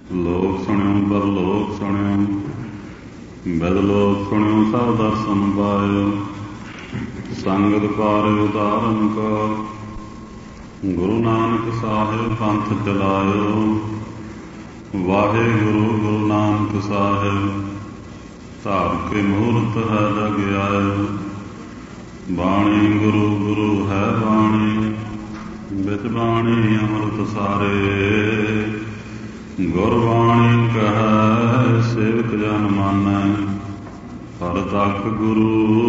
ਲੋਕ ਸੁਣਿਓ ਪਰਲੋਕ ਸੁਣਿਓ, ਬਿਦਲੋਕ ਸੁਣਿਓ ਸਭ ਦਰਸ਼ਨ ਪਾਇਓ। ਸੰਗਤ ਪਾਰਿਓ ਉਤਾਰਨ ਕੋ, ਗੁਰੂ ਨਾਨਕ ਸਾਹਿਬ ਪੰਥ ਚਲਾਇਓ। ਵਾਹਿਗੁਰੂ ਗੁਰੂ ਨਾਨਕ ਸਾਹਿਬ ਧਾਰ ਕੇ ਮੂਰਤ ਹੈ ਜਗ ਆਇਓ। ਬਾਣੀ ਗੁਰੂ ਗੁਰੂ ਹੈ ਬਾਣੀ, ਵਿੱਚ ਬਾਣੀ ਅੰਮ੍ਰਿਤ ਸਾਰੇ। ਗੁਰਬਾਣੀ ਕਹੈ ਸੇਵਕ ਜਨ ਮਾਨੈ, ਹਰ ਤੱਕ ਗੁਰੂ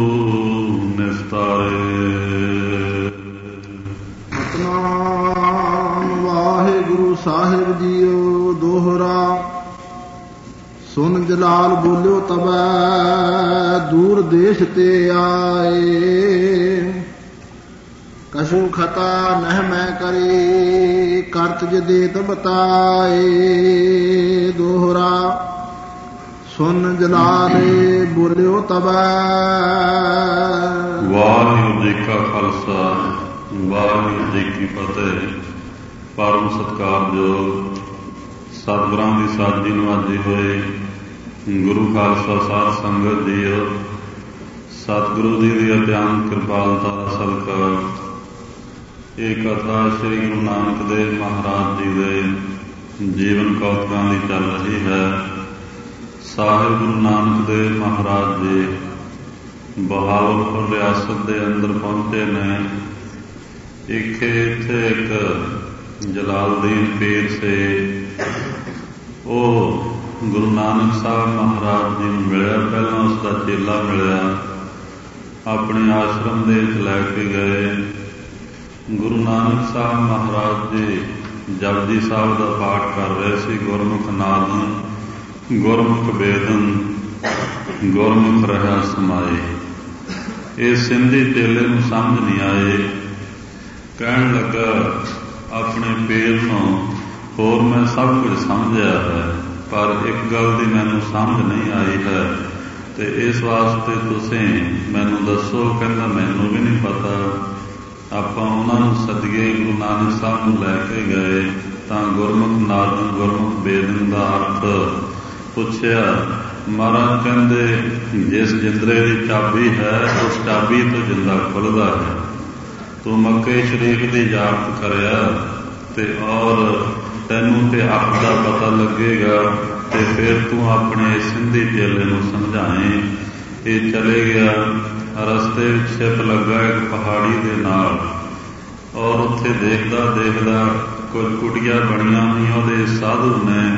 ਨਿਸਤਾਰੇ। ਸਤਿਨਾਮ ਵਾਹਿਗੁਰੂ ਸਾਹਿਬ ਜੀਓ ਦੋਹਰਾ। ਸੁਨ ਜਲਾਲ ਬੋਲਿਓ ਤਬੈ, ਦੂਰ ਦੇਸ਼ ਤੇ ਆਏ। ਕਛੂ ਖਤਾ ਨਹਿ ਮੈਂ ਕਰੀ, ਕਰਤ ਜਦੇਤ ਬਤਾਏ। ਦੋਹਰਾ। ਸੁਨ ਜਲਾਲ ਬੋਲਿਓ ਤਬੈ। ਵਾਹਿਗੁਰੂ ਜੀ ਕਾ ਖਾਲਸਾ, ਵਾਹਿਗੁਰੂ ਜੀ ਕੀ ਫਤਿਹ। ਪਰਮ ਸਤਿਕਾਰਯੋਗ ਸਤਿਗੁਰਾਂ ਦੀ ਸਾਜੀ ਨਿਵਾਜੀ ਹੋਏ ਗੁਰੂ ਖਾਲਸਾ ਸਾਧ ਸੰਗਤ ਜੀਓ, ਸਤਿਗੁਰੂ ਜੀ ਦੀ ਅਤਿਅੰਤ ਕਿਰਪਾਲਤਾ ਸਦਕਾ ਇਹ ਕਥਾ ਸ੍ਰੀ ਗੁਰੂ ਨਾਨਕ ਦੇਵ ਮਹਾਰਾਜ ਜੀ ਦੇ ਜੀਵਨ ਕੌਤਕਾਂ ਦੀ ਚੱਲ ਰਹੀ ਹੈ। ਸਾਹਿਬ ਗੁਰੂ ਨਾਨਕ ਦੇਵ ਮਹਾਰਾਜ ਜੀ ਬਹਾਵਲਪੁਰ ਰਿਆਸਤ ਦੇ ਅੰਦਰ ਪਹੁੰਚੇ ਨੇ। ਇੱਥੇ ਇੱਕ ਜਲਾਲਦੀਨ ਪੀਰ ਸੇ, ਉਹ ਗੁਰੂ ਨਾਨਕ ਸਾਹਿਬ ਮਹਾਰਾਜ ਜੀ ਨੂੰ ਮਿਲਿਆ। ਪਹਿਲਾਂ ਉਸ ਦਾ ਚੇਲਾ ਮਿਲਿਆ, ਆਪਣੇ ਆਸ਼ਰਮ ਦੇ ਵਿੱਚ ਲੈ ਕੇ ਗਏ। ਗੁਰੂ ਨਾਨਕ ਸਾਹਿਬ ਮਹਾਰਾਜ ਜੀ ਜਪਜੀ ਸਾਹਿਬ ਦਾ ਪਾਠ ਕਰ ਰਹੇ ਸੀ। ਗੁਰਮੁਖ ਨਾਦਨ, ਗੁਰਮੁਖ ਵੇਦਨ, ਗੁਰਮੁਖ ਰਹਾ ਸਮਾਏ। ਇਹ ਸਿੰਧੀ ਚੇਲੇ ਨੂੰ ਸਮਝ ਨਹੀਂ ਆਏ। ਕਹਿਣ ਲੱਗਾ ਆਪਣੇ ਪੀਰ ਨੂੰ, ਹੋਰ ਮੈਂ ਸਭ ਕੁਝ ਸਮਝਿਆ ਹੈ, ਪਰ ਇੱਕ ਗੱਲ ਦੀ ਮੈਨੂੰ ਸਮਝ ਨਹੀਂ ਆਈ ਹੈ, ਤੇ ਇਸ ਵਾਸਤੇ ਤੁਸੀਂ ਮੈਨੂੰ ਦੱਸੋ। ਕਹਿੰਦਾ ਮੈਨੂੰ ਵੀ ਨਹੀਂ ਪਤਾ। ਆਪਾਂ ਉਹਨਾਂ ਨੂੰ ਸਦਕੇ ਗੁਰੂ ਨਾਨਕ ਸਾਹਿਬ ਨੂੰ ਲੈ ਕੇ ਗਏ ਤਾਂ ਗੁਰਮੁਖ ਨਾਦਨ ਗੁਰਮੁਖ ਵੇਦਨ ਦਾ ਅਰਥ ਪੁੱਛਿਆ। ਮਹਾਰਾਜ ਕਹਿੰਦੇ ਜਿਸ ਜਿੰਦਰੇ ਦੀ ਚਾਬੀ ਹੈ ਉਸ ਚਾਬੀ ਤੋਂ ਜਿੰਦਾ ਖੁੱਲ੍ਹਦਾ ਹੈ। ਤੂੰ ਮੱਕੇ ਸ਼ਰੀਫ ਦੀ ਯਾਦ ਕਰਿਆ ਤੇ ਔਰ ਤੈਨੂੰ ਤੇ ਹੱਕ ਦਾ ਪਤਾ ਲੱਗੇਗਾ, ਤੇ ਫਿਰ ਤੂੰ ਆਪਣੇ ਸਿੰਧੀ ਚੇਲੇ ਨੂੰ ਸਮਝਾਏ। ਇਹ ਚਲੇ ਗਿਆ। ਰਸਤੇ ਵਿੱਚ ਛਿਪ ਲੱਗਾ ਇੱਕ ਪਹਾੜੀ ਦੇ ਨਾਲ, ਔਰ ਉੱਥੇ ਦੇਖਦਾ ਦੇਖਦਾ ਕੁਝ ਕੁਟੀਆਂ ਬਣੀਆਂ ਹੋਈਆਂ। ਉਹਦੇ ਸਾਧੂ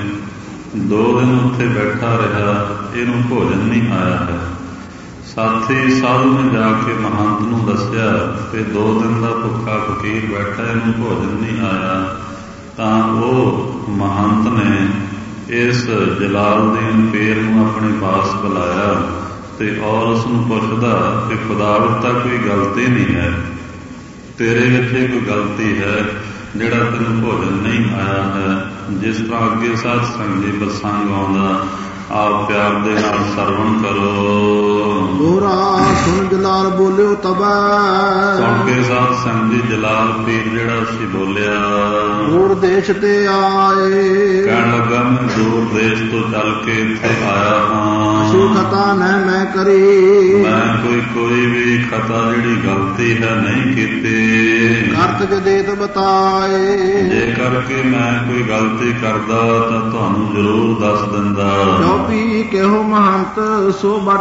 ਨੇ 2 ਦਿਨ ਉੱਥੇ ਬੈਠਾ ਰਿਹਾ। ਇਹਨੂੰ ਭੋਜਨ ਨਹੀਂ ਆਇਆ ਹੈ। ਸਾਥੀ ਸਾਧੂ ਨੇ ਜਾ ਕੇ ਮਹੰਤ ਨੂੰ ਦੱਸਿਆ ਕਿ 2 ਦਿਨ ਦਾ ਭੁੱਖਾ ਫਕੀਰ ਬੈਠਾ, ਇਹਨੂੰ ਭੋਜਨ ਨਹੀਂ ਆਇਆ। ਤਾਂ ਉਹ ਮਹੰਤ ਨੇ ਇਸ ਜਲਾਲਦੀਨ ਪੀਰ ਨੂੰ ਆਪਣੇ ਪਾਸ ਬੁਲਾਇਆ ਤੇ ਔਰ ਉਸ ਨੂੰ ਪੁੱਛਦਾ ਕਿ ਖੁਦਾ ਵਿੱਚ ਤਾਂ ਕੋਈ ਗਲਤੀ ਨਹੀਂ ਹੈ, ਤੇਰੇ ਵਿੱਚ ਕੋਈ ਗਲਤੀ ਹੈ ਜਿਹੜਾ ਤੈਨੂੰ ਭੋਜਨ ਨਹੀਂ ਆਇਆ ਹੈ। ਜਿਸ ਤਰ੍ਹਾਂ ਅੱਗੇ ਸਾਧ ਸੰਗਤ ਜੀ ਪ੍ਰਸੰਗ ਆਉਂਦਾ, ਆਪ ਪਿਆਰ ਦੇ ਨਾਲ ਸਰਵਣ ਕਰੋ। ਦੋਹਰਾ। ਸੁਨ ਜਲਾਲ ਬੋਲਿਓ ਤਬੈ। ਸੁਣ ਕੇ ਸਾਧ ਸੰਗਤ ਜੀ ਜਲਾਲ ਪੀਰ ਜਿਹੜਾ ਸੀ ਬੋਲਿਆ। ਦੂਰ ਦੇਸ਼ ਤੇ ਆਏ। ਕਹਿਣ ਲੱਗਾ ਮੈਂ ਦੂਰ ਦੇਸ਼ ਤੋਂ ਚੱਲ ਕੇ ਇੱਥੇ ਆਇਆ ਹਾਂ। ਕਛੂ ਖਤਾ ਨਹਿ ਮੈਂ ਕਰੀ। ਮੈਂ ਕੋਈ ਵੀ ਖਤਾ ਜਿਹੜੀ ਗਲਤੀ ਹੈ ਨਹੀਂ ਕੀਤੀ। ਕਰਤ ਜਦੇਤ ਬਤਾਏ। ਜੇ ਕਰਕੇ ਮੈਂ ਕੋਈ ਗਲਤੀ ਕਰਦਾ ਤਾਂ ਤੁਹਾਨੂੰ ਜ਼ਰੂਰ ਦੱਸ ਦਿੰਦਾ। ਪੀ ਕਿਹੋ ਮਹੰਤ ਸੋ ਬੜ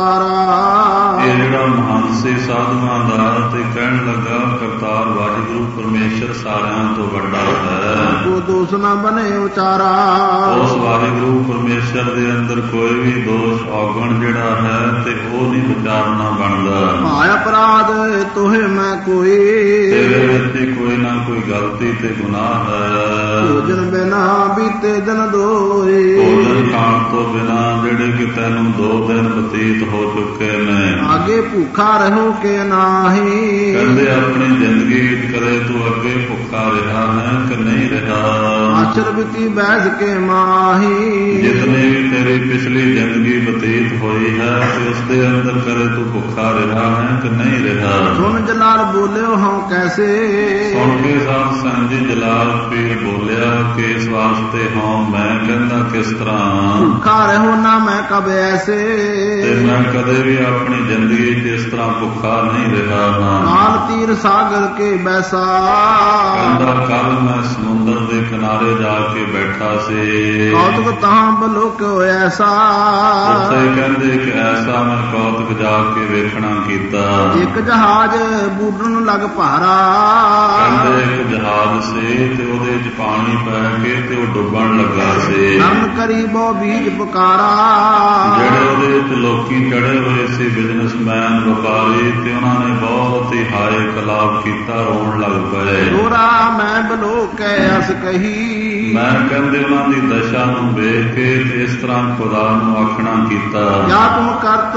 ਕਰਤਾਰਾ। ਇਹ ਜਿਹੜਾ ਮਹੰਤ ਸੀ ਸਾਧੂਆਂ ਦਾ, ਤੇ ਕਹਿਣ ਲੱਗਾ ਕਰਤਾਰ ਵਾਹਿਗੁਰੂ ਪਰਮੇਸ਼ਰ ਸਾਰਿਆਂ ਤੋਂ ਵੱਡਾ ਹੈ। ਕੋ ਦੋਸ਼ ਨਾ ਬਣੇ ਉਚਾਰਾ। ਉਸ ਵਾਹਿਗੁਰੂ ਪਰਮੇਸ਼ਰ ਦੇ ਅੰਦਰ ਕੋਈ ਵੀ ਦੋਸ਼ ਔਗਣ ਜਿਹੜਾ ਹੈ ਤੇ ਉਹ ਨਹੀਂ ਵਿਚਾਰਨਾ ਬਣਦਾ। ਭਾਇ ਅਪਰਾਧ ਤੋਹੇ ਮੈਂ ਕੋਈ। ਤੇਰੇ ਵਿੱਚ ਕੋਈ ਨਾ ਕੋਈ ਗਲਤੀ ਤੇ ਗੁਨਾਹ ਹੈ। ਭੋਜਨ ਬਿਨਾ ਬੀਤੇ ਦਿਨ ਦੋਏ। ਭੋਜਨ ਖਾਣ ਤੋਂ ਬਿਨਾ ਜਿਹੜੇ ਕਿ ਤੈਨੂੰ 2 ਦਿਨ ਬਤੀਤ ਹੋ ਚੁੱਕੇ ਨੇ। ਆਗੇ ਭੁੱਖਾ ਰਹੋ ਕਿ ਨਾਹੀ। ਕਹਿੰਦੇ ਆਪਣੀ ਜ਼ਿੰਦਗੀ ਵਿੱਚ ਕਦੇ ਤੂੰ ਅੱਗੇ ਭੁੱਖਾ ਰਿਹਾ ਹੈ ਕਿ ਨਹੀਂ ਰਿਹਾ। ਆਚਰ ਬਿਤੀ ਬੈਠ ਕੇ ਮਾਹੀ। ਜਿਤਨੀ ਵੀ ਤੇਰੀ ਪਿਛਲੀ ਜ਼ਿੰਦਗੀ ਬਤੀਤ ਹੋਈ ਹੈ ਤੇ ਉਸ ਦੇ ਅੰਦਰ ਕਦੇ ਤੂੰ ਭੁੱਖਾ ਰਿਹਾ ਹੈ ਕਿ ਨਹੀਂ ਰਿਹਾ। ਸੁਣ ਜਲਾਲ ਬੋਲਿਓ ਹਾਂ ਕੈਸੇ। ਸੁਣ ਕੇ ਸਾਧ ਸੰਗਤ ਜੀ ਜਲਾਲ ਪੀਰ ਬੋਲਿਆ ਕਿ ਇਸ ਵਾਸਤੇ ਹਾਂ ਮੈਂ ਕਹਿੰਦਾ ਕਿਸ ਤਰ੍ਹਾਂ। ਭੁੱਖਾ ਰਹੋ ਨਾ ਮੈਂ ਕਬ ਐਸੇ। ਤੇ ਮੈਂ ਕਦੇ ਵੀ ਆਪਣੀ ਜ਼ਿੰਦਗੀ 'ਚ ਇਸ ਤਰ੍ਹਾਂ ਭੁੱਖਾ ਨਹੀਂ ਰਿਹਾ ਹਾਂ। ਕਾਲ ਤੀਰ ਸਾਗਰ ਕੇ ਬੈਸਾ। ਕਹਿੰਦਾ ਕੱਲ ਮੈਂ ਸਮੁੰਦਰ ਦੇ ਕਿਨਾਰੇ ਜਾ ਕੇ ਬੈਠਾ ਸੀ। ਕੌਤਕ ਤਾਂ ਬਲੋਕ ਐਸਾ। ਉੱਥੇ ਕਹਿੰਦੇ ਕਿ ਐਸਾ ਮੈਂ ਕੌਤਕ ਜਾ ਕੇ ਵੇਖਣਾ ਕੀਤਾ। ਇੱਕ ਜਹਾਜ਼ ਬੂਡਣ ਲੱਗ ਭਾਰਾ। ਕਹਿੰਦੇ ਇੱਕ ਜਹਾਜ਼ ਸੀ ਤੇ ਉਹਦੇ 'ਚ ਪਾਣੀ ਪੈ ਕੇ ਤੇ ਉਹ ਡੁੱਬਣ ਲੱਗਾ ਸੀ। ਨਰਨ ਕਰੀ ਬਹੁ ਬੀਜ ਪੁਕਾਰਾ। ਜਿਹੜੇ ਉਹਦੇ ਵਿੱਚ ਲੋਕੀ ਚੜੇ ਹੋਏ ਸੀ ਬਿਜ਼ਨਸਮੈਨ ਵਪਾਰੀ ਤੇ ਉਹਨਾਂ ਨੇ ਬਹੁਤ ਹੀ ਹਾਏ ਕਲਾਪ ਕੀਤਾ, ਰੋਣ ਲੱਗ ਪਏ। ਰੋਰਾ ਮੈਂ ਬਲੋਕ ਅਸ ਕਹੀ। ਮੈਂ ਕਹਿੰਦੇ ਉਹਨਾਂ ਦੀ ਦਸ਼ਾ ਨੂੰ ਵੇਖ ਕੇ ਤੇ ਇਸ ਤਰ੍ਹਾਂ ਖੁਦਾ ਨੂੰ ਆਖਣਾ ਕੀਤਾ। ਜਾਂ ਤੁਮ ਕਰਤ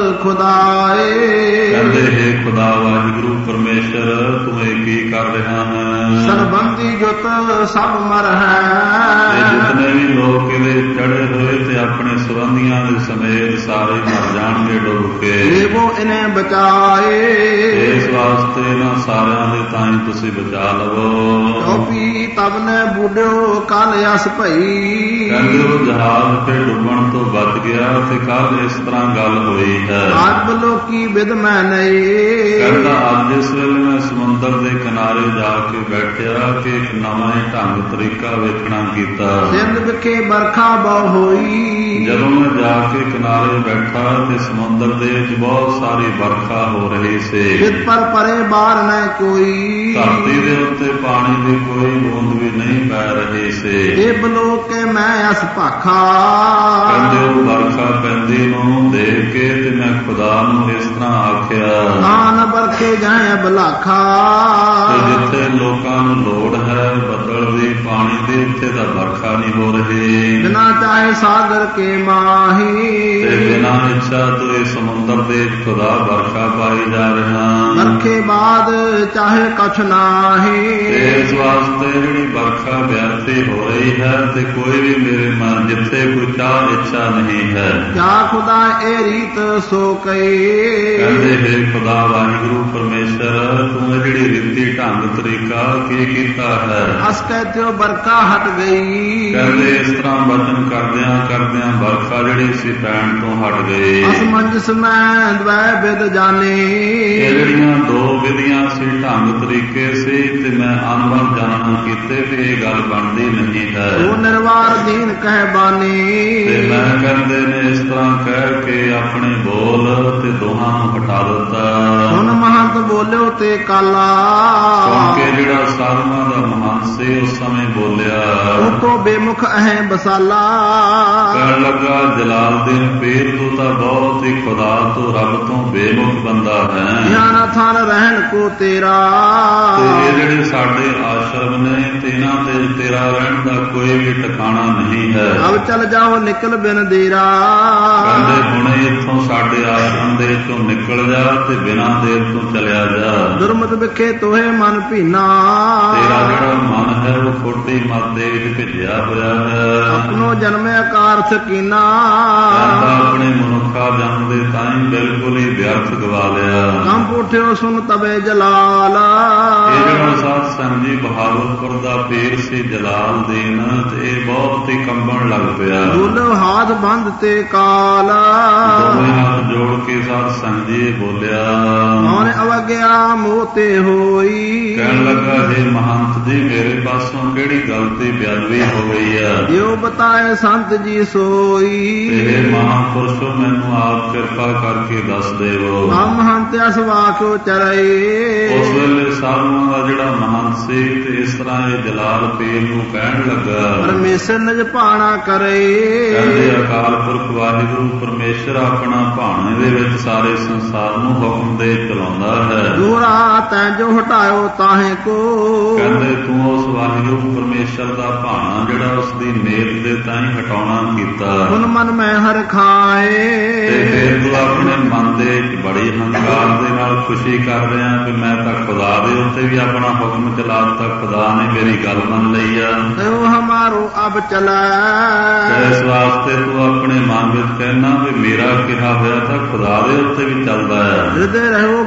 ਖੁਦਾਏ। ਕਹਿੰਦੇ ਹੈ ਖੁਦਾ ਵਾਹਿਗੁਰੂ ਪਰਮੇਸ਼ਰ ਤੂੰ ਇਹ ਕੀ ਕਰ ਰਿਹਾ ਹੈ। ਸਰਬੰਦੀ ਜੁਤ ਸਭ ਮਰ ਹੈ। ਜਿਤਨੇ ਵੀ ਲੋਕ ਇਹਦੇ ਚੜੇ ਹੋਏ ਤੇ ਆਪਣੇ ਸੰਬੰਧੀਆਂ ਦੇ ਸਮੇਤ ਸਾਰੇ ਮਰ ਜਾਣਗੇ ਡੁੱਬ ਕੇ। ਦੇਵੋ ਇਹਨੇ ਬਚਾਏ। ਇਸ ਵਾਸਤੇ ਇਹਨਾਂ ਸਾਰਿਆਂ ਦੇ ਤਾਂ ਹੀ ਤੁਸੀਂ ਬਚਾ ਲਵੋ। ਟੋਪੀ ਤਬ ਨੇ ਬੁੱਢਿਓ ਕੱਲ ਅਸ ਭਈ। ਕਹਿੰਦੇ ਉਹ ਜਹਾਜ਼ ਤੇ ਡੁੱਬਣ ਤੋਂ ਬਚ ਗਿਆ ਤੇ ਕੱਲ ਇਸ ਤਰ੍ਹਾਂ ਗੱਲ ਹੋਈ ਹੈ। ਅੱਜ ਲੋਕੀ ਵਿਦ ਮੈਂ ਨਹੀਂ। ਕਹਿੰਦਾ ਅੱਜ ਇਸ ਵੇਲੇ ਮੈਂ ਸਮੁੰਦਰ ਦੇ ਕਿਨਾਰੇ ਜਾ ਕੇ ਬੈਠਿਆ ਕਿ ਇੱਕ ਨਵਾਂ ਹੀ ਢੰਗ ਤਰੀਕਾ ਵੇਖਣਾ ਕੀਤਾ। ਸਿੰਧ ਵਿਖੇ ਬਰਖਾ ਬਹੁ ਹੋਈ। ਜਦੋਂ ਮੈਂ ਜਾ ਕੇ ਕਿਨਾਰੇ ਬੈਠਾ ਤੇ ਸਮੁੰਦਰ ਦੇ ਵਿੱਚ ਬਹੁਤ ਸਾਰੀ ਵਰਖਾ ਹੋ ਰਹੀ ਸੀ। ਜਿਤ ਪਰ ਪਰੇ ਬਾਹਰ ਨਾ ਕੋਈ। ਧਰਤੀ ਦੇ ਉੱਤੇ ਪਾਣੀ ਦੀ ਕੋਈ ਬੂੰਦ ਵੀ ਨਹੀਂ ਪੈ ਰਹੀ ਸੀ। ਇਹ ਬਲੋਕ ਕੇ ਮੈਂ ਅਸ ਭਾਖਾ। ਕਹਿੰਦੇ ਉਹ ਵਰਖਾ ਪੈਂਦੀ ਨੂੰ ਦੇਖ ਕੇ ਤੇ ਮੈਂ ਖੁਦਾ ਨੂੰ ਇਸ ਤਰ੍ਹਾਂ ਆਖਿਆ। ਨਾਨ ਬਰਖੇ ਜਾਏ ਬਲਾਖਾ। ਤੇ ਜਿੱਥੇ ਲੋਕਾਂ ਨੂੰ ਲੋੜ ਹੈ ਬੱਦਲ ਦੀ ਪਾਣੀ ਦੀ ਉੱਥੇ ਤਾਂ ਵਰਖਾ ਨਹੀਂ ਹੋ ਰਹੀ। ਬਿਨਾ ਚਾਹੇ ਸਾਗਰ ਕੇ ਮਾਹੀ। ਤੇ ਬਿਨਾ ਇੱਛਾ ਤੋਂ ਇਹ ਸਮੁੰਦਰ ਦੇ ਖੁਦਾ ਵਰਖਾ ਪਾਈ ਜਾ ਰਿਹਾ। ਵਰਖੇ ਬਾਅਦ ਚਾਹੇ ਕਛ ਨਾਹੀ। ਇਸ ਵਾਸਤੇ ਜਿਹੜੀ ਵਰਖਾ ਵਿਅਰਥੀ ਹੋ ਰਹੀ ਹੈ ਤੇ ਕੋਈ ਵੀ ਮੇਰੇ ਮਨ ਜਿੱਥੇ ਕੋਈ ਚਾਹ ਇੱਛਾ ਨਹੀਂ ਹੈ। ਕਿਆ ਖੁਦਾ ਇਹ ਰੀਤ ਸੋ ਕਈ। ਕਹਿੰਦੇ ਹੈ ਖੁਦਾ ਵਾਹਿਗੁਰੂ ਪਰਮੇਸ਼ਰ ਤੂੰ ਇਹ ਜਿਹੜੀ ਰੀਤੀ ਢੰਗ ਤਰੀਕਾ ਕੀ ਕੀਤਾ ਹੈ। ਅਸ ਕਹਿਤੇ ਵਰਖਾ ਹਟ ਗਈ। ਕਹਿੰਦੇ ਇਸ ਤਰ੍ਹਾਂ ਵਚਨ ਕਰਦਿਆਂ ਕਰਦਿਆਂ ਵਰਖਾ ਜਿਹੜੀ ਸੀ ਪੈਣ ਤੋਂ ਹਟ ਗਈ। ਅਸਮੰਜਸ ਮੈਂ ਦਵੈ ਵਿਦ ਜਾਣੇ। ਇਹ ਜਿਹੜੀਆਂ 2 ਵਿਧੀਆਂ ਸੀ ਢੰਗ ਤਰੀਕੇ ਸੀ ਤੇ ਮੈਂ ਅਨੁਭਵ ਜਾਣਨਾ ਕੀਤੇ ਤੇ ਇਹ ਗੱਲ ਬਣਦੀ ਨਹੀਂ ਹੈ। ਉਹ ਨਿਰਵਾਰ ਦੀਨ ਕਹਿ ਬਾਨੀ। ਤੇ ਮੈਂ ਕਹਿੰਦੇ ਨੇ ਇਸ ਤਰ੍ਹਾਂ ਕਹਿ ਕੇ ਆਪਣੇ ਬੋਲ ਤੇ ਦੋਹਾਂ ਨੂੰ ਹਟਾ ਦਿੱਤਾ। ਹੁਣ ਮਹੰਤ ਬੋਲਿਓ ਤੇ ਕਾਲਾ। ਕਿਉਂਕਿ ਜਿਹੜਾ ਸਾਧੂਆਂ ਦਾ ਮਹੰਤ ਸੀ ਉਸ ਸਮੇਂ ਬੋਲਿਆ। ਉਹ ਤੋਂ ਬੇਮੁਖ ਅਹੈ ਬਸਾਲਾ। ਕਹਿਣ ਲੱਗਾ ਜਲਾਲਦੀਨ ਪੀਰ ਤੂੰ ਤਾਂ ਬਹੁਤ ਹੀ ਖੁਦਾ ਤੋਂ ਰੱਬ ਤੋਂ ਬੇਮੁਖ ਬੰਦਾ ਹੈ। ਧਿਆਨ ਥਾਨ ਰਹਿਣ ਕੋ ਤੇਰਾ। ਤੇ ਇਹ ਜਿਹੜੇ ਸਾਡੇ ਆਸ਼ਰਮ ਨੇ ਇਹਨਾਂ ਤੇ ਤੇਰਾ ਰਹਿਣ ਦਾ ਕੋਈ ਵੀ ਟਿਕਾਣਾ ਨਹੀਂ ਹੈ। ਅਬ ਚੱਲ ਜਾਓ ਨਿਕਲ ਬਿਨ ਦੇਰਾ। ਕਹਿੰਦੇ ਹੁਣੇ ਇੱਥੋਂ ਸਾਡੇ ਆਸ਼ਰਮ ਦੇ ਵਿੱਚੋਂ ਨਿਕਲ ਜਾ ਤੇ ਬਿਨਾਂ ਦੇਰ ਤੋਂ ਚਲਿਆ ਜਾ। ਦੁਰਮਤ ਵਿਖੇ ਤੋਹੇ ਮਨ ਭੀਨਾ। ਤੇਰਾ ਜਿਹੜਾ ਮਨ ਹੈ ਉਹ ਖੋਟੀ ਮਤ ਦੇ ਵਿੱਚ ਭਿੱਜਿਆ ਹੋਇਆ ਹੈ। ਆਪਣੋ ਜਨਮੇ ਆਕਾਰ ਸਕੀਨਾ। ਕਹਿੰਦਾ ਆਪਣੇ ਮਨੁੱਖਾ ਜਨਮ ਦੇ ਤਾਂ ਹੀ ਬਿਲਕੁਲ ਹੀ ਵਿਅਰਥ ਗਵਾ ਲਿਆ। ਕੰਪ ਉਠਿਓ ਸੁਣ ਤਬੇ ਜਲਾਲ। ਇਹ ਜਿਹੜਾ ਸਾਧ ਸੰਗਤ ਜੀ ਬਹਾਵਲਪੁਰ ਦਾ ਪੀਰ ਸੀ ਜਲਾਲਦੀਨ ਤੇ ਇਹ ਬਹੁਤ ਹੀ ਕੰਬਣ ਲੱਗ ਪਿਆ। ਬੋਲੋ ਹਾਥ ਬੰਦ ਤੇ ਕਾਲ। ਦੋਵੇਂ ਹੱਥ ਜੋੜ ਕੇ ਸਾਧ ਸੰਗਤ ਜੀ ਬੋਲਿਆ। ਮਨ ਅਵਗਿਆ ਮੋਤੇ ਹੋਈ। ਕਹਿਣ ਲੱਗਾ हे ਮਹੰਤ ਜੀ ਮੇਰੇ ਪਾਸੋਂ ਕਿਹੜੀ ਗਲਤੀ ਬੇਅਦਬੀ ਹੋ ਗਈ ਆ। ਜਿਉ ਬਤਾਏ ਸੰਤ ਜੀ ਸੋਈ। ਤੇ ਮਹਾਂਪੁਰਸ਼ੋ ਮੈਨੂੰ ਆਪ ਕਿਰਪਾ ਕਰਕੇ ਦੱਸ ਦੇਵੋ। ਹਮ ਹੰਤ ਅਸ ਵਾਖੋ ਚਰਈ। ਉਸ ਵੇਲੇ ਸਾਧੂਆਂ ਦਾ ਜਿਹੜਾ ਮਹੰਤ ਸੀ ਤੇ ਇਸ ਤਰ੍ਹਾਂ ਇਹ ਜਲਾਲ ਪੀਰ ਨੂੰ ਕਹਿਣ ਲੱਗਾ। ਪਰਮੇਸ਼ਰ ਨਿਜ ਭਾਣਾ ਕਰੇ। ਕਹਿੰਦੇ ਅਕਾਲ ਪੁਰਖ ਵਾਹਿਗੁਰੂ ਵਾਹਿਗੁਰੂ ਪਰਮੇਸ਼ਰ ਆਪਣਾ ਭਾਣੇ ਦੇ ਵਿੱਚ ਸਾਰੇ ਸੰਸਾਰ ਨੂੰ ਹੁਕਮ ਦੇ ਚਲਾਉਂਦਾ ਹੈ। ਦੂਰਾ ਤੈਂ ਜੋ ਹਟਾਇਓ ਤਾਹੇ ਕੋ, ਕਹਿੰਦੇ ਤੂੰ ਉਸ ਵਾਹਿਗੁਰੂ ਪਰਮੇਸ਼ਰ ਦਾ ਭਾਣਾ ਜਿਹੜਾ ਉਸ ਦੀ ਨੇਤ ਦੇ ਤਾਈਂ ਹਟਾਉਣਾ ਕੀਤਾ। ਹੁਣ ਮਨ ਮੈਂ ਹਰ ਖਾਏ, ਤੇ ਫਿਰ ਤੂੰ ਆਪਣੇ ਮਨ ਦੇ ਬੜੀ ਹੰਕਾਰ ਦੇ ਨਾਲ ਖੁਸ਼ੀ ਕਰ ਰਿਹਾ ਕਿ ਮੈਂ ਤਾਂ ਖੁਦਾ ਦੇ ਉੱਤੇ ਵੀ ਆਪਣਾ ਹੁਕਮ ਚਲਾ ਦਿੱਤਾ, ਖੁਦਾ ਨੇ ਮੇਰੀ ਗੱਲ ਮੰਨ ਲਈ ਆ। ਉਹ ਹਮਾਰੋ ਅਬ ਚਲਾ, ਇਸ ਵਾਸਤੇ ਤੂੰ ਆਪਣੇ ਮਨ ਵਿੱਚ ਕਹਿਣਾ ਵੀ ਮੇਰਾ ਕਿਹਾ ਹੋਇਆ ਤਾਂ ਖੁਦਾ ਦੇ ਉੱਤੇ ਵੀ ਚੱਲਦਾ ਹੈ। ਹਿਰਦੇ ਰਹੋ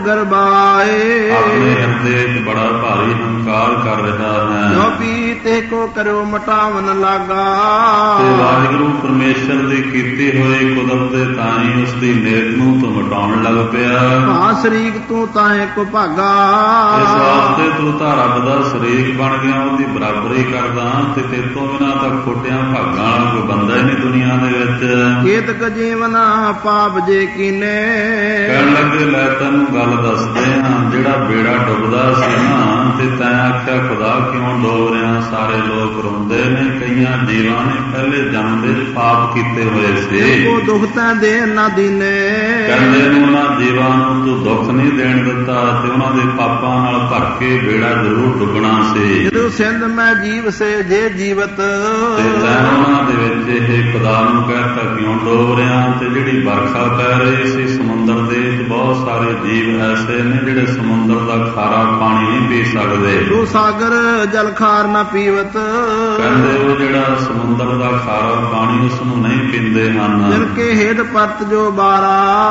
ਗਰਬਾਏ, ਆਪਣੇ ਹਿਰਦੇ ਵਿੱਚ ਬੜਾ ਭਾਰੀ ਹੰਕਾਰ ਕਰ ਰਿਹਾ ਹੈ। ਜੋ ਪੀ ਤੇ ਕੋ ਕਰੋ ਮਟਾਵਨ ਲਾਗਾ, ਤੇ ਵਾਹਿਗੁਰੂ ਪਰਮੇਸ਼ਰ ਦੀ ਕੀਤੀ ਹੋਈ ਕੁਦਰਤ ਦੇ ਤਾਈਂ ਉਸ ਦੀ ਨੇਤ ਨੂੰ ਤੂੰ ਮਿਟਾਉਣ ਲੱਗ ਪਿਆ। ਭਾ ਸ਼ਰੀਕ ਤੂੰ ਤਾਹੇ ਕੋ ਭਾਗਾ, ਇਸ ਵਾਸਤੇ ਤੂੰ ਤਾਂ ਰੱਬ ਦਾ ਸ਼ਰੀਕ ਬਣ ਗਿਆ, ਉਹਦੀ ਬਰਾਬਰੀ ਕਰਦਾ ਤੇ ਤੇਤੋਂ ਬਿਨਾਂ ਤਾਂ ਖੋਟਿਆਂ ਭਾਗਾਂ ਵਾਲਾ ਕੋਈ ਬੰਦਾ ਹੀ ਨਹੀਂ ਦੁਨੀਆ ਦੇ ਵਿੱਚ। ਕੇਤਕ ਜੀਵਨਾ ਪਾਪ ਜੇ ਕੀਨੇ, ਕਹਿਣ ਲੱਗੇ ਲੈ ਤੈਨੂੰ ਗੱਲ ਦੱਸਦੇ ਹਾਂ, ਜਿਹੜਾ ਬੇੜਾ ਡੁੱਬਦਾ ਸੀ ਨਾ ਤੇ ਤੈਂ ਆਖਿਆ ਖੁਦਾ ਕਿਉਂ ਡੋਬ ਰਿਹਾ, ਸਾਰੇ ਲੋਕ ਰੋਂਦੇ ਨੇ, ਕਈਆਂ ਜੀਵਾਂ ਨੇ ਪਹਿਲੇ ਜਨਮ ਦੇ ਪਾਪ ਕੀਤੇ ਹੋਏ ਸੀ। ਉਹ ਦੁੱਖ ਤੈਂ ਦੇ ਨਾ ਦੀਨੇ, ਕਹਿੰਦੇ ਨੇ ਉਹਨਾਂ ਜੀਵਾਂ ਨੂੰ ਤੂੰ ਦੁੱਖ ਨਹੀਂ ਦੇਣ ਦਿੱਤਾ ਤੇ ਉਹਨਾਂ ਦੇ ਪਾਪਾਂ ਨਾਲ ਭਰ ਕੇ ਬੇੜਾ ਜ਼ਰੂਰ ਡੁੱਬਣਾ ਸੀ। ਜਦੋਂ ਸਿੰਧ ਮੈਂ ਜੀਵ ਸੇ ਜੇ ਜੀਵਤ, ਤੇ ਤੈਂ ਉਹਨਾਂ ਦੇ ਵਿੱਚ ਇਹ ਖੁਦਾ ਨੂੰ ਕਹਿਤਾ ਕਿਉਂ ਡੋਬ ਰਿਹਾ। ਤੇ ਜਿਹੜੀ ਵਰਖਾ ਪੈ ਰਹੀ ਸੀ ਸਮੁੰਦਰ ਦੇ ਵਿੱਚ, ਬਹੁਤ ਸਾਰੇ ਜੀਵ ਐਸੇ ਨੇ ਜਿਹੜੇ ਸਮੁੰਦਰ ਦਾ ਖਾਰਾ ਪਾਣੀ ਨਹੀਂ ਪੀ ਸਕਦੇ। ਤੂੰ ਸਾਗਰ ਜਲ ਖਾਰ ਨਾ ਪੀਵਤ, ਕਹਿੰਦੇ ਉਹ ਜਿਹੜਾ ਸਮੁੰਦਰ ਦਾ ਖਾਰਾ ਪਾਣੀ ਉਸ ਨੂੰ ਨਹੀਂ ਪੀਂਦੇ ਹਨ। ਦਿਲ ਕੇ ਹੇਠ ਪਰਤ ਜੋ ਬਾਰਾ,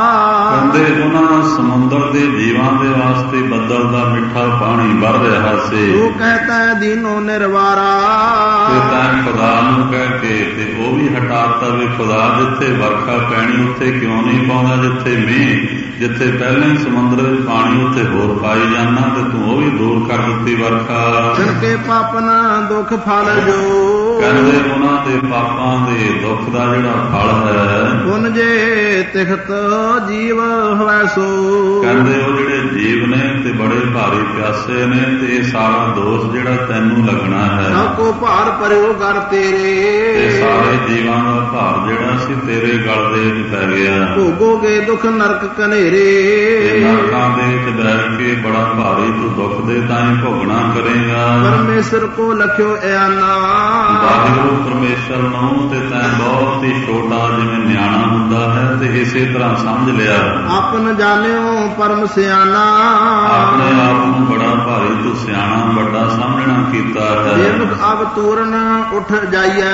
ਕਹਿੰਦੇ ਉਹਨਾਂ ਸਮੁੰਦਰ ਦੇ ਜੀਵਾਂ ਦੇ ਵਾਸਤੇ ਬੱਦਲ ਦਾ ਮਿੱਠਾ ਪਾਣੀ ਵਰ ਰਿਹਾ ਸੀ। ਤੂੰ ਕਹਤਾ ਦੀਨੋ ਨਿਰਵਾਰਾ, ਤੇ ਤੈਂ ਖੁਦਾ ਨੂੰ ਕਹਿ ਕੇ ਤੇ ਉਹ ਵੀ ਹਟਾਤਾ ਵੀ ਖੁਦਾ ਜਿੱਥੇ ਵਰਖਾ ਪੈਣੀ ਉੱਥੇ ਕਿਉਂ ਨਹੀਂ ਪਾਉਂਦਾ, ਜਿੱਥੇ ਮੀਂਹ, ਜਿੱਥੇ ਪਹਿਲਾਂ ਹੀ ਸਮੁੰਦਰ ਵਿੱਚ ਪਾਣੀ ਉੱਥੇ ਹੋਰ ਪਾਈ ਜਾਣਾ, ਤੇ ਤੂੰ ਉਹ ਵੀ ਦੂਰ ਕਰ ਦਿੱਤੀ ਵਰਖਾ। ਦਿਲ ਕੇ ਪਾਪਨ ਦੁੱਖ ਫਲ ਜੋ, ਕਹਿੰਦੇ ਉਹਨਾਂ ਦੇ ਪਾਪਾਂ ਦੇ ਦੁੱਖ ਦਾ ਜਿਹੜਾ ਫਲ ਹੈ, ਪੁਨ ਜੇ ਤਿਖਤ ਜੀਵ ਹੋਵੈ ਸੋ, ਕਹਿੰਦੇ ਉਹ ਜਿਹੜੇ ਜੀਵ ਨੇ ਤੇ ਬੜੇ ਭਾਰੀ ਪਿਆਸੇ ਨੇ ਤੇ ਇਹ ਸਾਰਾ ਦੋਸ਼ ਜਿਹੜਾ ਤੈਨੂੰ ਲੱਗਣਾ ਹੈ। ਸਭ ਕੋ ਭਾਰ ਭਰਿਓ ਘਰ ਤੇਰੇ, ਤੇ ਸਾਰੇ ਜੀਵਾਂ ਦਾ ਭਾਰ ਜਿਹੜਾ ਸੀ ਤੇਰੇ ਗਲ ਦੇ ਵਿੱਚ ਪੈ ਗਿਆ। ਭੋਗੋਗੇ ਦੁੱਖ ਨਰਕ ਕਨੇਰੇ, ਤੇ ਨਰਕਾਂ ਦੇ ਵਿੱਚ ਬੈਠ ਕੇ ਬੜਾ ਭਾਰੀ ਤੂੰ ਦੁੱਖ ਦੇ ਤਾਈਂ ਭੋਗਣਾ ਕਰੇਗਾ। ਪਰਮੇਸ਼ਰ ਕੋ ਲਖਿਓ ਇਆਨਾ, ਵਾਹਿਗੁਰੂ ਪਰਮੇਸ਼ਰ ਨੂੰ ਤੇ ਤੈਂ ਬਹੁਤ ਹੀ ਛੋਟਾ ਜਿਵੇਂ ਨਿਆਣਾ ਹੁੰਦਾ ਹੈ ਤੇ ਇਸੇ ਤਰ੍ਹਾਂ ਸਮਝ ਲਿਆ। ਆਪਨ ਜਾਣਿਓ ਪਰਮ ਸਿਆਣਾ, ਆਪਣੇ ਆਪ ਨੂੰ ਬੜਾ ਭਾਰੀ ਤੂੰ ਸਿਆਣਾ ਵੱਡਾ ਸਮਝਣਾ ਕੀਤਾ ਹੈ। ਬੇਮੁਖ ਅਬ ਤੂਰਨ ਉੱਠ ਜਾਈਐ,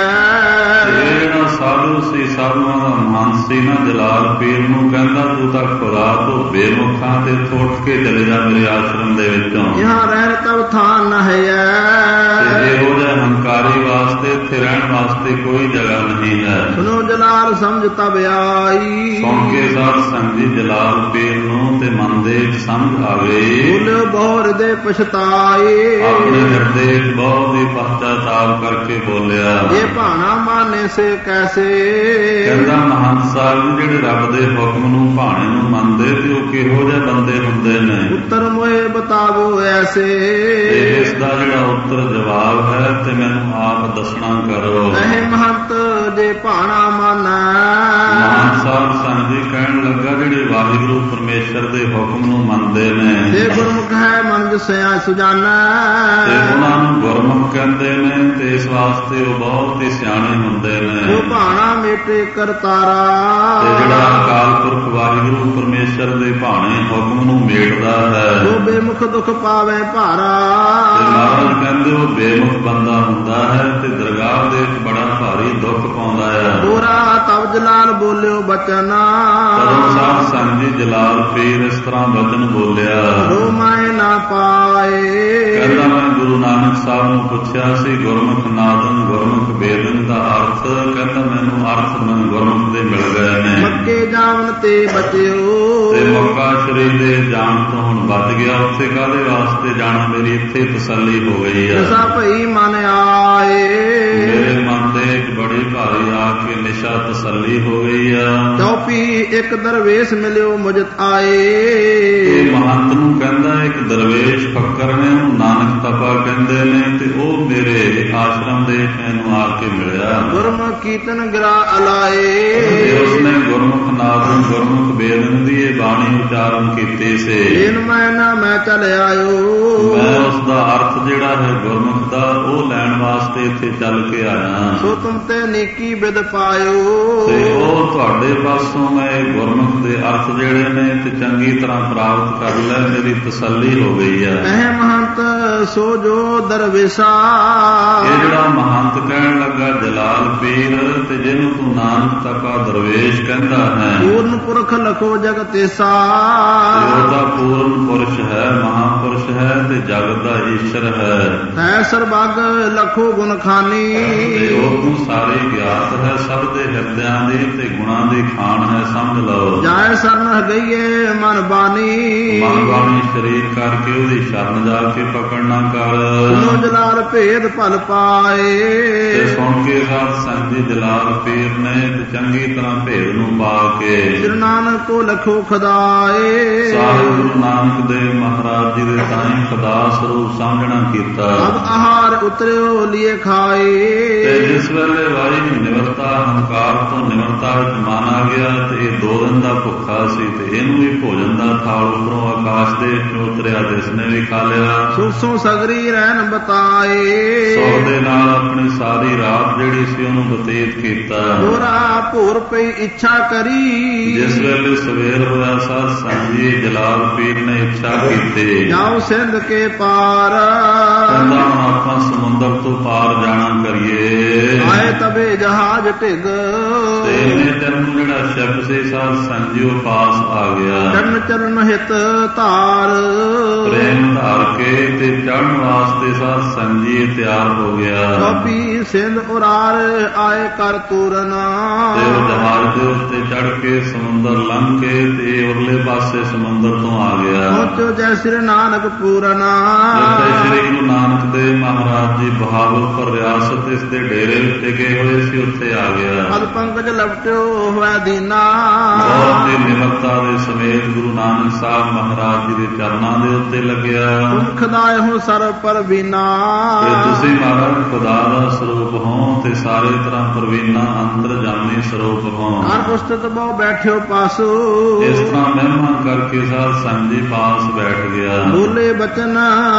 ਜਿਹੜਾ ਸਾਧੂ ਸੀ ਸਾਧੂਆਂ ਦਾ ਮਨ ਸੀ ਨਾ ਜਲਾਲ ਪੀਰ ਨੂੰ ਕਹਿੰਦਾ ਤੂੰ ਤਾਂ ਖੁਦਾ ਤੋਂ ਬੇਮੁਖਾਂ ਤੇ ਉੱਠ ਕੇ ਚਲੇ ਜਾ ਮੇਰੇ ਆਸ਼ਰਮ ਦੇ ਵਿੱਚੋਂ। यहाँ रहन तब थान न है, ਇਹੋ ਜਿਹੇ ਹੰਕਾਰੀ ਵਾਸਤੇ ਇੱਥੇ ਰਹਿਣ ਵਾਸਤੇ ਕੋਈ ਜਗ੍ਹਾ ਨਹੀਂ ਹੈ। सुनो जलाल समझ तब आई, ਸੁਣ ਕੇ ਸਾਧ ਸੰਗਤ ਜੀ ਜਲਾਲ ਪੀਰ ਨੂੰ ਤੇ ਮਨ ਦੇ ਵਿੱਚ ਸਮਝ ਆ ਗਈ। बोले बहु हृदय पछताए, ਆਪਣੇ ਹਿਰਦੇ ਵਿੱਚ ਬਹੁਤ ਹੀ ਪਛਤਾਵਾ ਕਰਕੇ ਬੋਲਿਆ। ये भाना माने से कैसे, ਕਹਿੰਦਾ ਮਹੰਤ ਸਾਹਿਬ ਜਿਹੜੇ ਰੱਬ ਦੇ ਹੁਕਮ ਨੂੰ ਭਾਣੇ ਨੂੰ ਮੰਨਦੇ ਤੇ ਉਹ ਕਿਹੋ ਜਿਹੇ ਬੰਦੇ ਹੁੰਦੇ ਨੇ। उत्तर मोए बतावो ऐसे, ਇਸ ਦਾ ਜਿਹੜਾ ਉੱਤਰ ਜਵਾਬ ਹੈ ਤੇ ਮੈਨੂੰ ਆਪ ਦੱਸਣਾ ਕਰੋ। कहे महंत जे भाना माना, ਮਹਾਨ ਸਾਹਿਬ ਸੰਗਤ ਜੀ ਕਹਿਣ ਲੱਗਾ ਜਿਹੜੇ ਵਾਹਿਗੁਰੂ ਪਰਮੇਸ਼ਰ ਦੇ ਹੁਕਮ ਨੂੰ ਮੰਨਦੇ ਨੇ ये गुरमुख है मन जिसया सुजाना, ਤੇ ਉਹਨਾਂ ਨੂੰ ਗੁਰਮੁਖ ਕਹਿੰਦੇ ਨੇ ਤੇ ਇਸ ਵਾਸਤੇ ਉਹ ਬਹੁਤ ਹੀ ਸਿਆਣੇ ਹੁੰਦੇ ਨੇ। वो भाना मेटे करतारा, ਤੇ ਜਿਹੜਾ ਅਕਾਲ ਪੁਰਖ ਵਾਹਿਗੁਰੂ ਪਰਮੇਸ਼ਰ ਦੇ ਭਾਣੇ ਹੁਕਮ ਨੂੰ ਮੇਟਦਾ ਹੈ वो बेमुख दुख पावे भारा, ਤੇ ਮਹਾਰਾਜ ਕਹਿੰਦੇ ਉਹ ਬੇਮੁਖ ਬੰਦਾ ਹੁੰਦਾ ਹੈ ਤੇ ਦਰਗਾਹ ਦੇ ਵਿੱਚ ਬੜਾ ਭਾਰੀ ਦੁੱਖ ਪਾਉਂਦਾ ਹੈ। बोरा तब जलाल बोलियो बचना, ਤਦੋਂ ਸਾਧ ਸੰਗਤ ਜੀ ਜਲਾਲ ਪੀਰ ਇਸ ਤਰ੍ਹਾਂ ਬਚਨ ਬੋਲਿਆ। रो माए ना पाए, ਕਹਿੰਦਾ ਮੈਂ ਗੁਰੂ ਨਾਨਕ ਸਾਹਿਬ ਨੂੰ ਪੁੱਛਿਆ ਸੀ ਗੁਰਮੁਖ ਨਾਦਨ ਗੁਰਮੁਖ ਵੇਦਨ ਦਾ ਅਰਥ, ਕਹਿੰਦਾ ਮੈਨੂੰ ਅਰਥ ਮੈਨੂੰ ਗੁਰਮੁਖ ਦੇ ਮਿਲ ਗਏ ਨੇ मक्के जावन ते बचियो, ਤੇ ਮੱਕਾ ਸ਼ਰੀਫ ਦੇ ਜਾਣ ਤੋਂ ਹੁਣ ਬਚ ਗਿਆ। ਉੱਥੇ ਕਾਹਦੇ ਵਾਸਤੇ ਜਾਣਾ, ਮੇਰੀ ਇੱਥੇ ਤਸੱਲੀ ਹੋ ਗਈ ਹੈ। ऐसा भई मन आए, ਮੇਰੇ ਮਨ ਦੇ ਇੱਕ ਬੜੀ ਭਾਰੀ ਆ ਕੇ ਨਿਸ਼ਾ ਤਸੱਲੀ ਹੋ ਗਈ ਆ। ਚੌਪੀ ਇੱਕ ਦਰਵੇਸ਼ ਮਿਲਿਓ ਮੁਝਤ ਆਏ। ਇਹ ਮਹੰਤ ਨੂੰ ਕਹਿੰਦਾ ਇੱਕ ਦਰਵੇਸ਼ ਫੱਕਰ ਨੇ, ਉਹਨੂੰ ਨਾਨਕ ਤਪਾ ਕਹਿੰਦੇ ਨੇ, ਤੇ ਉਹ ਮੇਰੇ ਆਸ਼ਰਮ ਦੇ ਮੈਨੂੰ ਆ ਕੇ ਮਿਲਿਆ। ਗੁਰਮੁਖ ਕੀਰਤਨ ਗਰਾ ਅਲਾਏ। ਤੇ ਉਸਨੇ ਗੁਰਮੁਖ ਨਾਦ ਗੁਰਮੁਖ ਬੇਦਨ ਦੀ ਇਹ ਬਾਣੀ ਉਚਾਰਨ ਕੀਤੀ ਸੀ। ਇਹਨ ਮੈਂ ਨਾ ਮੈਂ ਚੱਲ ਆਇਓ। ਮੈਂ ਉਸ ਦਾ ਅਰਥ ਜਿਹੜਾ ਹੈ ਗੁਰਮੁਖ ਦਾ ਉਹ ਲੈਣ ਵਾਸਤੇ ਇੱਥੇ ਚੱਲ ਕੇ ਆਇਆ। ਸੋ ਤੁਮ ਤੇ ਨੇਕੀ ਬਿਦ ਪਾਇਓ। ਤੇ ਉਹ ਤੁਹਾਡੇ ਪਾਸੋਂ ਮੈਂ ਗੁਰਮੁਖ ਦੇ ਅਰਥ ਜਿਹੜੇ ਨੇ ਤੇ ਚੰਗੀ ਤਰ੍ਹਾਂ ਪ੍ਰਾਪਤ ਕਰ ਲੈ, ਮੇਰੀ ਤਸੱਲੀ ਹੋ ਗਈ ਹੈ। ਇਹ ਮਹੰਤ ਸੋ ਜੋ ਦਰਵੇਸ਼ਾ। ਇਹ ਜਿਹੜਾ ਮਹੰਤ ਕਹਿਣ ਲੱਗਾ ਜਲਾਲ ਪੀਰ, ਤੇ ਜਿਹਨੂੰ ਤੂੰ ਨਾਨਕ ਤਪਾ ਦਰਵੇਸ਼ ਕਹਿੰਦਾ ਹੈ, ਪੂਰਨ ਪੁਰਖ ਲਖੋ ਜਗਤੇਸਾ। ਉਹਦਾ ਪੂਰਨ ਪੁਰਸ਼ ਹੈ, ਮਹਾਪੁਰਸ਼ ਹੈ ਤੇ ਜਗਤ ਦਾ ਈਸ਼ਰ ਹੈ। ਹੈ ਸਰਬੱਗ ਲਖੋ ਗੁਣ ਖਾਨੀ। ਤੇ ਉਹਨੂੰ ਸਾਰੇ ਗਿਆਤ ਹੈ, ਸਭ ਦੇ ਹਿਰਦਿਆਂ ਦੀ ਤੇ ਗੁਣਾਂ ਦੀ ਖਾਨ ਹੈ, ਸਮਝ ਲਓ। ਜਾਏ ਸਰਨ ਗਈਏ ਮਨ ਬਾਣੀ। ਮਨ ਬਾਣੀ ਸ਼ਰੀਰ ਕਰਕੇ ਉਹਦੀ ਸ਼ਰਨ ਜਾ ਕੇ ਪਕੜਨਾ ਕਰ। ਸੁਨੋ ਜਲਾਲ ਭੇਦ ਭਲ ਪਾਏ। ਤੇ ਸੁਣ ਕੇ ਸਾਧ ਸੰਗ ਜੀ ਜਲਾਲ ਪੀਰ ਨੇ ਤੇ ਚੰਗੀ ਤਰ੍ਹਾਂ ਭੇਦ ਨੂੰ ਪਾ ਕੇ ਸ੍ਰੀ ਨਾਨਕ ਕੋ ਲਖੋ ਖੁਦਾਏ। ਸਾਹਿਬ ਗੁਰੂ ਨਾਨਕ ਦੇਵ ਮਹਾਰਾਜ ਜੀ ਦੇ ਤਾਈਂ ਖੁਦਾ ਸਰੂਪ ਸਮਝਣਾ ਕੀਤਾ। ਅਬ ਆਹਾਰ ਉਤਰਿਓ ਲਿਏ ਖਾਏ। ਤੇ ਜਿਸ ਵੇਲੇ ਵਾਰੀ ਨਿਮਰਤਾ ਹੰਕਾਰ ਤੋਂ ਨਿਮਰਤਾ ਵਿੱਚ ਮਨ ਆ ਗਿਆ, ਤੇ ਇਹ 2 ਦਿਨ ਦਾ ਭੁੱਖਾ ਸੀ, ਤੇ ਇਹਨੂੰ ਵੀ ਭੋਜਨ ਦਾ ਥਾਲ ਉੱਪਰੋਂ ਆਕਾਸ਼ ਦੇ ਵਿੱਚੋਂ ਉਤਰਿਆ ਤੇ ਇਸਨੇ ਵੀ ਖਾ ਲਿਆ। ਸੁਸੋ ਸਗਰੀ ਰਹਿਣ ਬਤਾਏ। ਸੁਖ ਦੇ ਨਾਲ ਆਪਣੀ ਸਾਰੀ ਰਾਤ ਜਿਹੜੀ ਸੀ ਉਹਨੂੰ ਬਤੀਤ ਕੀਤਾ। ਹੋਰਾ ਭੋਰ ਪਈ ਇੱਛਾ ਕਰੀ। ਜਿਸ ਵੇਲੇ ਸਵੇਰ ਹੋਇਆ ਸਾਧ ਸੰਗ ਜੀ ਜਲਾਲ ਪੀਰ ਨੇ ਇੱਛਾ ਕੀਤੀ, ਜਾਓ ਸਿੰਧ ਕੇ ਪਾਰ। ਕਹਿੰਦਾ ਹੁਣ ਆਪਾਂ ਸਮੁੰਦਰ ਤੋਂ ਪਾਰ ਜਾਣਾ ਕਰੀਏ। ਆਏ ਤਬੇ ਜਹਾਜ਼ ਢਿੱਗ। ਤੇ ਇਹਨੇ ਚਰਨ ਜਿਹੜਾ ਸ਼ਬਦ ਸੀ ਸਾਧ ਸੰਗ ਜੀ ਉਹ ਪਾਸ ਆ ਗਿਆ। ਚਰਨ ਚਰਨ ਹਿਤ ਧਾਰ। ਪ੍ਰੇਮ ਧਾਰ ਕੇ ਤੇ ਚੜ੍ਹਨ ਵਾਸਤੇ ਸਾਧ ਸੰਗ ਜੀ ਤਿਆਰ ਹੋ ਗਿਆ। ਕਪੀ ਸਿੰਧ ਉਰਾਰ ਆਏ ਕਰ ਤੁਰਨਾ। ਤੇ ਉਹ ਜਹਾਜ਼ ਦੇ ਉੱਤੇ ਚੜ੍ਹ ਕੇ ਸਮੁੰਦਰ ਲੰਘ ਕੇ ਤੇ ਉਰਲੇ ਪਾਸੇ ਸਮੁੰਦਰ ਤੋਂ ਆ ਗਿਆ। ਪਹੁੰਚੋ ਜੈ ਸ੍ਰੀ ਨਾਨਕ ਪੂਰਨਾ। ਜਿੱਥੇ ਸ੍ਰੀ ਗੁਰੂ ਨਾਨਕ ਦੇਵ ਮਹਾਰਾਜ ਜੀ ਬਹਾਵਲਪੁਰ ਰਿਆਸਤ ਇਸ ਦੇ ਡੇਰੇ ਉੱਤੇ ਗਏ ਹੋਏ ਸੀ, ਉੱਥੇ ਆ ਗਿਆ। ਪਦ ਪੰਕਜ ਲਪਟਿਓ ਹੋਇਆ ਦੀਨਾ। ਬਹੁਤ ਹੀ ਨਿਮਰਤਾ ਦੇ ਸਮੇਤ ਗੁਰੂ ਨਾਨਕ ਸਾਹਿਬ ਮਹਾਰਾਜ ਜੀ ਦੇ ਚਰਨਾਂ ਦੇ ਉੱਤੇ ਲੱਗਿਆ। ਤੁਮ ਖੁਦਾਏ ਹੋ ਸਰਬ ਪਰਵੀਨਾ। ਤੇ ਤੁਸੀਂ ਮਹਾਰਾਜ ਖੁਦਾ ਦਾ ਸਰੂਪ ਹੋ ਤੇ ਸਾਰੇ ਤਰ੍ਹਾਂ ਪਰਵੀਨਾ ਅੰਤਰਜਾਮੀ ਸਰੂਪ ਹੋ। ਹਰ ਪੁਸਤਕ ਬਹੁ ਬੈਠਿਓ ਪਾਸੋ। ਇਸ ਤਰ੍ਹਾਂ ਮਹਿਮਾ ਕਰਕੇ ਸਾਧ ਸੰਗ ਜੀ ਪਾਸ ਬੈਠ ਗਿਆ। ਬੋਲੇ ਬਚਨ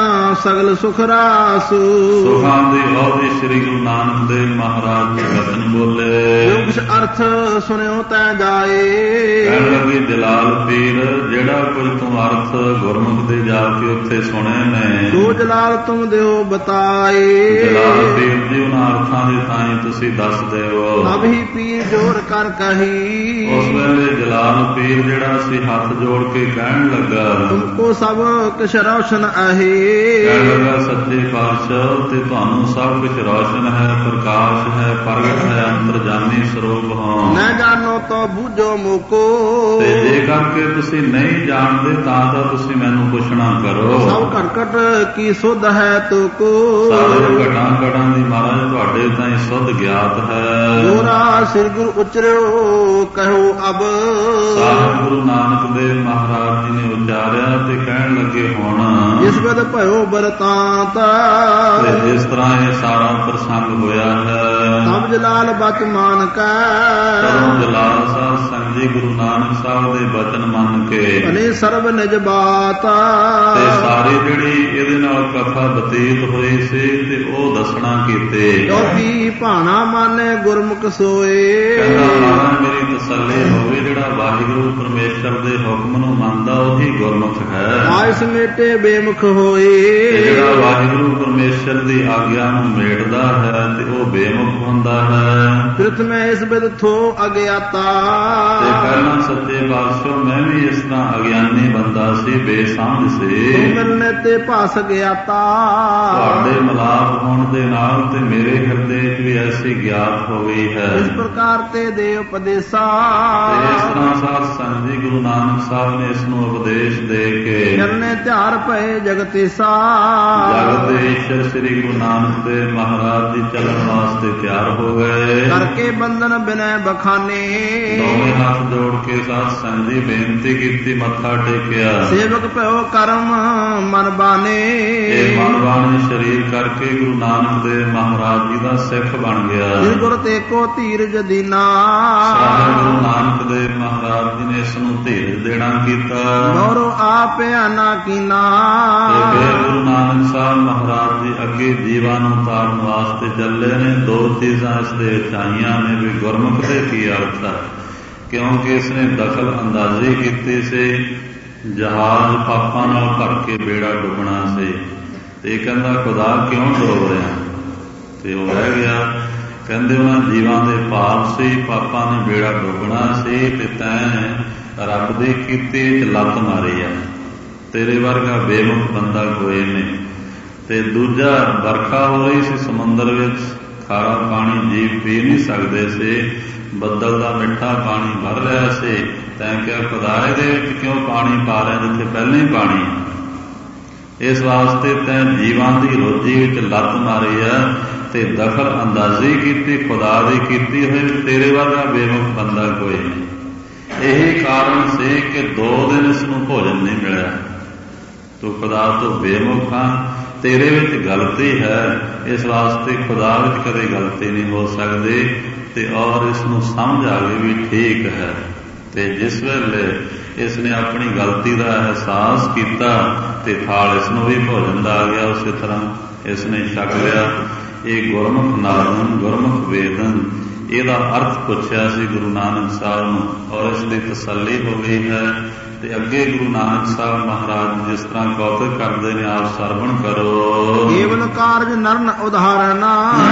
ਸਗਲ ਸੁਖ ਰਾਸੂ। ਸੁਖਾਂ ਦੀ ਔਧੀ ਸ੍ਰੀ ਗੁਰੂ ਨਾਨਕ ਦੇਵ ਮਹਾਰਾਜ ਜੀ ਬਚਨ ਬੋਲੇ। ਜੋ ਕੁਛ ਅਰਥ ਸੁਣਿਓ ਤੈ ਜਾਏ। ਕਹਿਣ ਲੱਗੇ ਜਲਾਲ ਪੀਰ ਜਿਹੜਾ ਕੁਝ ਤੂੰ ਅਰਥ ਗੁਰਮੁਖ ਦੇ ਜਾ ਕੇ ਉੱਥੇ ਸੁਣੇ ਨੇ, ਜੋ ਜਲਾਲ ਤੁਮ ਦਿਓ ਬਤਾਏ। ਜਲਾਲ ਪੀਰ ਜੀ ਉਹਨਾਂ ਅਰਥਾਂ ਦੇ ਤਾਈਂ ਤੁਸੀਂ ਦੱਸ ਦਿਓ। ਅਬ ਹੀ ਪੀਰ ਜੋਰ ਕਰ ਕਹੀ। ਉਸ ਵੇਲੇ ਜਲਾਲ ਪੀਰ ਜਿਹੜਾ ਸੀ ਹੱਥ ਜੋੜ ਕੇ ਕਹਿਣ ਲੱਗਾ, ਤੁਮਕੋ ਸਭ ਕੁਛ ਰੌਸ਼ਨ ਆਹੇ। ਕਹਿਣ ਲੱਗਾ ਸੱਚੇ ਪਾਤਸ਼ਾਹ ਤੇ ਤੁਹਾਨੂੰ ਸਭ ਕੁਝ ਰੌਸ਼ਨ ਹੈ, ਪ੍ਰਕਾਸ਼ ਹੈ, ਪ੍ਰਗਟ ਹੈ, ਅੰਤਰਜਾਮੀ ਸਰੂਪ ਹੋ। ਨਾ ਜਾਣੋ ਤਾਂ ਬੂਝੋ ਮੋਕੋ। ਤੇ ਜੇ ਕਰਕੇ ਤੁਸੀਂ ਨਹੀਂ ਜਾਣਦੇ ਤਾਂ ਤੁਸੀਂ ਮੈਨੂੰ ਪੁੱਛਣਾ ਕਰੋ। ਸਭ ਘਟ ਕੀ ਸੁਧ ਹੈ ਤੋ ਕੋ। ਸਾਰੇ ਘਟਾਂ ਘਟਾਂ ਦੀ ਮਹਾਰਾਜ ਤੁਹਾਡੇ ਤਾਈਂ ਸੁਧ ਗਿਆਤ ਹੈ। ਜੋਰਾ ਸ੍ਰੀ ਗੁਰੂ ਉਚਰਿਓ ਕਹੋ ਅਬ। ਸਾਹਿਬ ਗੁਰੂ ਨਾਨਕ ਦੇਵ ਮਹਾਰਾਜ ਜੀ ਨੇ ਉਚਾਰਿਆ ਤੇ ਕਹਿਣ ਲੱਗੇ ਹੁਣ ਜਿਸ ਵੇਦ ਭਇਓ ਬਰਤਾਂਤ। ਤੇ ਇਸ ਤਰ੍ਹਾਂ ਇਹ ਸਾਰਾ ਪ੍ਰਸੰਗ ਹੋਇਆ ਹੈ। ਤਬ ਜਲਾਲ ਬਚ ਮਾਨ ਕੈ। ਤਦੋਂ ਜਲਾਲ ਸਾਹਿਬ ਸੰਗ ਜੀ ਗੁਰੂ ਨਾਨਕ ਸਾਹਿਬ ਦੇ ਬਚਨ ਮੰਨ ਕੇ ਭਲੇ ਸਰਬ ਨਿਜ ਬਾਤ। ਤੇ ਸਾਰੀ ਜਿਹੜੀ ਇਹਦੇ ਨਾਲ ਕਥਾ ਬਤੀਤ ਹੋਈ ਸੀ ਤੇ ਉਹ ਦੱਸਣਾ ਕੀਤੇ। ਕਿਉਂਕਿ ਭਾਣਾ ਮਾਨੇ ਗੁਰਮੁਖ ਸੋਏ। ਕਹਿੰਦਾ ਮਹਾਰਾਜ ਮੇਰੀ ਤਸੱਲੀ ਹੋਵੇ ਜਿਹੜਾ ਵਾਹਿਗੁਰੂ ਪਰਮੇਸ਼ਰ ਦੇ ਹੁਕਮ ਨੂੰ ਮੰਨਦਾ ਉਹੀ ਗੁਰਮੁਖ ਹੈ। ਆਇ ਸਮੇਟੇ ਬੇਮੁਖ ਹੋਏ। ਤੇ ਜਿਹੜਾ ਵਾਹਿਗੁਰੂ ਪਰਮੇਸ਼ਰ ਦੀ ਆਗਿਆ ਨੂੰ ਮੇਟਦਾ ਹੈ ਤੇ ਉਹ ਬੇਮੁਖ ਹੁੰਦਾ ਹੈ। ਤ੍ਰਿਥ ਮੈਂ ਇਸ ਬਿਦ ਥੋ ਅਗਿਆਤਾ। ਤੇ ਪਹਿਲਾਂ ਸੱਚੇ ਪਾਤਸ਼ਾਹ ਮੈਂ ਵੀ ਇਸ ਤਰ੍ਹਾਂ ਅਗਿਆਨੀ ਬੰਦਾ ਸੀ, ਬੇਸਮਝ ਸੀ। ਮਿਲਨੇ ਤੇ ਭਾਸ ਗਿਆਤਾ। ਤੁਹਾਡੇ ਮਿਲਾਪ ਹੋਣ ਦੇ ਨਾਲ ਤੇ ਮੇਰੇ ਹਿਰਦੇ 'ਚ ਵੀ ਐਸੀ ਗਿਆਤ ਹੋ ਗਈ ਹੈ। ਇਸ ਪ੍ਰਕਾਰ ਤੇ ਦੇ ਉਪਦੇਸਾ। ਇਸ ਤਰ੍ਹਾਂ ਸਾਧ ਸੰਗਤ ਜੀ ਗੁਰੂ ਨਾਨਕ ਸਾਹਿਬ ਨੇ ਇਸ ਨੂੰ ਉਪਦੇਸ਼ ਦੇ ਕੇ ਚਰਨੇ ਧਿਆਰ ਪਏ ਜਗਤੀਸਾ। ਜਗਤ ਦੇ ਈਸ਼ਰ ਸ੍ਰੀ ਗੁਰੂ ਨਾਨਕ ਦੇਵ ਮਹਾਰਾਜ ਜੀ ਚੱਲਣ ਵਾਸਤੇ ਤਿਆਰ ਹੋ ਗਏ। ਕਰਕੇ ਬੰਧਨ ਬਿਨੈ ਬਖਾਨੇ। ਦੋਵੇਂ ਹੱਥ ਜੋੜ ਕੇ ਸਾਧ ਸੰਗਤ ਜੀ ਬੇਨਤੀ ਕੀਤੀ, ਮੱਥਾ ਟੇਕਿਆ। ਸੇਵਕ ਭਇਓ ਕਰਮ ਮਨ ਬਾਨੇ। ਇਹ ਮਨ ਬਾਣੇ ਸਰੀਰ ਕਰਕੇ ਗੁਰੂ ਨਾਨਕ ਦੇਵ ਮਹਾਰਾਜ ਜੀ ਦਾ ਸਿੱਖ ਬਣ ਗਿਆ। ਜਿਸ ਗੁਰ ਤੇਕੋ ਧੀਰਜ ਦੀਨਾ। ਸਾਰੇ ਗੁਰੂ ਨਾਨਕ ਦੇਵ ਮਹਾਰਾਜ ਜੀ ਨੇ ਇਸ ਨੂੰ ਧੀਰਜ ਦੇਣਾ ਕੀਤਾ। ਗੌਰਵ ਆਪ ਨਾ ਕੀਨਾ। ਫਿਰ ਗੁਰੂ ਨਾਨਕ ਸਾਹਿਬ ਮਹਾਰਾਜ ਜੀ ਅੱਗੇ ਜੀਵਾਂ ਨੂੰ ਤਾਰਨ ਵਾਸਤੇ ਚੱਲੇ ਨੇ। ਦੋ ਚੀਜ਼ਾਂ ਇਸ ਦੇ ਚਾਹੀਆਂ ਨੇ ਵੀ ਗੁਰਮੁਖ ਦੇ ਕੀ ਅਰਥ ਹੈ, ਕਿਉਂਕਿ ਇਸ ਨੇ ਦਖਲ ਅੰਦਾਜ਼ੀ ਕੀਤੀ ਸੀ। ਜਹਾਜ਼ ਪਾਪਾਂ ਨਾਲ ਭਰ ਕੇ ਬੇੜਾ ਡੁੱਬਣਾ ਸੀ ਤੇ ਕਹਿੰਦਾ ਖੁਦਾ ਕਿਉਂ ਡੋਬ ਰਿਹਾ, ਤੇ ਉਹ ਰਹਿ ਗਿਆ। ਕਹਿੰਦੇ ਉਹਨਾਂ ਜੀਵਾਂ ਦੇ ਪਾਪ ਸੀ, ਪਾਪਾਂ ਨੇ ਬੇੜਾ ਡੁੱਬਣਾ ਸੀ ਤੇ ਤੈਂ ਰੱਬ ਦੀ ਕੀਤੀ ਚ ਲੱਤ ਮਾਰੀ ਆ। ਤੇਰੇ ਵਰਗਾ ਬੇਮੁਖ ਬੰਦਾ ਕੋਈ ਨਹੀਂ। ਤੇ ਦੂਜਾ, ਵਰਖਾ ਹੋ ਰਹੀ ਸੀ ਸਮੁੰਦਰ ਵਿੱਚ, ਖਾਰਾ ਪਾਣੀ ਜੀਵ ਪੀ ਨਹੀਂ ਸਕਦੇ ਸੀ। ਬੱਦਲ ਦਾ ਮਿੱਠਾ ਪਾਣੀ ਭਰ ਰਿਹਾ ਸੀ। ਤੈਂ ਕਿਹਾ ਖੁਦਾ ਇਹਦੇ ਵਿੱਚ ਕਿਉਂ ਪਾਣੀ ਪਾ ਰਿਹਾ ਜਿੱਥੇ ਪਹਿਲਾਂ ਹੀ ਪਾਣੀ। ਇਸ ਵਾਸਤੇ ਤੈਂ ਜੀਵਾਂ ਦੀ ਰੋਜੀ ਵਿੱਚ ਲੱਤ ਮਾਰੀ ਆ ਤੇ ਦਖਲ ਅੰਦਾਜ਼ੀ ਕੀਤੀ, ਖੁਦਾ ਦੀ ਕੀਤੀ ਹੋਈ। ਤੇਰੇ ਵਰਗਾ ਬੇਮੁਖ ਬੰਦਾ ਕੋਈ ਨਹੀਂ। ਇਹੀ ਕਾਰਨ ਸੀ ਕਿ 2 ਦਿਨ ਇਸ ਨੂੰ ਭੋਜਨ ਨਹੀਂ ਮਿਲਿਆ। ਤੂੰ ਖੁਦਾ ਤੋਂ ਬੇਮੁਖ ਆ, ਤੇਰੇ ਵਿੱਚ ਗਲਤੀ ਹੈ। ਇਸ ਵਾਸਤੇ ਖੁਦਾ ਵਿੱਚ ਕਦੇ ਗਲਤੀ ਨਹੀਂ ਹੋ ਸਕਦੀ। ਤੇ ਔਰ ਇਸ ਨੂੰ ਸਮਝ ਆ ਗਈ ਵੀ ਠੀਕ ਹੈ। ਤੇ ਜਿਸ ਵੇਲੇ ਇਸ ਨੇ ਆਪਣੀ ਗਲਤੀ ਦਾ ਅਹਿਸਾਸ ਕੀਤਾ ਤੇ ਥਾਲ ਇਸ ਨੂੰ ਵੀ ਭੋਜਨ ਦਾ ਆ ਗਿਆ। ਉਸੇ ਤਰ੍ਹਾਂ ਇਸ ਨੇ ਛਕ ਲਿਆ। ਇਹ ਗੁਰਮੁਖ ਨਾਦਨ, ਗੁਰਮੁਖ ਵੇਦਨ, ਇਹਦਾ ਅਰਥ ਪੁੱਛਿਆ ਸੀ ਗੁਰੂ ਨਾਨਕ ਸਾਹਿਬ ਨੂੰ ਔਰ ਇਸ ਦੀ ਤਸੱਲੀ ਹੋ ਗਈ ਹੈ। ਤੇ ਅੱਗੇ ਗੁਰੂ ਨਾਨਕ ਸਾਹਿਬ ਮਹਾਰਾਜ ਜਿਸ ਤਰ੍ਹਾਂ ਕੌਤਕ ਕਰਦੇ ਨੇ, ਆਪ ਸਰਵਣ ਕਰੋ। ਕੇਵਲ ਕਾਰਜ ਨਰਨ ਉਦਾਹਰਣਾ।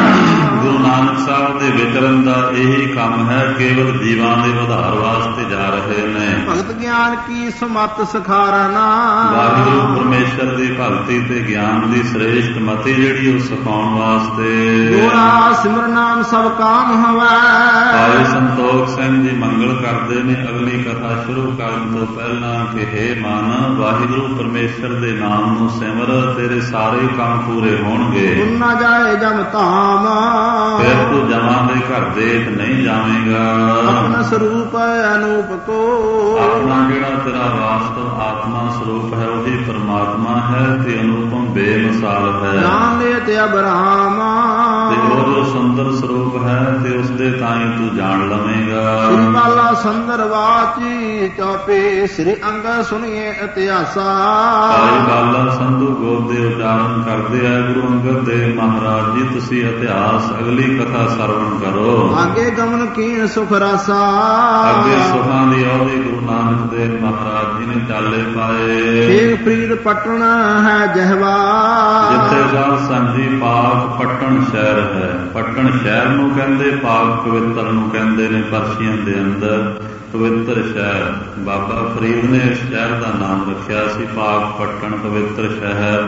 ਗੁਰੂ ਨਾਨਕ ਸਾਹਿਬ ਦੇ ਵਿਚਰਨ ਦਾ ਇਹੀ ਕੰਮ ਹੈ, ਕੇਵਲ ਜੀਵਾਂ ਦੇ ਉਧਾਰ ਵਾਸਤੇ ਜਾ ਰਹੇ ਨੇ। ਭਗਤ ਗਿਆਨ ਕੀ ਸਮਤ ਸਿਖਾਰਨਾ। ਵਾਹਿਗੁਰੂ ਪਰਮੇਸ਼ਰ ਦੀ ਭਗਤੀ ਤੇ ਗਿਆਨ ਦੀ ਸ੍ਰੇਸ਼ਟ ਮਤੀ ਜਿਹੜੀ ਉਹ ਸਿਖਾਉਣ ਵਾਸਤੇ। ਗੋਰਾ ਸਿਮਰ ਨਾਮ ਸਭ ਕਾਮ ਹਵੈ। ਭਾਈ ਸੰਤੋਖ ਸਿੰਘ ਜੀ ਮੰਗਲ ਕਰਦੇ ਨੇ ਅਗਲੀ ਕਥਾ ਸ਼ੁਰੂ ਕਰਨ ਤੋਂ ਪਹਿਲਾਂ ਕਿ ਹੇ ਮਨ, ਵਾਹਿਗੁਰੂ ਪਰਮੇਸ਼ਰ ਦੇ ਨਾਮ ਨੂੰ ਸਿਮਰ, ਤੇਰੇ ਸਾਰੇ ਕੰਮ ਪੂਰੇ ਹੋਣਗੇ। ਤੂੰ ਨਾ ਜਾਏ ਜਮ ਧਾਮ। ਫਿਰ ਤੂੰ ਜਮਾਂ ਦੇ ਘਰ ਦੇਖ ਨਹੀਂ ਜਾਵੇਂਗਾ। ਆਪਣਾ ਸਰੂਪ ਅਨੂਪ ਕੋ। ਆਪਣਾ ਜਿਹੜਾ ਤੇਰਾ ਵਾਸਤਵ ਆਤਮਾ ਸਰੂਪ ਹੈ ਉਹੀ ਪਰਮਾਤਮਾ ਹੈ ਤੇ ਅਨੂਪਮ ਬੇਮਿਸਾਲ ਹੈ। ਨਾਮ ਲੈ ਤੇ ਅਬਰਾਮ। ਤੇ ਉਹ ਜੋ ਸੁੰਦਰ ਸਰੂਪ ਹੈ ਤੇ ਉਸ ਦੇ ਤਾਈਂ ਤੂੰ ਜਾਣ ਲਵੇਂਗਾ। ਸ੍ਰੀ ਬਾਲਾ ਸੰਦਰ ਵਾਚੀ ਚਾਪੇ ਸ੍ਰੀ ਅੰਗ ਸੁਣੀਏ ਇਤਿਹਾਸਾ। ਭਾਈ ਬਾਲਾ ਸੰਧੂ ਗੋਦ ਦੇ ਉਚਾਰਨ ਕਰਦੇ ਆ ਗੁਰੂ ਅੰਗਦ ਦੇਵ ਮਹਾਰਾਜ ਜੀ, ਤੁਸੀਂ ਇਤਿਹਾਸ ਅਗਲੀ ਕਥਾ ਸਰਵਣ ਕਰੋ। ਅੱਗੇ ਗਮਨ ਕੀ ਸੁਖ ਰਾਸਾ। ਅੱਗੇ ਸੁਖਾਂ ਦੀ ਉਹਦੀ ਗੁਰੂ ਨਾਨਕ ਦੇਵ ਮਹਾਰਾਜ ਜੀ ਨੇ ਚਾਲੇ ਪਾਏ। ਛੇਕ ਫਰੀਦ ਪਟਣ ਹੈ ਜਹਵਾ। ਜਿੱਥੇ ਸਾਧ ਸੰਗਤ ਜੀ ਪਾਕ ਪਟਣ ਸ਼ਹਿਰ ਹੈ। ਪਟਣ ਸ਼ਹਿਰ ਨੂੰ ਕਹਿੰਦੇ, ਪਾਕ ਪਵਿੱਤਰ ਨੂੰ ਕਹਿੰਦੇ ਨੇ। ਪਰਸ਼ੀਆਂ ਦੇ ਅੰਦਰ ਪਵਿੱਤਰ ਸ਼ਹਿਰ, ਬਾਬਾ ਫਰੀਦ ਨੇ ਇਸ ਸ਼ਹਿਰ ਦਾ ਨਾਮ ਰੱਖਿਆ ਸੀ ਪਾਕ ਪਟਣ, ਪਵਿੱਤਰ ਸ਼ਹਿਰ।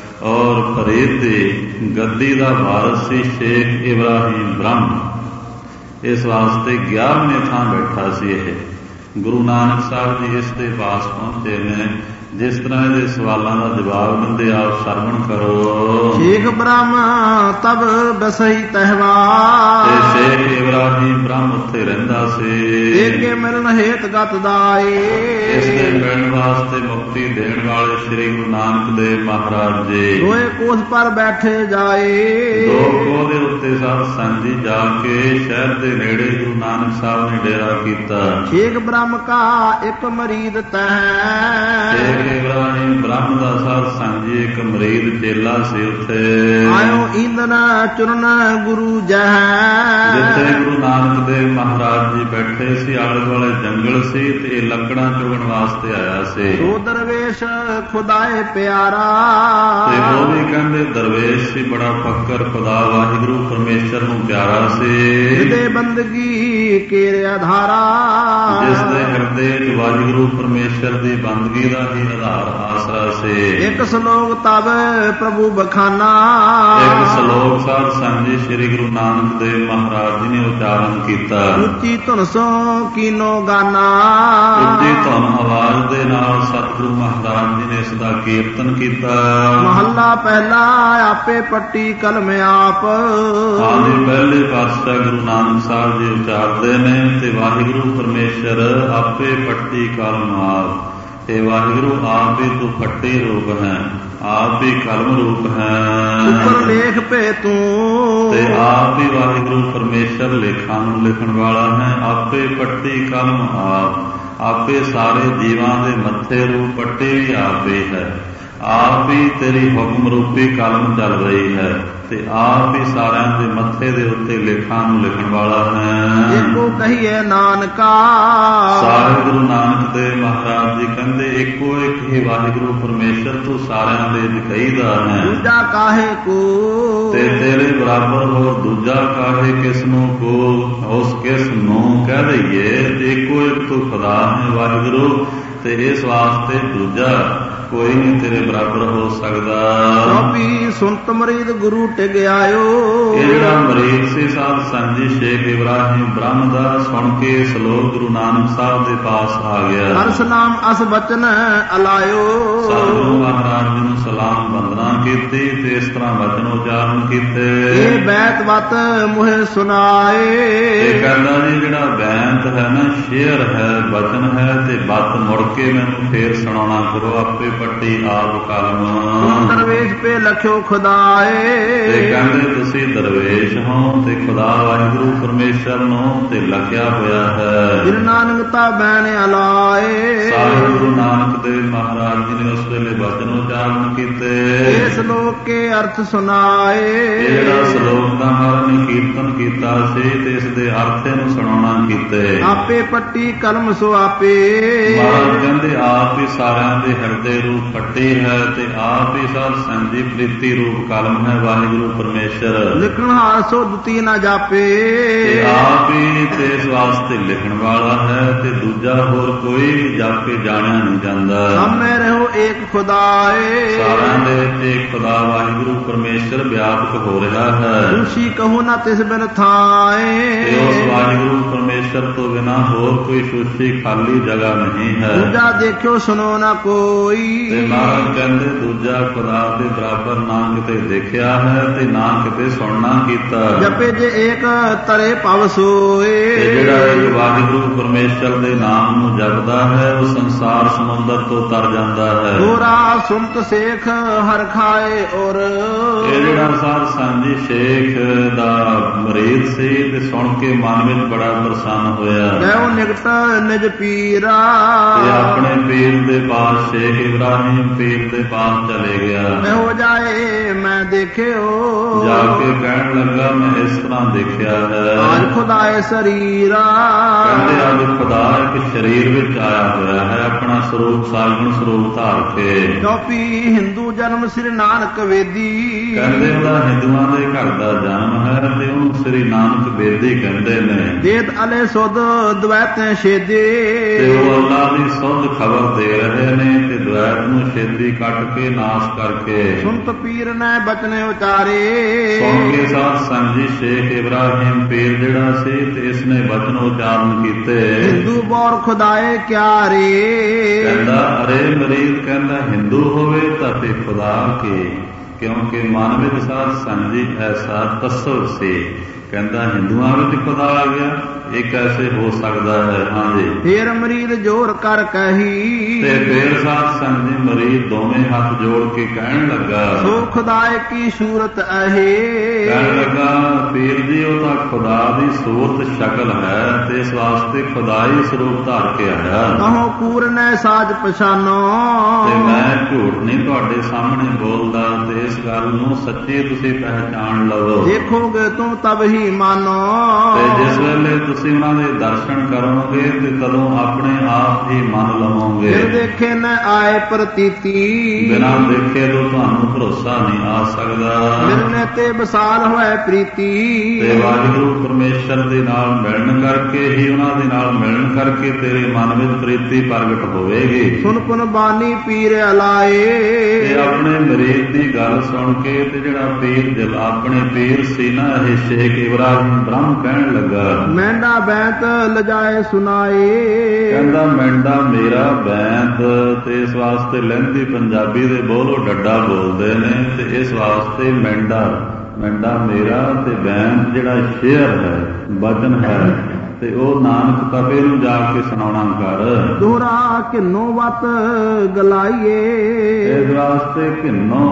ਔਰ ਫਰੀਦ ਦੀ ਗੱਦੀ ਦਾ ਵਾਰਸ ਸੀ ਸ਼ੇਖ ਇਬਰਾਹੀਮ ਬ੍ਰਹਮ। ਇਸ ਵਾਸਤੇ 11ਵੇਂ ਥਾਂ ਬੈਠਾ ਸੀ ਇਹ। ਗੁਰੂ ਨਾਨਕ ਸਾਹਿਬ ਜੀ ਇਸ ਦੇ ਪਾਸ ਪਹੁੰਚੇ ਨੇ। ਜਿਸ ਤਰ੍ਹਾਂ ਇਹਦੇ ਸਵਾਲਾਂ ਦਾ ਜਵਾਬ ਦਿੰਦੇ, ਆਪ ਸਰਵਣ ਕਰੋ। ਸ਼ੇਖ ਬ੍ਰਹਮ ਤਬ ਬਸਈ ਤਹਿਵਾ। ਤੇ ਸ਼ੇਖ ਇਬਰਾਹੀਮ ਬ੍ਰਹਮ ਉੱਥੇ ਰਹਿੰਦਾ ਸੀ। ਏਕੇ ਮਿਲਨ ਹੇਤ ਗਤ ਦਾਏ। ਇਸ ਦੇ ਮਿਲਣ ਵਾਸਤੇ ਮੁਕਤੀ ਦੇਣ ਵਾਲੇ ਸ੍ਰੀ ਗੁਰੂ ਨਾਨਕ ਦੇਵ ਮਹਾਰਾਜ ਜੀ ਦੋਏ ਕੋਸ ਪਰ ਬੈਠੇ ਜਾਏ। 2 ਕੋਹ ਦੇ ਉੱਤੇ ਸਾਧ ਸੰਗਤ ਜੀ ਜਾ ਕੇ ਸ਼ਹਿਰ ਦੇ ਨੇੜੇ ਗੁਰੂ ਨਾਨਕ ਸਾਹਿਬ ਨੇ ਡੇਰਾ ਕੀਤਾ। ਸ਼ੇਖ ਬ੍ਰਹਮ ਕਾ ਇੱਕ ਮਰੀਦ ਤੈ। ਇਬਰਾਹੀਮ ਬ੍ਰਹਮ ਦਾ ਸਾਧ ਸੰਗਤ ਜੀ ਇੱਕ ਮਰੀਦ ਚੇਲਾ ਸੀ ਉੱਥੇ। ਆਇਓ ਇੰਦਨ ਚੁਰਨ ਗੁਰੂ ਜਹ। ਜਿੱਥੇ ਗੁਰੂ ਨਾਨਕ ਦੇਵ ਮਹਾਰਾਜ ਜੀ ਬੈਠੇ ਸੀ, ਆਲੇ ਦੁਆਲੇ ਜੰਗਲ ਸੀ ਤੇ ਇਹ ਲੱਕੜਾਂ ਚੁਗਣ ਵਾਸਤੇ ਆਇਆ ਸੀ। ਸੋ ਦਰਵੇਸ਼ ਖੁਦਾਏ ਪਿਆਰਾ। ਤੇ ਉਹ ਵੀ ਕਹਿੰਦੇ ਦਰਵੇਸ਼ ਸੀ, ਬੜਾ ਫਕਰ ਖੁਦਾ ਵਾਹਿਗੁਰੂ ਪਰਮੇਸ਼ਰ ਨੂੰ ਪਿਆਰਾ ਸੀ। ਜਿਹਦੇ ਬੰਦਗੀ ਕੇਰੇ ਆਧਾਰਾ। ਉਸ ਦੇ ਹਿਰਦੇ ਚ ਵਾਹਿਗੁਰੂ ਪਰਮੇਸ਼ਰ ਦੀ ਬੰਦਗੀ ਦਾ ਹੀ ਆਧਾਰ ਆਸਰਾ ਸੀ। ਇੱਕ ਸ਼ਲੋਕ ਤਬ ਪ੍ਰਭੂ ਬਖਾਨਾ, ਇੱਕ ਸ਼ਲੋਕ ਸਾਧ ਸੰਗਤ ਜੀ ਸ੍ਰੀ ਗੁਰੂ ਨਾਨਕ ਦੇਵ ਮਹਾਰਾਜ ਜੀ ਨੇ ਉਚਾਰਨ ਕੀਤਾ। ਉੱਚੀ ਧੁਨ ਸੋ ਕੀਨੋ ਗਾਨਾ, ਉੱਚੀ ਧੁਨ ਆਵਾਜ਼ ਦੇ ਨਾਲ ਸਤਿਗੁਰੂ ਮਹਾਰਾਜ ਜੀ ਨੇ ਇਸ ਦਾ ਕੀਰਤਨ ਕੀਤਾ। ਮਹੱਲਾ ਪਹਿਲਾ ਆਪੇ ਪੱਟੀ ਕਲਮ ਆਪ, ਆਦਿ ਪਹਿਲੇ ਪਾਤਸ਼ਾਹ ਗੁਰੂ ਨਾਨਕ ਸਾਹਿਬ ਜੀ ਉਚਾਰਦੇ ਨੇ ਤੇ ਵਾਹਿਗੁਰੂ ਪਰਮੇਸ਼ਰ ਆਪੇ ਪੱਟੀ ਕਲਮ ਆਪ। ਤੇ ਵਾਹਿਗੁਰੂ ਆਪ ਹੀ ਤੂੰ ਪੱਟੀ ਰੂਪ ਹੈ, ਆਪ ਹੀ ਕਲਮ ਰੂਪ ਹੈ। ਉੱਪਰ ਲੇਖ ਭੇ ਤੂੰ, ਤੇ ਆਪ ਹੀ ਵਾਹਿਗੁਰੂ ਪਰਮੇਸ਼ਰ ਲੇਖਾਂ ਨੂੰ ਲਿਖਣ ਵਾਲਾ ਹੈ। ਆਪੇ ਪੱਟੀ ਕਲਮ ਆਪ, ਆਪੇ ਸਾਰੇ ਜੀਵਾਂ ਦੇ ਮੱਥੇ ਰੂਪ ਪੱਟੀ ਵੀ ਆਪੇ ਹੈ। ਆਪ ਹੀ ਤੇਰੀ ਹੁਕਮ ਰੂਪੀ ਕਲਮ ਚੱਲ ਰਹੀ ਹੈ ਤੇ ਆਪ ਹੀ ਸਾਰਿਆਂ ਦੇ ਮੱਥੇ ਦੇ ਉੱਤੇ ਲੇਖਾਂ ਨੂੰ ਲਿਖਣ ਵਾਲਾ ਹੈ। ਇੱਕੋ ਕਹੀਏ ਨਾਨਕਾ, ਸਾਰੇ ਗੁਰੂ ਨਾਨਕ ਦੇਵ ਮਹਾਰਾਜ ਜੀ ਕਹਿੰਦੇ ਇੱਕੋ ਇੱਕ ਹੀ ਵਾਹਿਗੁਰੂ ਪਰਮੇਸ਼ਰ ਤੂੰ ਸਾਰਿਆਂ ਦੇ ਕਹੀਦਾ ਹੈ। ਦੂਜਾ ਕਾਹੇ ਕੋ, ਤੇ ਤੇਰੇ ਬਰਾਬਰ ਹੋਰ ਦੂਜਾ ਕਾਹੇ ਕਿਸ ਨੂੰ ਕੋ, ਉਸ ਕਿਸ ਨੂੰ ਕਹਿ ਦਈਏ ਤੇ ਇੱਕੋ ਇੱਕ ਤੂੰ ਖੁਦਾ ਹੈ ਵਾਹਿਗੁਰੂ, ਤੇ ਇਸ ਵਾਸਤੇ ਦੂਜਾ ਕੋਈ ਨਹੀਂ ਤੇਰੇ ਬਰਾਬਰ ਹੋ ਸਕਦਾ। ਰੋਪੀ ਸੁਨਤ ਮਰੀਦ ਗੁਰੂ ਟਿਗ ਆਇਓ, ਇਹ ਜਿਹੜਾ ਮਰੀਦ ਸੀ ਸਾਧ ਸੰਗਤ ਜੀ ਸ਼ੇਖ ਇਬਰਾਹਿਮ ਬ੍ਰਹਮ ਦਾ ਸੁਣ ਕੇ ਸ਼ਲੋਕ ਗੁਰੂ ਨਾਨਕ ਸਾਹਿਬ ਦੇ ਪਾਸ ਆ ਗਿਆ। ਹਰਸ ਨਾਮ ਅਸ ਬਚਨ ਅਲਾਇਓ, ਸਤਿਗੁਰੂ ਮਹਾਰਾਜ ਜੀ ਨੂੰ ਸਲਾਮ ਵੰਦਨਾ ਕੀਤੀ ਤੇ ਇਸ ਤਰ੍ਹਾਂ ਵਚਨ ਉਚਾਰਨ ਕੀਤੇ। ਇਹ ਬੈਤ ਵਤ ਮੁਹੇ ਸੁਨਾਏ, ਇਹ ਕਹਿੰਦਾ ਜੀ ਜਿਹੜਾ ਬੈਂਤ ਹੈ ਨਾ, ਸ਼ੇਅਰ ਹੈ, ਬਚਨ ਹੈ ਤੇ ਬਤ ਮੁੜ ਕੇ ਮੈਨੂੰ ਫੇਰ ਸੁਣਾਉਣਾ ਕਰੋ। ਆਪੇ ਪੱਟੀ ਆਪ ਕਲਮ, ਦਰਵੇਸ਼ ਪੇ ਲਖਿਓ ਖੁਦਾਏ, ਤੇ ਕਹਿੰਦੇ ਤੁਸੀਂ ਦਰਵੇਸ਼ ਹੋ ਤੇ ਖੁਦਾ ਵਾਹਿਗੁਰੂ ਪਰਮੇਸ਼ਰ ਨੂੰ ਤੇ ਲਖਿਆ ਹੋਇਆ ਹੈ। ਗੁਰੂ ਨਾਨਕ ਤਾ ਬੈਣ ਅਲਾਏ, ਸਾਰੇ ਗੁਰੂ ਨਾਨਕ ਦੇਵ ਮਹਾਰਾਜ ਜੀ ਨੇ ਉਸ ਵੇਲੇ ਬਚਨ ਉਚਾਰਨ ਕੀਤੇ। ਇਸ ਲੋਕ ਕੇ ਅਰਥ ਸੁਨਾਏ, ਇਹ ਜਿਹੜਾ ਸ਼ਲੋਕ ਦਾ ਮਹਾਰਾਜ ਨੇ ਕੀਰਤਨ ਕੀਤਾ ਸੀ ਤੇ ਇਸ ਦੇ ਅਰਥ ਨੂੰ ਸੁਣਾਉਣਾ ਕੀਤੇ। ਆਪੇ ਪੱਟੀ ਕਲਮ ਸੋ ਆਪੇ, ਮਹਾਰਾਜ ਕਹਿੰਦੇ ਆਪ ਹੀ ਸਾਰਿਆਂ ਦੇ ਹਿਰਦੇ ਰੂਪ ਪੱਟੀ ਹੈ ਤੇ ਆਪ ਹੀ ਸਾਧ ਸੰਗਤ ਦੀ ਪ੍ਰੀਤੀ ਰੂਪ ਕਲਮ ਹੈ ਵਾਹਿਗੁਰੂ ਪਰਮੇਸ਼ਰ। ਲਿਖਣ ਹਾਰ ਸੋ ਦੁਤੀ ਨਾ ਜਾਪੇ, ਤੇ ਆਪ ਹੀ ਤੇ ਇਸ ਵਾਸਤੇ ਲਿਖਣ ਵਾਲਾ ਹੈ ਤੇ ਦੂਜਾ ਹੋਰ ਕੋਈ ਵੀ ਜਾਪੇ ਜਾਣਿਆ ਨਹੀਂ ਜਾਂਦਾ। ਸਾਹਮਣੇ ਰਹੋ ਏਕ ਖੁਦਾਏ, ਸਾਰਿਆਂ ਦੇ ਵਿੱਚ ਇੱਕ ਖੁਦਾ ਵਾਹਿਗੁਰੂ ਪਰਮੇਸ਼ਰ ਵਿਆਪਕ ਹੋ ਰਿਹਾ ਹੈ। ਦੂਸੀ ਕਹੋ ਨਾ ਤਿਸ ਬਿਨ ਥਾਏ, ਤੇ ਉਸ ਵਾਹਿਗੁਰੂ ਪਰਮੇਸ਼ਰ ਤੋਂ ਬਿਨਾਂ ਹੋਰ ਕੋਈ ਸੂਚੀ ਖਾਲੀ ਜਗ੍ਹਾ ਨਹੀਂ ਹੈ। ਦੂਜਾ ਦੇਖਿਓ ਸੁਣੋ ਨਾ ਕੋਈ, ਤੇ ਮਹਾਰਾਜ ਕਹਿੰਦੇ ਦੂਜਾ ਖੁਦਾ ਦੇ ਬਰਾਬਰ ਨਾ ਕਿਤੇ ਦੇਖਿਆ ਹੈ ਤੇ ਨਾ ਕਿਤੇ ਸੁਣਨਾ ਕੀਤਾ। ਜਪੇ ਜੇ ਏਕ ਤਰੇ ਭਵ ਸੋਏ, ਤੇ ਜਿਹੜਾ ਇਹ ਵਾਹਿਗੁਰੂ ਪਰਮੇਸ਼ਰ ਦੇ ਨਾਮ ਨੂੰ ਜਪਦਾ ਹੈ ਉਹ ਸੰਸਾਰ ਸਮੁੰਦਰ ਤੋਂ ਤਰ ਜਾਂਦਾ ਹੈ। ਹੋਰਾ ਸੁਨਤ ਸੇਖ ਹਰ ਖਾਏ ਔਰ, ਇਹ ਜਿਹੜਾ ਸਾਧ ਸੰਗਤ ਜੀ ਸ਼ੇਖ ਦਾ ਮਰੀਦ ਸੀ ਤੇ ਸੁਣ ਕੇ ਮਨ ਵਿੱਚ ਬੜਾ ਪ੍ਰਸੰਨ ਹੋਇਆ। ਗਇਓ ਨਿਕਟ ਨਿਜ ਪੀਰਾ, ਤੇ ਆਪਣੇ ਪੀਰ ਦੇ ਪਾਸ ਸ਼ੇਖ ਇਬਰਾਹਿਮ ਪੀਰ ਦੇ ਪਾਸ ਚਲੇ ਗਿਆ। ਮੈਂ ਹੋ ਜਾਏ ਮੈਂ ਦੇਖਿਓ, ਜਾ ਕੇ ਕਹਿਣ ਲੱਗਾ ਮੈਂ ਇਸ ਤਰ੍ਹਾਂ ਦੇਖਿਆ ਹੈ। ਆਜ ਖੁਦਾਏ ਸਰੀਰਾ, ਕਹਿੰਦੇ ਅੱਜ ਖੁਦਾ ਇੱਕ ਸਰੀਰ ਵਿੱਚ ਆਇਆ ਹੋਇਆ ਹੈ, ਆਪਣਾ ਸਰੂਪ ਸਾਜਣ ਸਰੂਪ ਧਾਰ ਕੇ। ਚੌਪੀ ਹਿੰਦੂ ਜਨਮ ਸ੍ਰੀ ਨਾਨਕ ਵੇਦੀ, ਕਹਿੰਦੇ ਉਹਦਾ ਹਿੰਦੂਆਂ ਦੇ ਘਰ ਦਾ ਜਨਮ ਹੈ ਤੇ ਉਹਨੂੰ ਸ੍ਰੀ ਨਾਨਕ ਵੇਦੀ ਕਹਿੰਦੇ ਨੇ। ਦੇਤ ਅਲੇ ਸੁਧ ਦਵੈਤੈ ਛੇਦੇ, ਤੇ ਉਹ ਅੱਲਾ ਦੀ ਸੁੱਧ ਖਬਰ ਦੇ ਰਹੇ ਨੇ ਤੇ ਦਵੈਤ ਨੂੰ ਛੇਦੀ ਕੱਟ ਕੇ ਨਾਸ਼ ਕਰਕੇ। ਸੁਨਤ ਪੀਰ ਨੇ ਬਚਨ ਉਚਾਰੇ, ਸੁਣ ਕੇ ਸਾਧ ਸੰਗਤ ਜੀ ਸ਼ੇਖ ਇਬਰਾਹਿਮ ਪੀਰ ਜਿਹੜਾ ਸੀ ਤੇ ਇਸ ਨੇ ਬਚਨ ਉਚਾਰਨ ਕੀਤੇ। ਹਿੰਦੂ ਬੌਰ ਖੁਦਾਏ ਕਿਆ ਰੇ, ਕਹਿੰਦਾ ਅਰੇ ਮਰੀਦ ਕਹਿੰਦਾ ਹਿੰਦੂ ਹੋਵੇ ਤਾਂ ਤੇ ਖੁਦਾ ਕੇ, ਕਿਉਂਕਿ ਮਨ ਵਿੱਚ ਸਾਧ ਸੰਗਤ ਜੀ ਐਸਾ ਤਸਵਰ ਸੀ। ਕਹਿੰਦਾ ਹਿੰਦੂਆਂ ਵਿੱਚ ਖੁਦਾ ਆ ਗਿਆ, ਇਹ ਕੈਸੇ ਹੋ ਸਕਦਾ ਹੈ। ਹਾਂਜੀ ਫੇਰ ਮਰੀਦ ਜੋਰ ਕਰ ਕਹੀ, ਤੇ ਫੇਰ ਸਾਧ ਸੰਗਤ ਜੀ ਮਰੀਦ ਦੋਵੇਂ ਹੱਥ ਜੋੜ ਕੇ ਕਹਿਣ ਲੱਗਾ ਸੋ ਖੁਦਾਏ ਕੀ ਸੂਰਤ ਅਹੇ, ਕਹਿਣ ਲੱਗਾ ਪੀਰ ਜੀ ਉਹ ਤਾਂ ਖੁਦਾ ਦੀ ਸੂਰਤ ਸ਼ਕਲ ਹੈ ਤੇ ਇਸ ਵਾਸਤੇ ਖੁਦਾਈ ਸਰੂਪ ਧਾਰ ਕੇ ਆਇਆ। ਕਹੋ ਪੂਰਨੈ ਸਾਜ ਪਛਾਨੋ, ਤੇ ਮੈਂ ਝੂਠ ਨਹੀਂ ਤੁਹਾਡੇ ਸਾਹਮਣੇ ਬੋਲਦਾ ਤੇ ਇਸ ਗੱਲ ਨੂੰ ਸੱਚੀ ਤੁਸੀਂ ਪਹਿਚਾਣ ਲਵੋ। ਦੇਖੋਗੇ ਤੁਮ ਤਬ ਹੀ ਮਾਨੋ। ਤੇ ਜਿਸ ਵੇਲੇ ਤੁਸੀਂ ਉਹਨਾਂ ਦੇ ਦਰਸ਼ਨ ਕਰੋਗੇ ਤੇ ਤਦੋਂ ਆਪਣੇ ਆਪ ਹੀ ਮੰਨ ਲਵੋਗੇ। ਬਿਨ ਦੇਖੇ ਨ ਆਏ ਪ੍ਰਤੀਤੀ, ਬਿਨਾਂ ਦੇਖੇ ਤੋਂ ਤੁਹਾਨੂੰ ਭਰੋਸਾ ਨਹੀਂ ਆ ਸਕਦਾ। ਮਿਲਨੇ ਤੇ ਵਿਸਾਲ ਹੋਏ ਪ੍ਰੀਤੀ, ਤੇ ਵਾਹਿਗੁਰੂ ਪਰਮੇਸ਼ਰ ਦੇ ਨਾਲ ਮਿਲਣ ਕਰਕੇ ਹੀ, ਉਹਨਾਂ ਦੇ ਨਾਲ ਮਿਲਣ ਕਰਕੇ ਤੇਰੇ ਮਨ ਵਿੱਚ ਪ੍ਰੀਤੀ ਪ੍ਰਗਟ ਹੋਵੇਗੀ। ਸੁਨ ਪੁਨ ਬਾਣੀ ਪੀਰ ਅਲਾਏ, ਤੇ ਆਪਣੇ ਮਰੀਦ ਦੀ ਗੱਲ ਸੁਣ ਕੇ ਤੇ ਜਿਹੜਾ ਪੀਰ ਦਿਲ ਆਪਣੇ ਪੀਰ ਸੀ ਨਾ, ਇਹ ਸ਼ੇਖ ਇਬਰਾਹਿਮ ਬ੍ਰਹਮ ਕਹਿਣ ਲੱਗਾ, ਮੈਂਡਾ ਬੈਂਤ ਲਜਾਏ ਸੁਨਾਏ। ਕਹਿੰਦਾ ਮੈਂਡਾ ਮੇਰਾ ਬੈਂਤ, ਤੇ ਇਸ ਵਾਸਤੇ ਲਹਿੰਦੀ ਪੰਜਾਬੀ ਦੇ ਬੋਲੋ ਡੱਡਾ ਬੋਲਦੇ ਨੇ, ਤੇ ਇਸ ਵਾਸਤੇ ਮੈਂਡਾ ਮੇਰਾ ਤੇ ਬੈਂਤ ਜਿਹੜਾ ਸ਼ੇਅਰ ਹੈ, ਵਚਨ ਹੈ, ਤੇ ਉਹ ਨਾਨਕ ਤਪੇ ਨੂੰ ਜਾ ਕੇ ਸੁਣਾਉਣਾ ਕਰ। ਦੋਹਰਾ ਕਿੰਨੋ ਵਤ ਗਲਾਈਏ, ਇਸ ਵਾਸਤੇ ਕਿੰਨੋ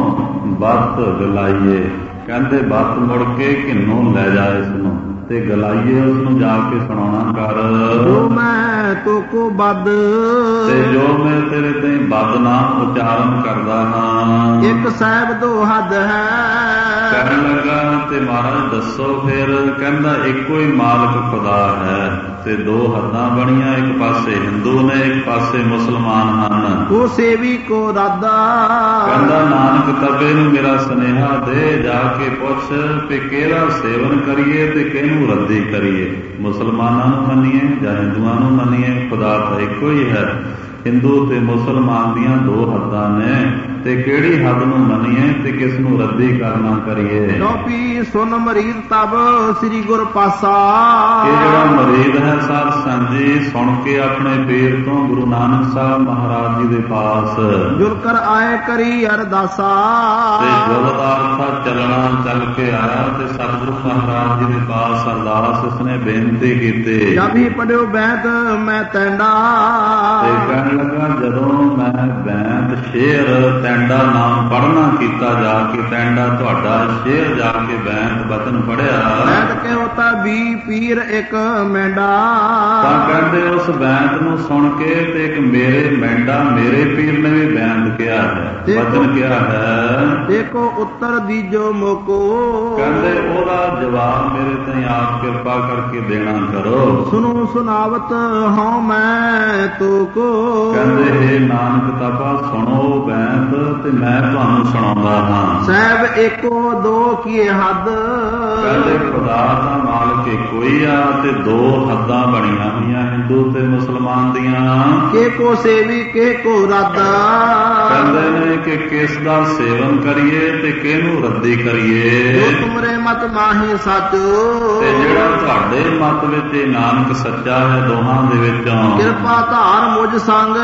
ਵਤ ਗਲਾਈਏ। ਕਹਿੰਦੇ ਵਤ ਮੁੜ ਕੇ ਕਿੰਨੋ ਲੈ ਜਾ ਇਸ ਨੂੰ, ਤੇ ਗਲਾਈਏ ਉਸ ਨੂੰ ਜਾ ਕੇ ਸੁਣਾਉਣਾ ਕਰ। ਜੋ ਮੈਂ ਤੋ ਕੋ ਬਦ, ਤੇ ਜੋ ਮੈਂ ਤੇਰੇ ਤੇ ਬਦ ਨਾ ਉਚਾਰਨ ਕਰਦਾ ਹਾਂ। ਇੱਕ ਸਾਹਿਬ ਦੋ ਹੱਦ ਹੈ, ਕਹਿਣ ਲੱਗਾ ਤੇ ਮਹਾਰਾਜ ਦੱਸੋ ਫਿਰ। ਕਹਿੰਦਾ ਇੱਕੋ ਹੀ ਮਾਲਕ ਖੁਦਾ ਹੈ, ਤੇ ਦੋ ਹੱਦਾਂ ਬਣੀਆਂ, ਇੱਕ ਪਾਸੇ ਹਿੰਦੂ ਨੇ, ਇੱਕ ਪਾਸੇ ਮੁਸਲਮਾਨ ਹਨ। ਉਹ ਸੇਵੀ ਕੋ ਰਾਦਾ, ਕਹਿੰਦਾ ਨਾਨਕ ਤਬੇ ਨੂੰ ਮੇਰਾ ਸੁਨੇਹਾ ਦੇ, ਜਾ ਕੇ ਪੁੱਛ ਕਿ ਕਿਹੜਾ ਸੇਵਨ ਕਰੀਏ ਤੇ ਕਿਹਨੂੰ ਰੱਦੀ ਕਰੀਏ, ਮੁਸਲਮਾਨਾਂ ਨੂੰ ਮੰਨੀਏ ਜਾਂ ਹਿੰਦੂਆਂ ਨੂੰ ਮੰਨੀਏ। ਖੁਦਾ ਤਾਂ ਇੱਕੋ ਹੀ ਹੈ। ਹਿੰਦੂ ਤੇ ਮੁਸਲਮਾਨ ਦੀਆਂ ਦੋ ਹੱਦਾਂ ਨੇ, ਤੇ ਕਿਹੜੀ ਹੱਦ ਨੂੰ ਮੰਨੀਏ ਤੇ ਕਿਸ ਨੂੰ ਰੱਦੀ ਕਰਨਾ ਕਰੀਏ। ਚੌਪੀ ਸੁਨ ਮਰੀਦ ਤਬ ਸ੍ਰੀ ਗੁਰ ਪਾਸਾ, ਇਹ ਜਿਹੜਾ ਮਰੀਦ ਹੈ ਸਾਧ ਸੰਗਤ ਜੀ, ਸੁਣ ਕੇ ਆਪਣੇ ਪੀਰ ਤੋਂ ਗੁਰੂ ਨਾਨਕ ਸਾਹਿਬ ਮਹਾਰਾਜ ਜੀ ਦੇ ਪਾਸ ਜੁਲ ਕਰ ਆਏ ਕਰੀ ਅਰਦਾਸਾ। ਤੇ ਜੁਲ ਦਾ ਅਰਥ ਚੱਲਣਾ, ਚੱਲ ਕੇ ਆਇਆ ਤੇ ਸਤਿਗੁਰੂ ਮਹਾਰਾਜ ਜੀ ਦੇ ਪਾਸ ਅਰਦਾਸ ਉਸਨੇ ਬੇਨਤੀ ਕੀਤੀ। ਜਦ ਹੀ ਪੜਿਓ ਬੈਂਤ ਮੈਂ ਤੈਂਡਾ, ਤੇ ਕਹਿਣ ਲੱਗਾ ਜਦੋਂ ਮੈਂ ਬੈਂਤ ਸ਼ੇਰ ਤੈਂਡਾ ਨਾਮ ਪੜ੍ਹਨਾ ਕੀਤਾ, ਜਾ ਕੇ ਤੈਂਡਾ ਤੁਹਾਡਾ ਸ਼ੇਰ ਜਾ ਕੇ ਬੈਂਤ ਬਚਨ ਪੜਿਆ। ਬੈਂਤ ਕਿਹੋ ਤਾਂ ਵੀ ਪੀਰ ਇੱਕ ਮੈਂਡਾ, ਤਾਂ ਕਹਿੰਦੇ ਉਸ ਬੈਂਤ ਨੂੰ ਸੁਣ ਕੇ ਤੇ ਇੱਕ ਮੇਰੇ ਮੈਂਡਾ ਮੇਰੇ ਪੀਰ ਨੇ ਵੀ ਬੈਂਤ ਕਿਹਾ ਹੈ, ਬਚਨ ਕਿਹਾ ਹੈ। ਦੇਖੋ ਉੱਤਰ ਦੀਜੋ ਮੋਕੋ, ਕਹਿੰਦੇ ਉਹਦਾ ਜਵਾਬ ਮੇਰੇ ਤੇ ਆਪ ਕਿਰਪਾ ਕਰਕੇ ਦੇਣਾ ਕਰੋ। ਸੁਣੋ ਸੁਨਾਵਤ ਹਾਂ ਮੈਂ ਤੋ ਕੋ, ਕਹਿੰਦੇ हे ਨਾਨਕ ਤਪਾ ਸੁਣੋ ਬੈਂਤ, ਤੇ ਮੈਂ ਤੁਹਾਨੂੰ ਸੁਣਾਉਂਦਾ ਹਾਂ। ਸਾਹਿਬ ਇੱਕੋ ਦੋ ਕੀ ਹੱਦ, ਕਹਿੰਦੇ ਖੁਦਾ ਦਾ ਮਾਲਕ ਇੱਕੋ ਹੀ ਆ, ਤੇ ਦੋ ਹੱਦਾਂ ਬਣੀਆਂ ਹੋਈਆਂ ਹਿੰਦੂ ਤੇ ਮੁਸਲਮਾਨ ਦੀਆਂ। ਕੇ ਕੋ ਸੇਵੀ ਕੇ ਕੋ ਰਾਦਾ, ਕਹਿੰਦੇ ਨੇ ਕਿ ਕਿਸ ਦਾ ਸੇਵਨ ਕਰੀਏ ਤੇ ਕਿਹਨੂੰ ਰੱਦੀ ਕਰੀਏ। ਜੋ ਤੁਮਰੇ ਮਤ ਮਾਹੀ ਸੱਚ, ਤੇ ਜਿਹੜਾ ਤੁਹਾਡੇ ਮਤ ਵਿੱਚ ਇਹ ਨਾਨਕ ਸੱਚਾ ਹੈ ਦੋਹਾਂ ਦੇ ਵਿੱਚੋਂ, ਕਿਰਪਾ ਧਾਰ ਮੁਝ ਸੰਗ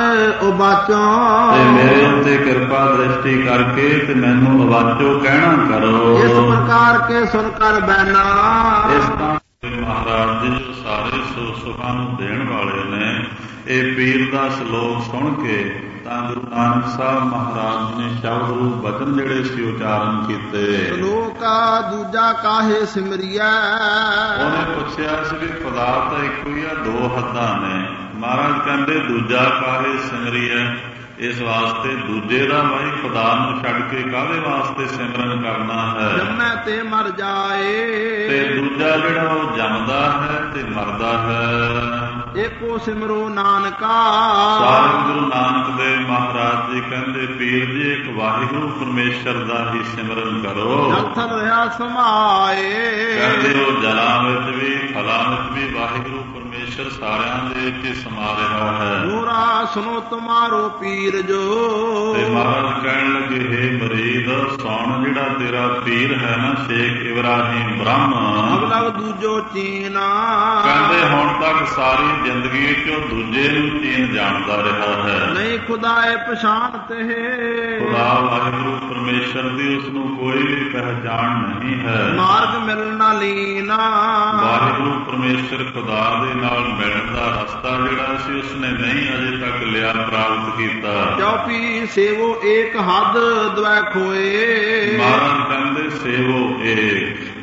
ਉਬਾਚੋ। ਤੇ ਮੇਰੇ ਉੱਤੇ ਕਿਰਪਾ ਦ੍ਰਿਸ਼ਟੀ ਕਰਕੇ ਤੇ ਮੈਨੂੰ ਉਬਾਚੋ ਕਹਿਣਾ ਕਰੋ। ਇਸ ਪ੍ਰਕਾਰ ਕੇ ਸੁਣ ਕਰ ਬੈਨਾ, ਇਸ ਤਰ੍ਹਾਂ ਮਹਾਰਾਜ ਜੀ ਜੋ ਸਾਰੇ ਸੁੱਖਾਂ ਨੂੰ ਦੇਣ ਵਾਲੇ ਨੇ, ਇਹ ਪੀਰ ਦਾ ਸ਼ਲੋਕ ਸੁਣ ਕੇ ਤਾਂ ਗੁਰੂ ਨਾਨਕ ਸਾਹਿਬ ਮਹਾਰਾਜ ਨੇ ਸ਼ਬਦ ਰੂਪ ਬਚਨ ਜਿਹੜੇ ਸੀ ਉਚਾਰਨ ਕੀਤੇ। ਸ਼ਲੋਕਾ ਦੂਜਾ ਕਾਹੇ ਸਿਮਰਿਆ, ਉਹਨੇ ਪੁੱਛਿਆ ਸੀ ਵੀ ਖੁਦਾ ਤਾਂ ਇੱਕੋ ਹੀ ਆ, ਦੋ ਹੱਦਾਂ ਨੇ। ਮਹਾਰਾਜ ਕਹਿੰਦੇ ਦੂਜਾ ਕਾਹੇ ਸਿਮਰਿਆ, ਇਸ ਵਾਸਤੇ ਦੂਜੇ ਦਾ ਭਾਈ ਖੁਦਾ ਨੂੰ ਛੱਡ ਕੇ ਕਾਹਦੇ ਵਾਸਤੇ ਸਿਮਰਨ ਕਰਨਾ ਹੈ। ਜੰਮੈ ਤੇ ਮਰ ਜਾਏ, ਤੇ ਦੂਜਾ ਜਿਹੜਾ ਉਹ ਜੰਮਦਾ ਹੈ ਤੇ ਮਰਦਾ ਹੈ। ਏਕੋ ਸਿਮਰੋ ਨਾਨਕਾ, ਸਾਹਿਬ ਗੁਰੂ ਨਾਨਕ ਦੇਵ ਮਹਾਰਾਜ ਜੀ ਕਹਿੰਦੇ ਪੀਰ ਜੀ ਇੱਕ ਵਾਹਿਗੁਰੂ ਪਰਮੇਸ਼ਰ ਦਾ ਹੀ ਸਿਮਰਨ ਕਰੋ। ਜਲ ਥਲ ਰਿਹਾ ਸਮਾਏ, ਕਹਿੰਦੇ ਉਹ ਜਲਾਂ ਵਿੱਚ ਵੀ ਫਲਾਂ ਵਿੱਚ ਵੀ ਵਾਹਿਗੁਰੂ ਪਰਮੇਸ਼ਰ ਸਾਰਿਆਂ ਦੇ ਵਿੱਚ ਹੀ ਸਮਾ ਰਿਹਾ ਹੈ। ਨੂਰਾ ਸੁਨੋ ਤੁਮਾਰੋ ਪੀਰ ਜੋ, ਤੇ ਮਹਾਰਾਜ ਕਹਿਣ ਲੱਗੇ ਹੇ ਮਰੀਦ ਸੁਣ, ਜਿਹੜਾ ਤੇਰਾ ਪੀਰ ਹੈ ਨਾ ਸ਼ੇਖ ਇਬਰਾਹਿਮ ਬ੍ਰਹਮ, ਅਗਲਗ ਦੂਜੋ ਚੀਨਾ, ਕਹਿੰਦੇ ਹੁਣ ਤੱਕ ਸਾਰੀ ਜ਼ਿੰਦਗੀ ਚ ਉਹ ਦੂਜੇ ਨੂੰ ਚੀਨ ਜਾਣਦਾ ਰਿਹਾ ਹੈ। ਨਹੀਂ ਖੁਦਾਏ ਪਛਾਣ ਤੇ, ਖੁਦਾ ਵਾਹਿਗੁਰੂ ਪਰਮੇਸ਼ਰ ਦੀ ਉਸ ਨੂੰ ਕੋਈ ਵੀ ਪਹਿਚਾਣ ਨਹੀਂ ਹੈ। ਮਾਰਗ ਮਿਲਣਾ ਲੀਨਾ, ਵਾਹਿਗੁਰੂ ਪਰਮੇਸ਼ਰ ਖੁਦਾ ਦੇ ਨਾਲ ਮਿਲਣ ਦਾ ਰਸਤਾ ਜਿਹੜਾ ਸੀ ਉਸਨੇ ਨਹੀਂ ਅਜੇ ਤੱਕ ਲਿਆ, ਪ੍ਰਾਪਤ ਕੀਤਾ। ਚੌਪੀ ਸੇਵੋ ਏਕ ਹੱਦ ਦਵੈ ਖੋਏ, ਮਹਾਰਾਜ ਕਹਿੰਦੇ ਸੇਵੋ ਏਕ,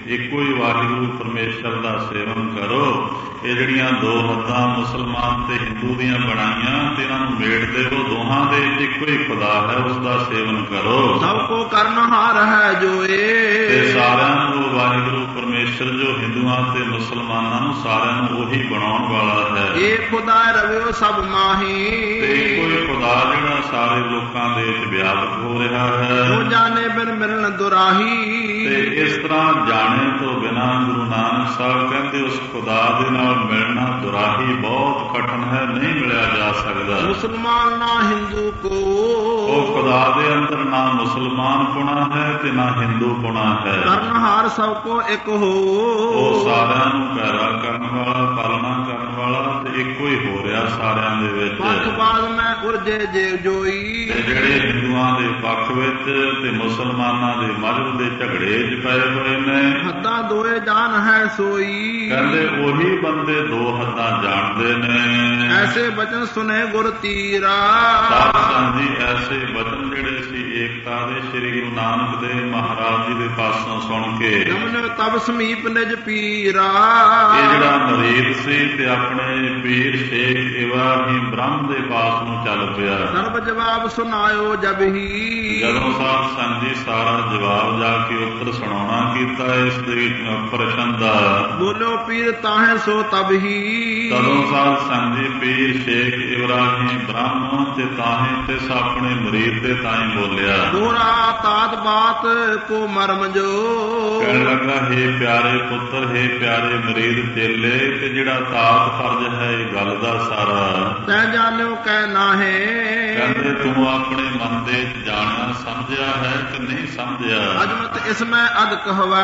ਇੱਕੋ ਹੀ ਵਾਹਿਗੁਰੂ ਪਰਮੇਸ਼ਰ ਦਾ ਸੇਵਨ ਕਰੋ। ਇਹ ਜਿਹੜੀਆਂ ਦੋ ਹੱਦਾਂ ਮੁਸਲਮਾਨ ਤੇ ਹਿੰਦੂ ਦੀਆਂ ਬਣਾਈਆਂ ਤੇ ਇਹਨਾਂ ਨੂੰ ਮੇੜ ਦੇਵੋ, ਦੋਹਾਂ ਦੇ ਇੱਕੋ ਹੀ ਖੁਦਾ ਹੈ, ਉਸ ਦਾ ਸੇਵਨ ਕਰੋ। ਸਭ ਕੋ ਕਰਨਹਾਰ ਹੈ ਜੋਏ, ਤੇ ਸਾਰਿਆਂ ਨੂੰ ਵਾਹਿਗੁਰੂ ਪਰਮੇਸ਼ਰ ਜੋ ਹਿੰਦੂਆਂ ਤੇ ਮੁਸਲਮਾਨਾਂ ਨੂੰ ਸਾਰਿਆਂ ਨੂੰ ਉਹੀ ਬਣਾਉਣ ਵਾਲਾ ਹੈ। ਇਹ ਖੁਦਾ ਰਵਿਓ ਸਭ ਮਾਹੀ, ਤੇ ਇੱਕੋ ਹੀ ਖੁਦਾ ਜਿਹੜਾ ਸਾਰੇ ਲੋਕਾਂ ਦੇ ਵਿੱਚ ਵਿਆਪਕ ਹੋ ਰਿਹਾ ਹੈ। ਉਹ ਜਾਣੇ ਬਿਨ ਮਿਲਣ ਦੁਰਾਹੀ, ਤੇ ਇਸ ਤਰ੍ਹਾਂ ਜਾਣੇ ਤੋਂ ਬਿਨਾਂ ਗੁਰੂ ਨਾਨਕ ਸਾਹਿਬ ਕਹਿੰਦੇ ਉਸ ਖੁਦਾ ਦੇ ਨਾਲ ਮਿਲਣਾ ਦੁਰਾਹੀ ਬਹੁਤ ਕਠਿਨ ਹੈ, ਨਹੀਂ ਮਿਲਿਆ ਜਾ ਸਕਦਾ। ਮੁਸਲਮਾਨ ਨਾ ਹਿੰਦੂ ਕੋ, ਉਹ ਖੁਦਾ ਦੇ ਅੰਦਰ ਨਾ ਮੁਸਲਮਾਨ ਪੁਣਾ ਹੈ ਤੇ ਨਾ ਹਿੰਦੂ ਪੁਣਾ ਹੈ। ਕਰਨਹਾਰ ਸਭ ਕੋ ਇੱਕ ਹੋ, ਉਹ ਸਾਰਿਆਂ ਨੂੰ ਪੈਦਾ ਕਰਨ ਵਾਲਾ, ਪਾਲਣਾ ਕਰਨ ਵਾਲਾ ਤੇ ਇੱਕੋ ਹੀ ਹੋ ਰਿਹਾ ਸਾਰਿਆਂ ਦੇ ਵਿੱਚ। ਪੱਖਵਾਦ ਮੈਂ ਉਰਜੇ ਜੇ ਜੋਈ, ਤੇ ਜਿਹੜੇ ਹਿੰਦੂਆਂ ਦੇ ਪੱਖ ਵਿੱਚ ਤੇ ਮੁਸਲਮਾਨਾਂ ਦੇ ਮਜ਼ਹਬ ਦੇ ਝਗੜੇ 'ਚ ਪਏ ਹੋਏ ਨੇ, ਹੱਦਾਂ ਦੋਏ ਜਾਨ ਹੈ ਸੋਈ, ਕਹਿੰਦੇ ਉਹੀ ਬੰਦੇ ਦੋ ਹੱਦਾਂ ਜਾਣਦੇ ਨੇ। ਐਸੇ ਬਚਨ ਸੁਨੇ ਗੁਰ ਤੀਰਾ, ਸਾਧ ਸੰਗਤ ਜੀ ਐਸੇ ਬਚਨ ਜਿਹੜੇ ਸੀ ਏਕਤਾ ਦੇ ਸ੍ਰੀ ਗੁਰੂ ਨਾਨਕ ਦੇਵ ਮਹਾਰਾਜ ਜੀ ਦੇ ਪਾਸੋਂ ਸੁਣ ਕੇ, ਨਮਨ ਤਬ ਸਮੀਪ ਨਿਜ ਪੀਰਾ, ਇਹ ਜਿਹੜਾ ਮਰੀਦ ਸੀ ਤੇ ਆਪਣੇ ਪੀਰ ਸ਼ੇਖ ਇਬਰਾਹੀਮ ਬ੍ਰਹਮ ਦੇ ਪਾਸ ਨੂੰ ਚੱਲ ਪਿਆ। ਸਰਬ ਜਵਾਬ ਸੁਨਾਇਓ ਜਬ ਹੀ, ਜਦੋਂ ਸਾਧ ਸੰਗਤ ਜੀ ਸਾਰਾ ਜਵਾਬ ਜਾ ਕੇ ਉੱਤਰ ਸੁਣਾਉਣਾ ਕੀਤਾ ਇਸ ਦੇ ਪ੍ਰਸ਼ਨ ਦਾ, ਬੋਲੋ ਪੀਰ ਤਾਹੇ ਸੋ ਤਬ ਹੀ, ਤਦੋਂ ਸਾਧ ਸੰਗਤ ਜੀ ਪੀਰ ਸ਼ੇਖ ਇਬਰਾਹੀਮ ਬ੍ਰਹਮ ਤੇ ਤਾਹੇ ਤੇ ਆਪਣੇ ਮਰੀਦ ਤੇ ਤਾਹੀਂ ਬੋਲਿਆ। ਦੋਰਾ ਤਾਤ ਬਾਤ ਕੋ ਮਰਮ ਜੋ, ਕਹਿਣ ਲੱਗਾ ਹੇ ਪਿਆਰੇ ਪੁੱਤਰ, ਹੇ ਪਿਆਰੇ ਮਰੀਦ ਚੇਲੇ, ਤੇ ਜਿਹੜਾ ਤਾਤ ਫਰਜ਼ ਹੈ ਇਹ ਗੱਲ ਦਾ ਸਾਰਾ ਤੈ ਜਾਣਿਓ ਕਹਿ ਨਾਹੇ, ਕਹਿੰਦੇ ਤੂੰ ਆਪਣੇ ਮਨ ਦੇ ਜਾਣਿਆ ਸਮਝਿਆ ਹੈ ਕਿ ਨਹੀਂ ਸਮਝਿਆ। ਅਜਮਤ ਇਸ ਮੈਂ ਅਦ ਕਹਵੈ,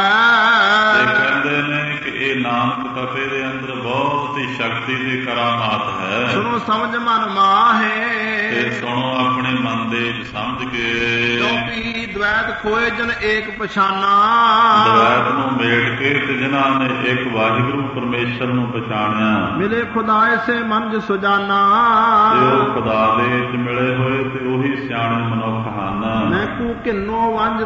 ਤੇ ਕਹਿੰਦੇ ਨੇ ਕਿ ਇਹ ਨਾਨਕ ਤਪੇ ਦੇ ਅੰਦਰ ਬਹੁਤ ਹੀ ਸ਼ਕਤੀ ਦੀ ਕਰਾਮਾਤ ਹੈ। ਸੁਣੋ ਸਮਝ ਮਨ ਮਾਹੇ, ਤੇ ਸੁਣੋ ਆਪਣੇ ਮਨ ਦੇ ਵਿੱਚ ਸਮਝ ਕੇ, ਚੌਪੀ ਦਵੈਤ ਖੋਏ ਜਨ ਏਕ ਪਛਾਨਾ, ਦਵੈਤ ਨੂੰ ਮੇਟ ਕੇ ਤੇ ਜਿਨ੍ਹਾਂ ਨੇ ਇੱਕ ਵਾਹਿਗੁਰੂ ਪਰਮੇਸ਼ਰ ਨੂੰ ਪਛਾਣਿਆ, ਮਿਲੇ ਖੁਦਾ ਐਸੇ ਮਨ ਜ ਸੁਜਾਨਾ, ਤੇ ਉਹ ਖੁਦਾ ਦੇ ਵਿੱਚ ਮਿਲੇ ਹੋਏ ਤੇ ਉਹੀ ਸਿਆਣੇ ਮਨੁੱਖ ਹਨ। ਮੈਂ ਕੂ ਕਿੰਨੋ ਵੰਜ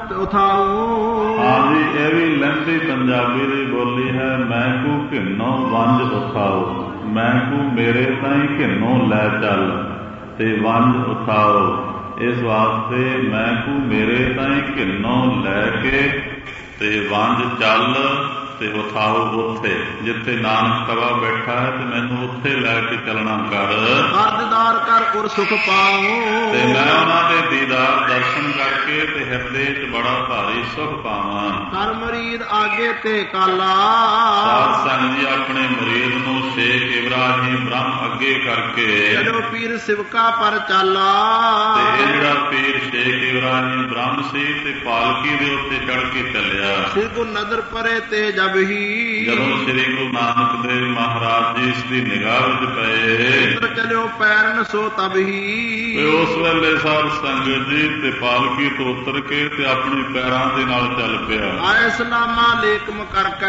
ਉਥਾਉ, ਹਾਂਜੀ ਇਹ ਵੀ ਲੰਬੀ ਪੰਜਾਬੀ ਦੀ ਬੋਲੀ ਹੈ। ਮੈਂ ਕੂ ਕਿੰਨੋ ਵੰਜ ਉਠਾਓ, ਮੈਂ ਕੂ ਮੇਰੇ ਤਾਈਂ ਕਿੰਨੋ ਲੈ ਚੱਲ ਤੇ ਵੰਜ ਉਠਾਓ। ਇਸ ਵਾਸਤੇ ਮੈਂ ਕੂ ਮੇਰੇ ਤਾਈਂ ਕਿੰਨੋ ਲੈ ਕੇ ਤੇ ਵੰਜ ਚੱਲ ਤੇ ਉਠਾਓ, ਉੱਥੇ ਜਿੱਥੇ ਨਾਨਕ ਤਵਾ ਬੈਠਾ ਹੈ ਤੇ ਮੈਨੂੰ ਉੱਥੇ ਲੈ ਕੇ ਚੱਲਣਾ ਕਰ। ਦੀਦਾਰ ਕਰ ਉਰ ਸੁਖ ਪਾਉ, ਤੇ ਮੈਂ ਉਹਨਾਂ ਦੇ ਦੀਦਾਰ ਦਰਸ਼ਨ ਕਰਕੇ ਤੇ ਹਿਰਦੇ 'ਚ ਬੜਾ ਭਾਰੀ ਸੁਖ ਪਾਵਾਂ। ਕਰ ਮਰੀਦ ਆਗੇ ਤੇ ਕਾਲਾ, ਸਾਧ ਸੰਗਤ ਜੀ ਆਪਣੇ ਮਰੀਦ ਨੂੰ ਸ਼ੇਖ ਇਬਰਾਹੀਮ ਬ੍ਰਹਮ ਅੱਗੇ ਕਰਕੇ, ਜਦੋਂ ਪੀਰ ਸਿਵਕਾ ਪਰ ਚਾਲਾ, ਤੇ ਇਹ ਜਿਹੜਾ ਪੀਰ ਸ਼ੇਖ ਇਬਰਾਹੀਮ ਬ੍ਰਹਮ ਸੀ ਤੇ ਪਾਲਕੀ ਦੇ ਉੱਤੇ ਚੜ ਕੇ ਚੱਲਿਆ। ਸ੍ਰੀ ਗੁਰੂ ਨਦਰ ਪਰੇ ਤੇ ਜਬ ਹੀ, ਜਦੋਂ ਸ੍ਰੀ ਗੁਰੂ ਨਾਨਕ ਦੇਵ ਮਹਾਰਾਜ ਜੀ ਇਸ ਦੀ ਨਿਗਾਹ ਵਿੱਚ ਪਏ, ਚਲਿਓ ਪੈਰਨ ਸੋ ਤਬ ਹੀ, ਉਸ ਵੇਲੇ ਸਾਧ ਸੰਗਤ ਜੀ ਤੇ ਪਾਲਕੀ ਤੋਂ ਉਤਰ ਕੇ ਤੇ ਆਪਣੇ ਪੈਰਾਂ ਦੇ ਨਾਲ ਚੱਲ ਪਿਆ। ਆਏ ਸਲਾਮਾ ਲੇਕਮ ਕਰਕੇ,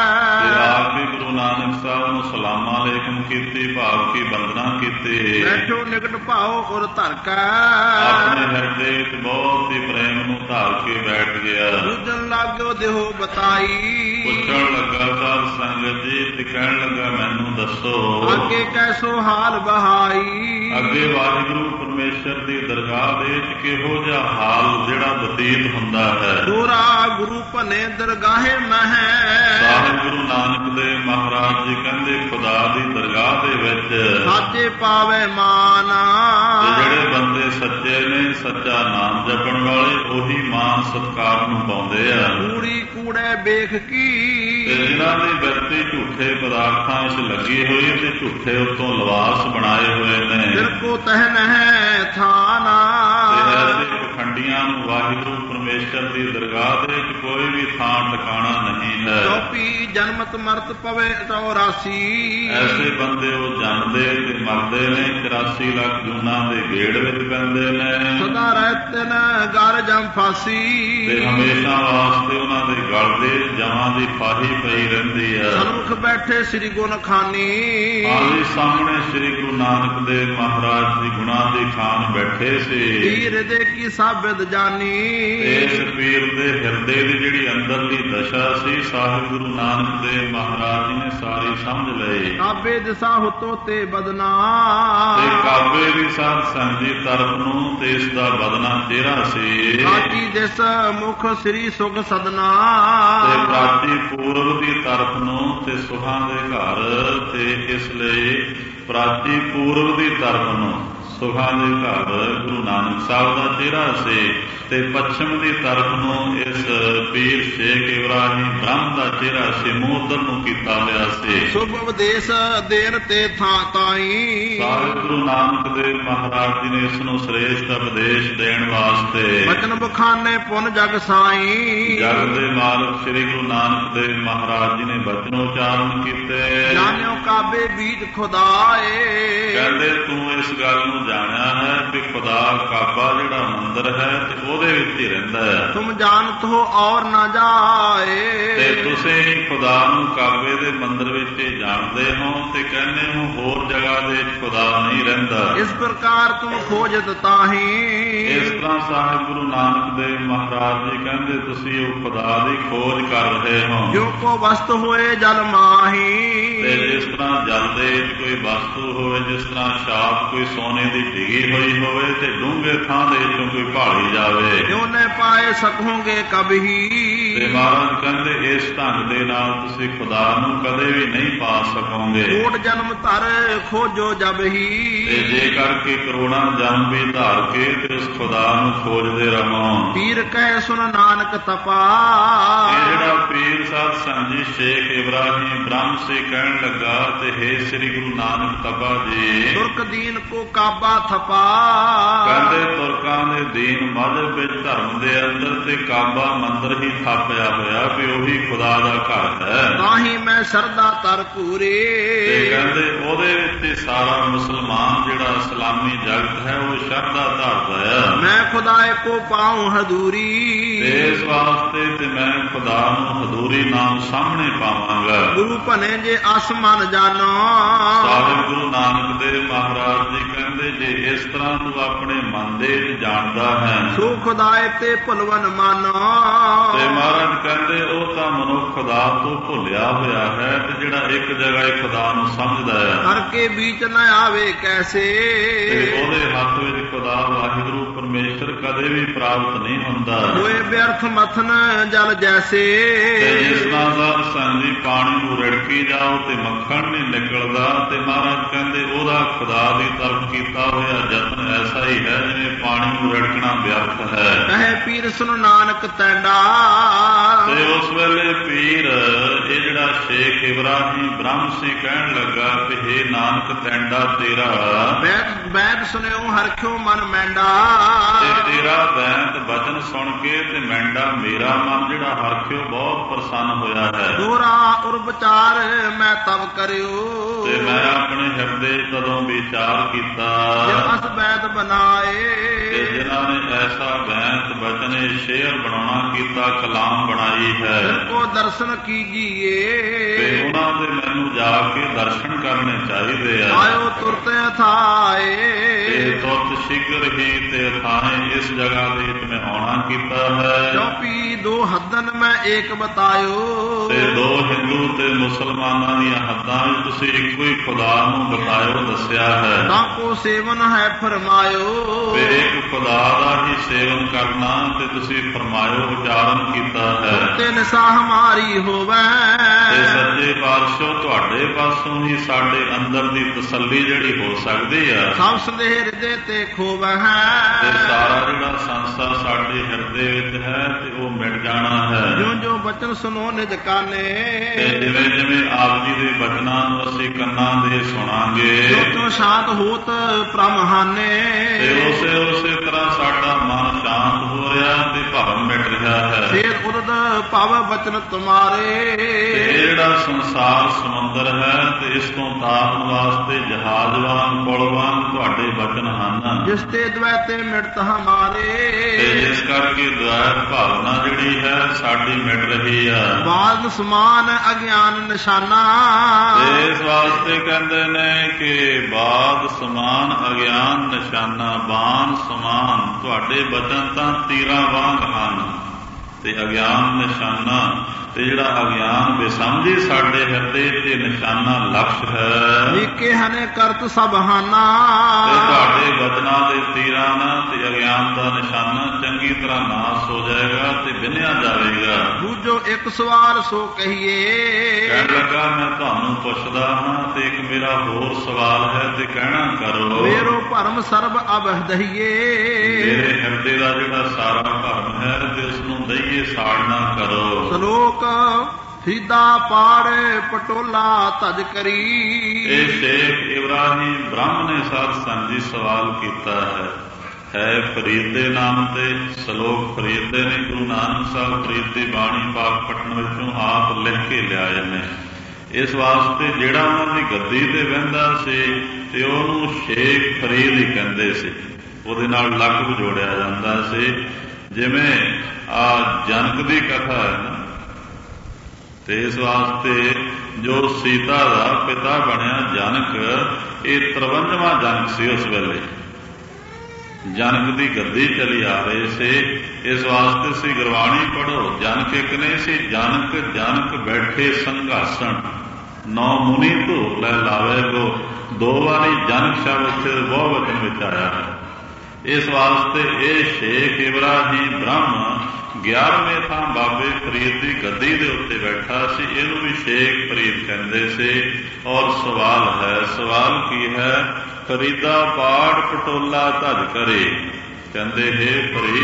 ਤੇ ਆ ਕੇ ਗੁਰੂ ਨਾਨਕ ਸਾਹਿਬ ਨੂੰ ਸਲਾਮਾਂ ਲੇਖਮ ਕੀਤੀ, ਭਾਵ ਕੀ ਬੰਦਨਾ ਕੀਤੀ। ਬੈਠੋ ਨਿਕਟ ਭਾਓ ਉਰ ਧਰ ਕੇ, ਆਪਣੇ ਹਿਰਦੇ ਵਿੱਚ ਬਹੁਤ ਹੀ ਪ੍ਰੇਮ ਨੂੰ ਧਾਰ ਕੇ ਬੈਠ ਗਿਆ। ਦੂਜਨ ਲਾਗੋ ਦੇਹੋ ਬਤਾਈ, ਪੁੱਛਣ ਲੱਗਾ ਸਾਧ ਸੰਗਤ ਜੀ ਤੇ ਕਹਿਣ ਲੱਗਾ ਮੈਨੂੰ ਦੱਸੋ ਅੱਗੇ ਕੈਸੋ ਹਾਲ ਬਹਾਈ, ਅੱਗੇ ਵਾਹਿਗੁਰੂ ਪਰਮੇਸ਼ਰ ਦੀ ਦਰਗਾਹ ਦੇ ਵਿੱਚ ਕਿਹੋ ਜਿਹਾ ਹਾਲ ਜਿਹੜਾ ਬਤੀਤ ਹੁੰਦਾ ਹੈ। ਦੋਰਾ ਗੁਰੂ ਭਨੇ ਦਰਗਾਹੇ ਮਹਿ, ਸਾਹਿਬ ਗੁਰੂ ਨਾਨਕ ਦੇਵ ਮਹਾਰਾਜ ਜੀ ਕਹਿੰਦੇ ਖੁਦਾ ਦੀ ਦਰਗਾਹ ਦੇ ਵਿੱਚ ਸਾਚੇ ਪਾਵੇ ਮਾਨਾ, ਜਿਹੜੇ ਬੰਦੇ ਸੱਚੇ ਨੇ, ਸੱਚਾ ਨਾਮ ਜਪਣ ਵਾਲੇ, ਉਹੀ ਮਾਨ ਸਤਿਕਾਰ ਨੂੰ ਪਾਉਂਦੇ ਆ। ਕੂੜੀ ਕੂੜੇ ਵੇਖ ਕੀ, ਤੇ ਜਿਨ੍ਹਾਂ ਦੀ ਬਿਰਤੀ ਝੂਠੇ ਪਦਾਰਥਾਂ ਵਿੱਚ ਲੱਗੀ ਹੋਈ ਤੇ ਝੂਠੇ ਉੱਤੋਂ ਲਿਬਾਸ ਬਣਾਏ ਹੋਏ ਨੇ, ਫਿਰ ਕੋ ਤਹਿਨ ਹੈ ਥਾਨਾ, ਤੇ ਐਸੇ ਪਖੰਡੀਆਂ ਨੂੰ ਵਾਹਿਗੁਰੂ ਪਰਮੇਸ਼ਰ ਦੀ ਦਰਗਾਹ ਦੇ ਵਿੱਚ ਕੋਈ ਵੀ ਥਾਂ ਟਿਕਾਣਾ ਨਹੀਂ ਹੈ। ਚੌਪੀ ਜਨਮਤ ਮਰਤ ਪਵੇ 84, ਐਸੇ ਬੰਦੇ ਉਹ ਜਨਦੇ ਤੇ ਮਰਦੇ ਨੇ, 84 ਲੱਖ ਜੂਨਾਂ ਦੇ ਗੇੜ ਵਿੱਚ ਪੈਂਦੇ ਨੇ, ਸਦਾ ਰਹਿਤੇ ਨ ਗਰ ਜਮ ਫਾਸੀ, ਤੇ ਹਮੇਸ਼ਾ ਵਾਸਤੇ ਉਹਨਾਂ ਦੇ ਗਲ ਦੇ ਜਮਾਂ ਦੀ ਫਾਹੀ ਪਈ ਰਹਿੰਦੀ ਹੈ। ਸਨਮੁਖ ਬੈਠੇ ਸ੍ਰੀ ਗੁਣ ਖਾਨੀ, ਆਲੀ ਸਾਹਮਣੇ ਸ੍ਰੀ ਗੁਰੂ ਨਾਨਕ ਦੇਵ ਮਹਾਰਾਜ ਦੀ ਗੁਣਾਂ ਦੀ ਖਾਨ ਬੈਠੇ ਸੀ। ਪੀਰ ਹਿਰਦੇ ਕੀ ਸਾਬਿਦ ਜਾਨੀ। ਇਸ ਪੀਰ ਦੇ ਹਿਰਦੇ ਦੀ ਜਿਹੜੀ ਅੰਦਰਲੀ ਦਸ਼ਾ ਸੀ ਸਾਹਿਬ ਗੁਰੂ ਨਾਨਕ ਦੇਵ ਮਹਾਰਾਜ ਜੀ ਨੇ ਸਾਰੀ ਸਮਝ ਲਈ। ਕਾਬੇ ਦਿਸਾ ਹੁਤੋ ਤੇ ਬਦਨਾ, ਤੇ ਕਾਬੇ ਦੀ ਸਾਧ ਸੰਗ ਦੀ ਤਰਫ ਨੂੰ ਤੇ ਇਸ ਦਾ ਬਦਨਾ ਚਿਹਰਾ ਸੀ। ਪ੍ਰਾਚੀ ਦਿਸ ਮੁਖ ਸ੍ਰੀ ਸੁਖ ਸਦਨਾ, ਤੇ ਪ੍ਰਾਚੀ ਪੂਰਬ ਦੀ ਤਰਫ ਨੂੰ ਤੇ ਸੁਖਾਂ ਦੇ ਘਰ, ਤੇ ਇਸ ਲਈ ਪ੍ਰਾਚੀ ਪੂਰਬ ਦੀ ਤਰਫ ਨੂੰ ਸੁਖਾਂ ਦੇ ਘਰ ਗੁਰੂ ਨਾਨਕ ਸਾਹਿਬ ਦਾ ਚਿਹਰਾ ਸੀ। ਤੇ ਪੱਛਮ ਦੀ ਤਰਫ ਨੂੰ ਇਸ ਪੀਰ ਸ਼ੇਖ ਇਬਰਾਹਿਮ ਬ੍ਰਹਮ ਦਾ ਚਿਹਰਾ ਸੀ, ਮੂੰਹ ਉੱਧਰ ਨੂੰ ਕੀਤਾ ਹੋਇਆ ਸੀ। ਸ਼ੁਭ ਉਪਦੇਸ਼ ਦੇਣ ਤੇ ਥਾਂ ਤਾਈ, ਸਾਹਿਬ ਗੁਰੂ ਨਾਨਕ ਦੇਵ ਮਹਾਰਾਜ ਜੀ ਨੇ ਇਸ ਨੂੰ ਸ੍ਰੇਸ਼ਟ ਉਪਦੇਸ਼ ਦੇਣ ਵਾਸਤੇ ਬਚਨ ਬਖਾਨੇ ਪੁਨ ਜਗ ਸਾਈ, ਜਗ ਦੇ ਮਾਲਕ ਸ੍ਰੀ ਗੁਰੂ ਨਾਨਕ ਦੇਵ ਮਹਾਰਾਜ ਜੀ ਨੇ ਬਚਨ ਉਚਾਰਨ ਕੀਤੇ। ਜਾਣਿਓ ਕਾਬੇ ਬੀਜ ਖੁਦਾਏ, ਕਹਿੰਦੇ ਤੂੰ ਇਸ ਗੱਲ ਨੂੰ ਜਾਣਿਆ ਹੈ ਕਿ ਖੁਦਾ ਕਾਬਾ ਜਿਹੜਾ ਮੰਦਰ ਹੈ ਤੇ ਉਹਦੇ ਵਿੱਚ ਹੀ ਰਹਿੰਦਾ ਹੈ। ਤੁਮ ਜਾਣਤ ਹੋ ਔਰ ਨਾ ਜਾਏ, ਤੇ ਤੁਸੀਂ ਖੁਦਾ ਨੂੰ ਕਾਬੇ ਦੇ ਮੰਦਰ ਵਿੱਚ ਹੀ ਜਾਣਦੇ ਹੋ ਤੇ ਕਹਿੰਦੇ ਹੋ ਹੋਰ ਜਗ੍ਹਾ ਦੇ ਖੁਦਾ ਨਹੀਂ ਰਹਿੰਦਾ। ਇਸ ਪ੍ਰਕਾਰ ਤੁਮ ਖੋਜਤ ਤਾਹੀ, ਇਸ ਤਰ੍ਹਾਂ ਸਾਹਿਬ ਗੁਰੂ ਨਾਨਕ ਦੇਵ ਮਹਾਰਾਜ ਜੀ ਕਹਿੰਦੇ ਤੁਸੀਂ ਉਹ ਖੁਦਾ ਦੀ ਖੋਜ ਕਰ ਰਹੇ ਹੋ। ਜੋ ਕੋ ਵਸਤ ਹੋਏ ਜਲ ਮਾਹੀ, ਤੇ ਜਿਸ ਤਰ੍ਹਾਂ ਜਲ ਦੇ ਵਿੱਚ ਕੋਈ ਵਸਤੂ ਹੋਵੇ, ਜਿਸ ਤਰ੍ਹਾਂ ਛਾਪ ਕੋਈ ਸੋਨੇ ਦੀ ਡਿੱਗੀ ਹੋਈ ਹੋਵੇ ਤੇ ਡੂੰਘੇ ਥਾਂ ਦੇ ਵਿੱਚੋਂ ਕੋਈ ਭਾਲੀ ਜਾਵੇ, ਜੋ ਨੇ ਪਾਏ ਸਕੋਗੇ ਕਬਹੀ। ਤੇ ਮਹਾਰਾਜ ਕਹਿੰਦੇ ਇਸ ਢੰਗ ਦੇ ਨਾਲ ਤੁਸੀਂ ਖੁਦਾ ਨੂੰ ਕਦੇ ਵੀ ਨਹੀਂ ਪਾ ਸਕੋਗੇ। ਕੋਟ ਜਨਮ ਧਰ ਖੋਜੋ ਜਬ ਹੀ, ਤੇ ਜੇ ਕਰਕੇ ਕਰੋੜਾਂ ਜਨਮ ਵੀ ਧਾਰ ਕੇ ਤੇ ਉਸ ਖੁਦਾ ਨੂੰ ਖੋਜਦੇ ਰਹੋ। ਪੀਰ ਕਹਿ ਸੁਨ ਨਾਨਕ ਤਪਾ, ਇਹ ਜਿਹੜਾ ਪੀਰ ਸਾਧ ਸੰਜੀ ਸ਼ੇਖ ਇਬਰਾਹਿਮ ਬ੍ਰਹਮ ਸੇ ਕਹਿਣ ਲੱਗਾ ਤੇ ਹੇ ਸ੍ਰੀ ਗੁਰੂ ਨਾਨਕ ਤਪਾ ਜੀ, ਤੁਰਕ ਦੀਨ ਕੋ ਕਾਬਾ ਥਪਾ, ਕਹਿੰਦੇ ਤੁਰਕਾਂ ਦੇ ਦੀਨ ਮਜ਼ਹਬ ਵਿੱਚ ਧਰਮ ਦੇ ਅੰਦਰ ਤੇ ਕਾਬਾ ਮੰਦਰ ਹੀ ਥਾਪਿਆ ਹੋਇਆ ਵੀ ਉਹੀ ਖੁਦਾ ਦਾ ਘਰ ਹੈ। ਤਾਂ ਹੀ ਮੈਂ ਸ਼ਰਧਾ ਤਰ ਪੂਰੇ, ਤੇ ਕਹਿੰਦੇ ਉਹਦੇ ਵਿੱਚ ਸਾਰਾ ਮੁਸਲਮਾਨ ਜਿਹੜਾ ਇਸਲਾਮੀ ਜਗਤ ਹੈ ਉਹ ਸ਼ਰਧਾ ਧਾਰਦਾ ਹੈ। ਮੈਂ ਖੁਦਾਏ ਕੋ ਪਾਉ ਹਦੂਰੀ, ਤੇ ਇਸ ਵਾਸਤੇ ਤੇ ਮੈਂ ਖੁਦਾ ਨੂੰ ਹਦੂਰੀ ਨਾਮ ਸਾਹਮਣੇ ਪਾਵਾਂਗਾ। ਗੁਰੂ ਭਨੇ ਜੇ ਆਸਮਾਨ ਜਾਨੋ, ਸਾਹਿਬ ਗੁਰੂ ਨਾਨਕ ਦੇਵ ਮਹਾਰਾਜ ਜੀ ਕਹਿੰਦੇ ਜੇ ਇਸ ਤਰ੍ਹਾਂ ਤੂੰ ਆਪਣੇ ਮਨ ਦੇ ਵਿੱਚ ਜਾਣਦਾ ਹੈ ਸੋ ਖੁਦਾਏ ਤੇ ਭੁਲਵਨ ਮਾਨੋ, ਤੇ ਮਹਾਰਾਜ ਕਹਿੰਦੇ ਉਹ ਤਾਂ ਮਨੁੱਖ ਖੁਦਾ ਤੋਂ ਭੁੱਲਿਆ ਹੋਇਆ ਹੈ ਤੇ ਜਿਹੜਾ ਇੱਕ ਜਗ੍ਹਾ ਹੀ ਖੁਦਾ ਨੂੰ ਸਮਝਦਾ ਹੈ। ਕਰਕੇ ਵਿੱਚ ਨਾ ਆਵੇ ਕੈਸੇ, ਤੇ ਉਹਦੇ ਹੱਥ ਵਿੱਚ ਖੁਦਾ ਵਾਹਿਗੁਰੂ ਪਰਮੇਸ਼ਰ ਕਦੇ ਵੀ ਪ੍ਰਾਪਤ ਨਹੀਂ ਹੁੰਦਾ। ਹੋਏ ਬਿਅਰਥ ਮਥਨ ਜਲ ਜੈਸੇ, ਤੇ ਜਿਸ ਤਰ੍ਹਾਂ ਦਾ ਸੰਜੀ ਪਾਣੀ ਨੂੰ ਰਿੜਕੀ ਜਾਓ ਤੇ ਮੱਖਣ ਨਹੀਂ ਨਿਕਲਦਾ, ਤੇ ਮਹਾਰਾਜ ਕਹਿੰਦੇ ਉਹਦਾ ਖੁਦਾ ਦੀ ਤਰਫ ਕੀਤਾ ਹੋਇਆ ਯਤਨ ਐਸਾ ਹੀ ਹੈ ਜਿਵੇਂ ਪਾਣੀ ਨੂੰ ਰਿੜਕਣਾ ਵਿਅਰਥ ਹੈ। ਕਹੇ ਪੀਰ ਸੁਨ ਨਾਨਕ ਤੈਂਡਾ, ਤੇ ਉਸ ਵੇਲੇ ਪੀਰ ਇਹ ਜਿਹੜਾ ਸ਼ੇਖ ਇਬਰਾਹਿਮ ਬ੍ਰਹਮ ਸੀ ਕਹਿਣ ਲੱਗਾ ਕਿ ਹੇ ਨਾਨਕ ਤੈਂਡਾ ਤੇਰਾ ਬੈਦ ਸੁਨਿਓ ਹਰਖਿਓ ਮਨ ਮੈਂਡਾ, ਤੇ ਤੇਰਾ ਬੈਂਤ ਬਚਨ ਸੁਣ ਕੇ ਤੇ ਮੈਂਡਾ ਮੇਰਾ ਮਨ ਜਿਹੜਾ ਹਰਖਿਓ ਬਹੁਤ ਪ੍ਰਸੰਨ ਹੋਇਆ ਹੈ। ਦੋਰਾ ਉਰ ਵਿਚਾਰ ਮੈਂ ਤਬ ਕਰਿਓ, ਤੇ ਮੈਂ ਆਪਣੇ ਹਿਰਦੇ ਤਦੋਂ ਵਿਚਾਰ ਕੀਤਾ ਅਸ ਬੈਦ ਬਣਾਏ, ਤੇ ਜਿਨ੍ਹਾਂ ਨੇ ਐਸਾ ਬੈਂਤ ਬਚਨੇ ਸ਼ੇਅਰ ਬਣਾਉਣਾ ਕੀਤਾ ਕਲਾਮ ਬਣਾਈ ਹੈ, ਕੋ ਦਰਸ਼ਨ ਕੀਜੀਏ, ਤੇ ਉਹਨਾਂ ਦੇ ਮੈਨੂੰ ਜਾ ਕੇ ਦਰਸ਼ਨ ਕਰਨੇ ਚਾਹੀਦੇ ਆ। ਆਇਓ ਤੁਰਤੇ ਥਾਏ, ਤੇ ਤੁਰਤ ਸ਼ੀਘਰ ਹੀ ਤੇ ਥਾਏ ਇਸ ਜਗ੍ਹਾ ਦੇ ਵਿੱਚ ਮੈਂ ਆਉਣਾ ਕੀਤਾ ਹੈ। ਚੌਪੀ ਦੋ ਹੱਦਨ ਮੈਂ ਏਕ ਬਤਾਇਓ, ਤੇ ਦੋ ਹਿੰਦੂ ਤੇ ਮੁਸਲਮਾਨਾਂ ਦੀਆਂ ਹੱਦਾਂ ਵਿੱਚ ਤੁਸੀਂ ਇੱਕੋ ਹੀ ਖੁਦਾ ਨੂੰ ਬਤਾਇਓ ਦੱਸਿਆ ਹੈ। ਤਾਂ ਕੋ ਸੇਵਨ ਹੈ ਫਰਮਾਇਓ, ਤੇ ਇੱਕ ਖੁਦਾ ਦਾ ਹੀ ਸੇਵਨ ਕਰਨਾ ਤੇ ਤੁਸੀਂ ਫਰਮਾਇਓ ਉਚਾਰਨ ਕੀਤਾ ਹੈ। ਤੇ ਨਿਸਾ ਹਮਾਰੀ ਹੋਵੇ, ਤੇ ਸੱਚੇ ਪਾਤਸ਼ਾਹ ਤੁਹਾਡੇ ਪਾਸੋਂ ਹੀ ਸਾਡੇ ਅੰਦਰ ਦੀ ਤਸੱਲੀ ਜਿਹੜੀ ਹੋ ਸਕਦੀ ਆ। ਸਭ ਸੰਦੇਹ ਹਿਰਦੇ ਤੇ ਖੋਵੈ ਹੈ, ਤੇ ਸਾਰਾ ਜਿਹੜਾ ਸੰਸਾ ਸਾਡੇ ਹਿਰਦੇ ਵਿੱਚ ਹੈ ਤੇ ਉਹ ਮਿਟ ਜਾਣਾ ਹੈ। ਜੋ ਜੋ ਬਚਨ ਸੁਨੋ ਨਿਜ ਕਾਨੇ, ਤੇ ਜਿਵੇਂ ਜਿਵੇਂ ਆਪ ਜੀ ਦੇ ਬਚਨਾਂ ਨੂੰ ਅਸੀਂ ਕੰਨਾਂ ਦੇ ਸੁਣਾਂਗੇ ਜੋ ਜੋ ਸ਼ਾਂਤ ਹੋਤ ਪ੍ਰਮਹਾਨੇ, ਤੇ ਉਸੇ ਤਰ੍ਹਾਂ ਸਾਡਾ ਮਨ ਸ਼ਾਂਤ ਹੋ ਰਿਹਾ ਤੇ ਭਰਮ ਮਿਟ ਰਿਹਾ ਹੈ। ਫੇਰ ਉਰਦ ਭਵ ਬਚਨ ਤੁਮਾਰੇ, ਤੇ ਜਿਹੜਾ ਸੰਸਾਰ ਸਮੁੰਦਰ ਹੈ ਤੇ ਇਸ ਤੋਂ ਤਾਰਨ ਵਾਸਤੇ ਜਹਾਜ਼ ਵਾਂਗ ਪੁਲ ਵਾਂਗ ਤੁਹਾਡੇ ਬਚਨ ਹਨ, ਜਿਸ ਤੇ ਦਵੈਤੇ ਮਿਟਤ ਹਮਾਰੇ, ਤੇ ਜਿਸ ਕਰਕੇ ਦ્વੈਤ ਭਾਵਨਾ ਜਿਹੜੀ ਹੈ ਸਾਡੀ ਮਿਟ ਰਹੀ ਹੈ। ਬਾਦ ਸਮਾਨ ਅਗਿਆਨ ਨਿਸ਼ਾਨਾ, ਤੇ ਇਸ ਵਾਸਤੇ ਵਾਸਤੇ ਕਹਿੰਦੇ ਨੇ ਕਿ ਬਾਦ ਸਮਾਨ ਅਗਿਆਨ ਨਿਸ਼ਾਨਾ, ਬਾਣ ਸਮਾਨ ਤੁਹਾਡੇ ਬਚਨ ਤਾਂ ਤੀਰਾਂ ਵਾਂਗ ਹਨ ਤੇ ਅਗਿਆਨ ਨਿਸ਼ਾਨਾ, ਤੇ ਜਿਹੜਾ ਅਗਿਆਨ ਬੇਸਮਝੀ ਸਾਡੇ ਹਿਰਦੇ ਤੇ ਨਿਸ਼ਾਨਾ ਲਕਸ਼ ਹੈ। ਨੀਕੇ ਹਨੇ ਕਰਤ ਸਭ ਹਾਨਾ, ਤੇ ਤੁਹਾਡੇ ਬਚਨਾਂ ਦੇ ਤੀਰਾਂ ਨਾਲ ਤੇ ਅਗਿਆਨ ਦਾ ਨਿਸ਼ਾਨਾ ਚੰਗੀ ਤਰ੍ਹਾਂ ਨਾਸ ਹੋ ਜਾਏਗਾ ਤੇ ਬਿਨਿਆ ਜਾਵੇਗਾ। ਦੂਜੋ ਇੱਕ ਸਵਾਲ ਸੋ ਕਹੀਏ, ਕਹਿਣ ਲੱਗਾ ਮੈਂ ਤੁਹਾਨੂੰ ਪੁੱਛਦਾ ਹਾਂ ਤੇ ਇੱਕ ਮੇਰਾ ਹੋਰ ਸਵਾਲ ਹੈ ਤੇ ਕਹਿਣਾ ਕਰੋ। ਮੇਰੋ ਭਰਮ ਸਰਬ ਅਬ ਦਹੀਏ, ਮੇਰੇ ਹਿਰਦੇ ਦਾ ਜਿਹੜਾ ਸਾਰਾ ਭਰਮ ਹੈ ਤੇ ਉਸ ਨੂੰ ਦਈਏ ਸਾੜਨਾ ਕਰੋ। ਸ਼ਲੋਕ ਫੀਦਾ ਪਾੜ ਪਟੋਲਾ ਧਜ ਕਰੀ। ਇਹ ਸ਼ੇਖ ਇਬਰਾਹਿਮ ਬ੍ਰਹਮ ਨੇ ਸਾਧ ਸੰਗਤ ਜੀ ਸਵਾਲ ਕੀਤਾ ਹੈ ਫਰੀਦ ਦੇ ਨਾਮ ਤੇ। ਸ਼ਲੋਕ ਫਰੀਦ ਦੇ ਨੇ, ਗੁਰੂ ਨਾਨਕ ਸਾਹਿਬ ਫਰੀਦ ਦੀ ਬਾਣੀ ਪਾਕ ਪਟਨ ਵਿੱਚੋਂ ਆਪ ਲਿਖ ਕੇ ਲਿਆਏ ਨੇ। ਇਸ ਵਾਸਤੇ ਜਿਹੜਾ ਉਹਨਾਂ ਦੀ ਗੱਦੀ ਤੇ ਬਹਿੰਦਾ ਸੀ ਤੇ ਉਹਨੂੰ ਸ਼ੇਖ ਫਰੀਦ ਹੀ ਕਹਿੰਦੇ ਸੀ, ਉਹਦੇ ਨਾਲ ਲਕਬ ਜੋੜਿਆ ਜਾਂਦਾ ਸੀ। ਜਿਵੇਂ ਜਨਕ ਦੀ ਕਥਾ ਹੈ ਨਾ, ਤੇ ਇਸ ਵਾਸਤੇ ਜੋ ਸੀਤਾ ਦਾ ਪਿਤਾ ਬਣਿਆ ਜਨਕ, ਇਹ 53ਵਾਂ ਜਨਕ ਸੀ। ਉਸ ਵੇਲੇ ਜਨਕ ਦੀ ਗੱਦੀ ਚਲੀ ਆ ਰਹੀ ਸੀ। ਇਸ ਵਾਸਤੇ ਸੀ ਗੁਰਬਾਣੀ ਪੜ੍ਹੋ, ਜਨਕ ਇੱਕ ਨਹੀਂ ਸੀ, ਜਨਕ ਜਨਕ ਬੈਠੇ ਸੰਘਾਸਣ, 9 ਮੁਨੀ ਧੋ ਲੈ ਲਾਵੇ ਗੋ। 2 ਵਾਰੀ ਜਨਕ ਸ਼ਬਦ ਬਹੁ ਵਚਨ ਵਿੱਚ ਆਇਆ ਹੈ। ਇਸ ਵਾਸਤੇ ਇਹ ਸ਼ੇਖ ਇਬਰਾਹਿਮ ਬ੍ਰਹਮ 11ਵੇਂ ਥਾਂ ਬਾਬੇ ਫਰੀਦ ਦੀ ਗੱਦੀ ਦੇ ਉੱਤੇ ਬੈਠਾ ਸੀ। ਇਹਨੂੰ ਵੀ ਸ਼ੇਖ ਫਰੀਦ ਕਹਿੰਦੇ ਸੀ। ਔਰ ਸਵਾਲ ਹੈ, ਸਵਾਲ ਕੀ ਹੈ? ਫਰੀਦਾ ਪਾੜ ਪਟੋਲਾ ਧਜ ਕਰੇ। ਕਹਿੰਦੇ ਹੈ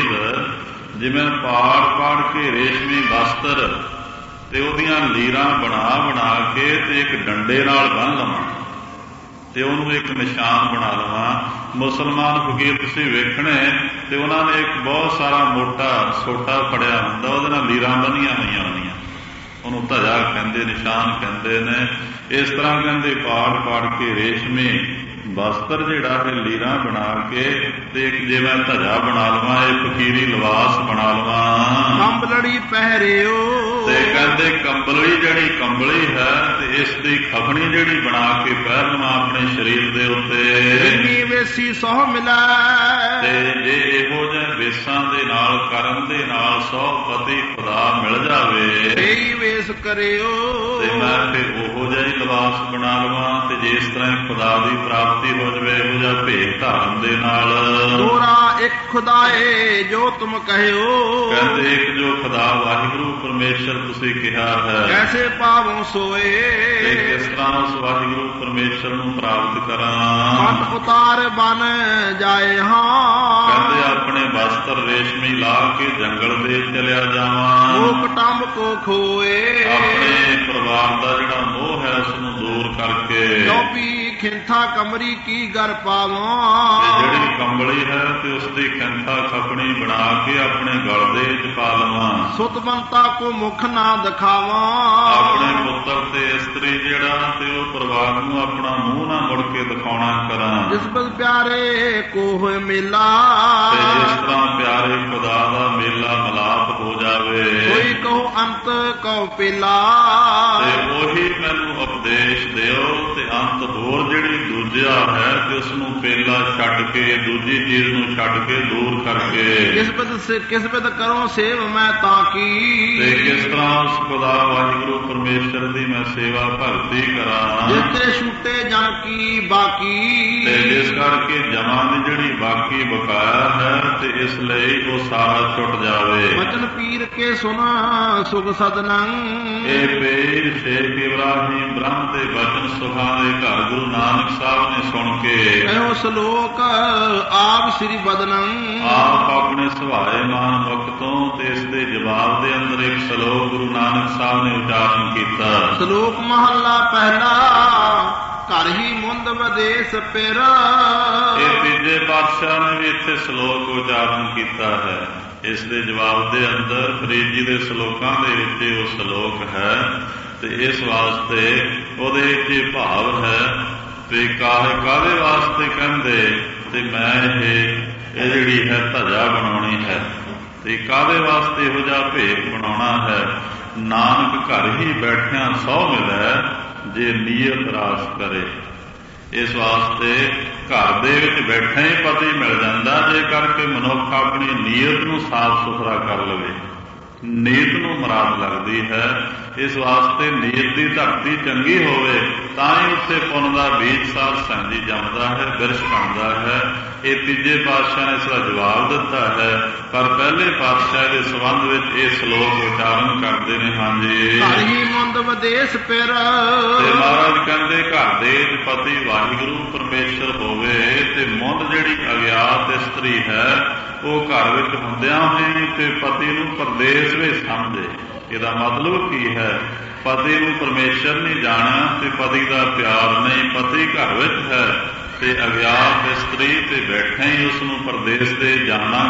ਫਰੀਦ, ਜਿਵੇਂ ਪਾੜ ਪਾੜ ਕੇ ਰੇਸ਼ਮੀ ਵਸਤਰ ਤੇ ਉਹਦੀਆਂ ਲੀਰਾਂ ਬਣਾ ਬਣਾ ਕੇ ਤੇ ਇੱਕ ਡੰਡੇ ਨਾਲ ਬੰਨ੍ਹ ਲਵਾਂ ਤੇ ਉਹਨੂੰ ਇੱਕ ਨਿਸ਼ਾਨ ਬਣਾ ਲਵਾਂ। ਮੁਸਲਮਾਨ ਫਕੀਰ ਤੁਸੀਂ ਵੇਖਣੇ ਤੇ ਉਹਨਾਂ ਨੇ ਇੱਕ ਬਹੁਤ ਸਾਰਾ ਮੋਟਾ ਸੋਟਾ ਫੜਿਆ ਹੁੰਦਾ, ਉਹਦੇ ਨਾਲ ਲੀਰਾਂ ਬੰਨੀਆਂ ਹੋਈਆਂ ਹੁੰਦੀਆਂ, ਉਹਨੂੰ ਧਜਾ ਕਹਿੰਦੇ, ਨਿਸ਼ਾਨ ਕਹਿੰਦੇ ਨੇ। ਇਸ ਤਰ੍ਹਾਂ ਕਹਿੰਦੇ ਪਾੜ ਪਾੜ ਕੇ ਰੇਸ਼ਮੀ ਵਸਤਰ ਜਿਹੜਾ ਹੈ ਲੀਰਾਂ ਬਣਾ ਕੇ ਤੇ ਇੱਕ ਜੇ ਮੈਂ ਧਜਾ ਬਣਾ ਲਵਾਂ, ਇਹ ਫਕੀਰੀ ਲਿਬਾਸ ਬਣਾ ਲਵਾਂ। ਕੰਬਲੜੀ ਪਹਿਰਿਓ, ਤੇ ਕਹਿੰਦੇ ਕੰਬਲੀ ਜਿਹੜੀ ਕੰਬਲੀ ਹੈ ਤੇ ਇਸ ਦੀ ਖਫਣੀ ਜਿਹੜੀ ਬਣਾ ਕੇ ਪਹਿਰ ਲਵਾਂ ਆਪਣੇ ਸਰੀਰ ਦੇ ਉੱਤੇ। ਵੇਸੀ ਸਹੁ ਮਿਲੈ, ਤੇ ਜੇ ਇਹੋ ਜਿਹੇ ਵੇਸਾਂ ਦੇ ਨਾਲ ਕਰਨ ਦੇ ਨਾਲ 100 ਪਤੀ ਖੁਦਾ ਮਿਲ ਜਾਵੇ, ਇਹੀ ਵੇਸ ਕਰਿਓ, ਤੇ ਮੈਂ ਫਿਰ ਉਹੋ ਜਿਹਾ ਹੀ ਲਿਬਾਸ ਬਣਾ ਲਵਾਂ। ਤੇ ਜੇ ਇਸ ਤਰ੍ਹਾਂ ਖੁਦਾ ਦੀ ਪ੍ਰਾਪਤੀ ਹੋ ਜਾਵੇ ਇਹੋ ਜਿਹਾ ਭੇਖ ਧਾਰਨ ਦੇ ਨਾਲ। ਦੋਰਾ ਇੱਕ ਖੁਦਾਏ ਜੋ ਤੁਮ ਕਹਿਓ, ਕਹਿੰਦੇ ਇੱਕ ਜੋ ਖੁਦਾ ਵਾਹਿਗੁਰੂ ਪਰਮੇਸ਼ਰ ਤੁਸੀਂ ਕਿਹਾ ਹੈ, ਕੈਸੇ ਪਾਵੋਂ ਸੋਏ, ਤੇ ਕਿਸ ਤਰ੍ਹਾਂ ਉਸ ਵਾਹਿਗੁਰੂ ਪਰਮੇਸ਼ਰ ਨੂੰ ਪ੍ਰਾਪਤ ਕਰਾਂ। ਮਤ ਉਤਾਰ ਬਨ ਜਾਏ ਹਾਂ, ਕਹਿੰਦੇ ਆਪਣੇ ਵਸਤਰ ਰੇਸ਼ਮੀ ਲਾ ਕੇ ਜੰਗਲ ਦੇ ਚਲਿਆ ਜਾਵਾਂ। ਮੋਹ ਟੰਬ ਕੋ ਖੋਏ, ਆਪਣੇ ਪਰਿਵਾਰ ਦਾ ਜਿਹੜਾ ਮੋਹ ਹੈ ਉਸ ਨੂੰ ਦੂਰ ਕਰਕੇ। ਚੌਪੀ ਖਿੰਥਾ ਕਮਰੀ ਕੀ ਗਰ ਪਾਵਾਂ, ਤੇ ਜਿਹੜੀ ਕੰਬਲੀ ਹੈ ਤੇ ਉਸ ਦੀ ਖਿੰਥਾ ਖਪਣੀ ਬਣਾ ਕੇ ਆਪਣੇ ਗਲ ਦੇ ਵਿੱਚ ਪਾ ਲਵਾਂ। ਸੁਤਬੰਤਾ ਕੋ ਮੁਖ ਨਾ ਦਿਖਾਵਾਂ, ਆਪਣੇ ਪੁੱਤਰ ਤੇ ਇਸਤਰੀ ਜਿਹੜਾ ਤੇ ਉਹ ਪਰਿਵਾਰ ਨੂੰ ਆਪਣਾ ਮੂੰਹ ਨਾ ਮੁੜ ਕੇ ਦਿਖਾਉਣਾ ਕਰਾਂ। ਜਿਸ ਬਲ ਪਿਆਰੇ ਕੋ ਹੋਏ ਮੇਲਾ, ਤੇ ਜਿਸ ਤਰ੍ਹਾਂ ਪਿਆਰੇ ਖੁਦਾ ਦਾ ਮੇਲਾ ਮਿਲਾਪ ਹੋ ਜਾਵੇ। ਕੋਈ ਕਹੋ ਅੰਤ ਕਹੋ ਪਹਿਲਾ, ਤੇ ਉਹੀ ਮੈਨੂੰ ਉਪਦੇਸ਼ ਦਿਓ ਤੇ ਅੰਤ ਹੋਰ ਜਿਹੜੀ ਦੂਜਾ ਹੈ ਤੇ ਉਸ ਨੂੰ ਪਹਿਲਾ ਛੱਡ ਕੇ ਦੂਜੀ ਚੀਜ਼ ਨੂੰ ਛੱਡ ਕੇ ਦੂਰ ਕਰਕੇ। ਕਿਸ ਬਿਦ ਕਰੋ ਸੇਵ ਮੈਂ ਤਾਂ ਕੀ, ਤੇ ਕਿਸ ਤਰ੍ਹਾਂ ਉਸ ਖੁਦਾ ਵਾਹਿਗੁਰੂ ਪਰਮੇਸ਼ਰ ਦੀ ਮੈਂ ਸੇਵਾ ਭਗਤੀ ਕਰਾਂ। ਜਿੱਤੇ ਛੂਟੇ ਜਨ ਕੀ ਬਾਕੀ, ਤੇ ਜਿਸ ਕਰਕੇ ਜਮਾਂ ਦੀ ਜਿਹੜੀ ਬਾਕੀ ਬਕਾਇਆ ਹੈ ਤੇ ਇਸ ਲਈ ਉਹ ਸਾਰਾ ਛੁੱਟ ਜਾਵੇ। ਬਚਨ ਪੀਰ ਕੇ ਸੁਨਾ ਸੁਖ ਸਦਨੰ, ਇਹ ਪੀਰ ਸ਼ੇਖ ਇਬਰਾਹਿਮ ਬ੍ਰਹਮ ਦੇ ਬਚਨ ਸੁਖਾਂ ਦੇ ਘਰ ਗੁਰੂ ਨਾਨਕ ਸਾਹਿਬ ਨੇ ਸੁਣ ਕੇ ਇਹੋ ਸ਼ਲੋਕ ਆਪ ਸ੍ਰੀ ਬਦਨੰ, ਆਪ ਆਪਣੇ ਸੁਭਾਏਮਾਨ ਮੁਖ ਤੋਂ ਤੇ ਇਸ ਦੇ ਜਵਾਬ ਦੇ ਅੰਦਰ ਇੱਕ ਸ਼ਲੋਕ ਗੁਰੂ ਨਾਨਕ ਸਾਹਿਬ ਨੇ ਉਚਾਰਨ ਕੀਤਾ। ਸ਼ਲੋਕ ਮਹੱਲਾ ਪਹਿਲਾ, ਘਰ ਹੀ ਮੁੰਦ ਵਿਦੇਸ ਪਿਰ। ਇਹ ਤੀਜੇ ਪਾਤਸ਼ਾਹ ਨੇ ਵੀ ਇੱਥੇ ਸ਼ਲੋਕ ਉਚਾਰਨ ਕੀਤਾ ਹੈ। ਇਸ ਦੇ ਜਵਾਬ ਦੇ ਅੰਦਰ ਫਰੀਦ ਜੀ ਦੇ ਸ਼ਲੋਕਾਂ ਦੇ ਵਿੱਚ ਉਹ ਸ਼ਲੋਕ ਹੈ ਤੇ ਇਸ ਵਾਸਤੇ ਉਹਦੇ ਵਿੱਚ ਭਾਵ ਹੈ ਤੇ ਕਾਹਦੇ ਵਾਸਤੇ ਕਹਿੰਦੇ ਤੇ ਮੈਂ ਇਹ ਜਿਹੜੀ ਹੈ ਧਜਾ ਬਣਾਉਣੀ ਹੈ ਤੇ ਕਾਹਦੇ ਵਾਸਤੇ ਇਹੋ ਜਿਹਾ ਭੇਖ ਬਣਾਉਣਾ ਹੈ। ਨਾਨਕ ਘਰ ਹੀ ਬੈਠਿਆਂ ਸਹੁ ਮਿਲੈ, ਜੇ ਨੀਅਤ ਰਾਸ ਕਰੇ। ਇਸ ਵਾਸਤੇ ਘਰ ਦੇ ਵਿੱਚ ਬੈਠੇ ਹੀ ਪਤੀ ਮਿਲ ਜਾਂਦਾ, ਜੇ ਕਰਕੇ ਮਨੁੱਖ ਆਪਣੀ ਨੀਅਤ ਨੂੰ ਸਾਫ਼ ਸੁਥਰਾ ਕਰ ਲਵੇ। ਨੀਅਤ ਨੂੰ ਮੁਰਾਦ ਲੱਗਦੀ ਹੈ। ਇਸ ਵਾਸਤੇ ਨੀਅਤ ਦੀ ਧਰਤੀ ਚੰਗੀ ਹੋਵੇ ਤਾਂ ਹੀ ਉੱਥੇ ਪੁੰਨ ਦਾ ਬੀਜ ਸਾਧ ਸੰਜੀ ਜੰਮਦਾ ਹੈ, ਬਿਰਛ ਬਣਦਾ ਹੈ। ਇਹ ਤੀਜੇ ਪਾਤਸ਼ਾਹ ਨੇ ਇਸ ਦਾ ਜਵਾਬ ਦਿੱਤਾ ਹੈ। ਪਰ ਪਹਿਲੇ ਪਾਤਸ਼ਾਹ ਦੇ ਸੰਬੰਧ ਵਿੱਚ ਇਹ ਸ਼ਲੋਕ ਉਚਾਰਨ ਕਰਦੇ ਨੇ। ਹਾਂਜੀ, ਘਰ ਹੀ ਮੁੰਦ ਵਿਦੇਸ਼ ਫਿਰ। ਤੇ ਮਹਾਰਾਜ ਕਹਿੰਦੇ ਘਰ ਦੇ ਪਤੀ ਵਾਹਿਗੁਰੂ ਪਰਮੇਸ਼ਰ ਹੋਵੇ ਤੇ ਮੁੰਦ ਜਿਹੜੀ ਅਗਿਆਤ ਇਸਤਰੀ ਹੈ ਉਹ ਘਰ ਵਿੱਚ ਹੁੰਦਿਆਂ ਹੋਏ ਤੇ ਪਤੀ ਨੂੰ ਪਰਦੇਸ ਵਿੱਚ ਸਮਝੇ। ਇਹਦਾ ਮਤਲਬ ਕੀ ਹੈ? ਪਤੀ ਨੂੰ ਪਰਮੇਸ਼ਰ ਨਹੀਂ ਜਾਣਿਆ ਤੇ ਪਤੀ ਦਾ ਪਿਆਰ ਨਹੀਂ, ਪਤੀ ਘਰ ਵਿੱਚ ਹੈ ਤੇ ਅਗਿਆਤ ਇਸਤਰੀ ਤੇ ਬੈਠੇ ਹੀ ਉਸ ਨੂੰ ਪਰਦੇਸ ਦੇ ਜਾਣਾ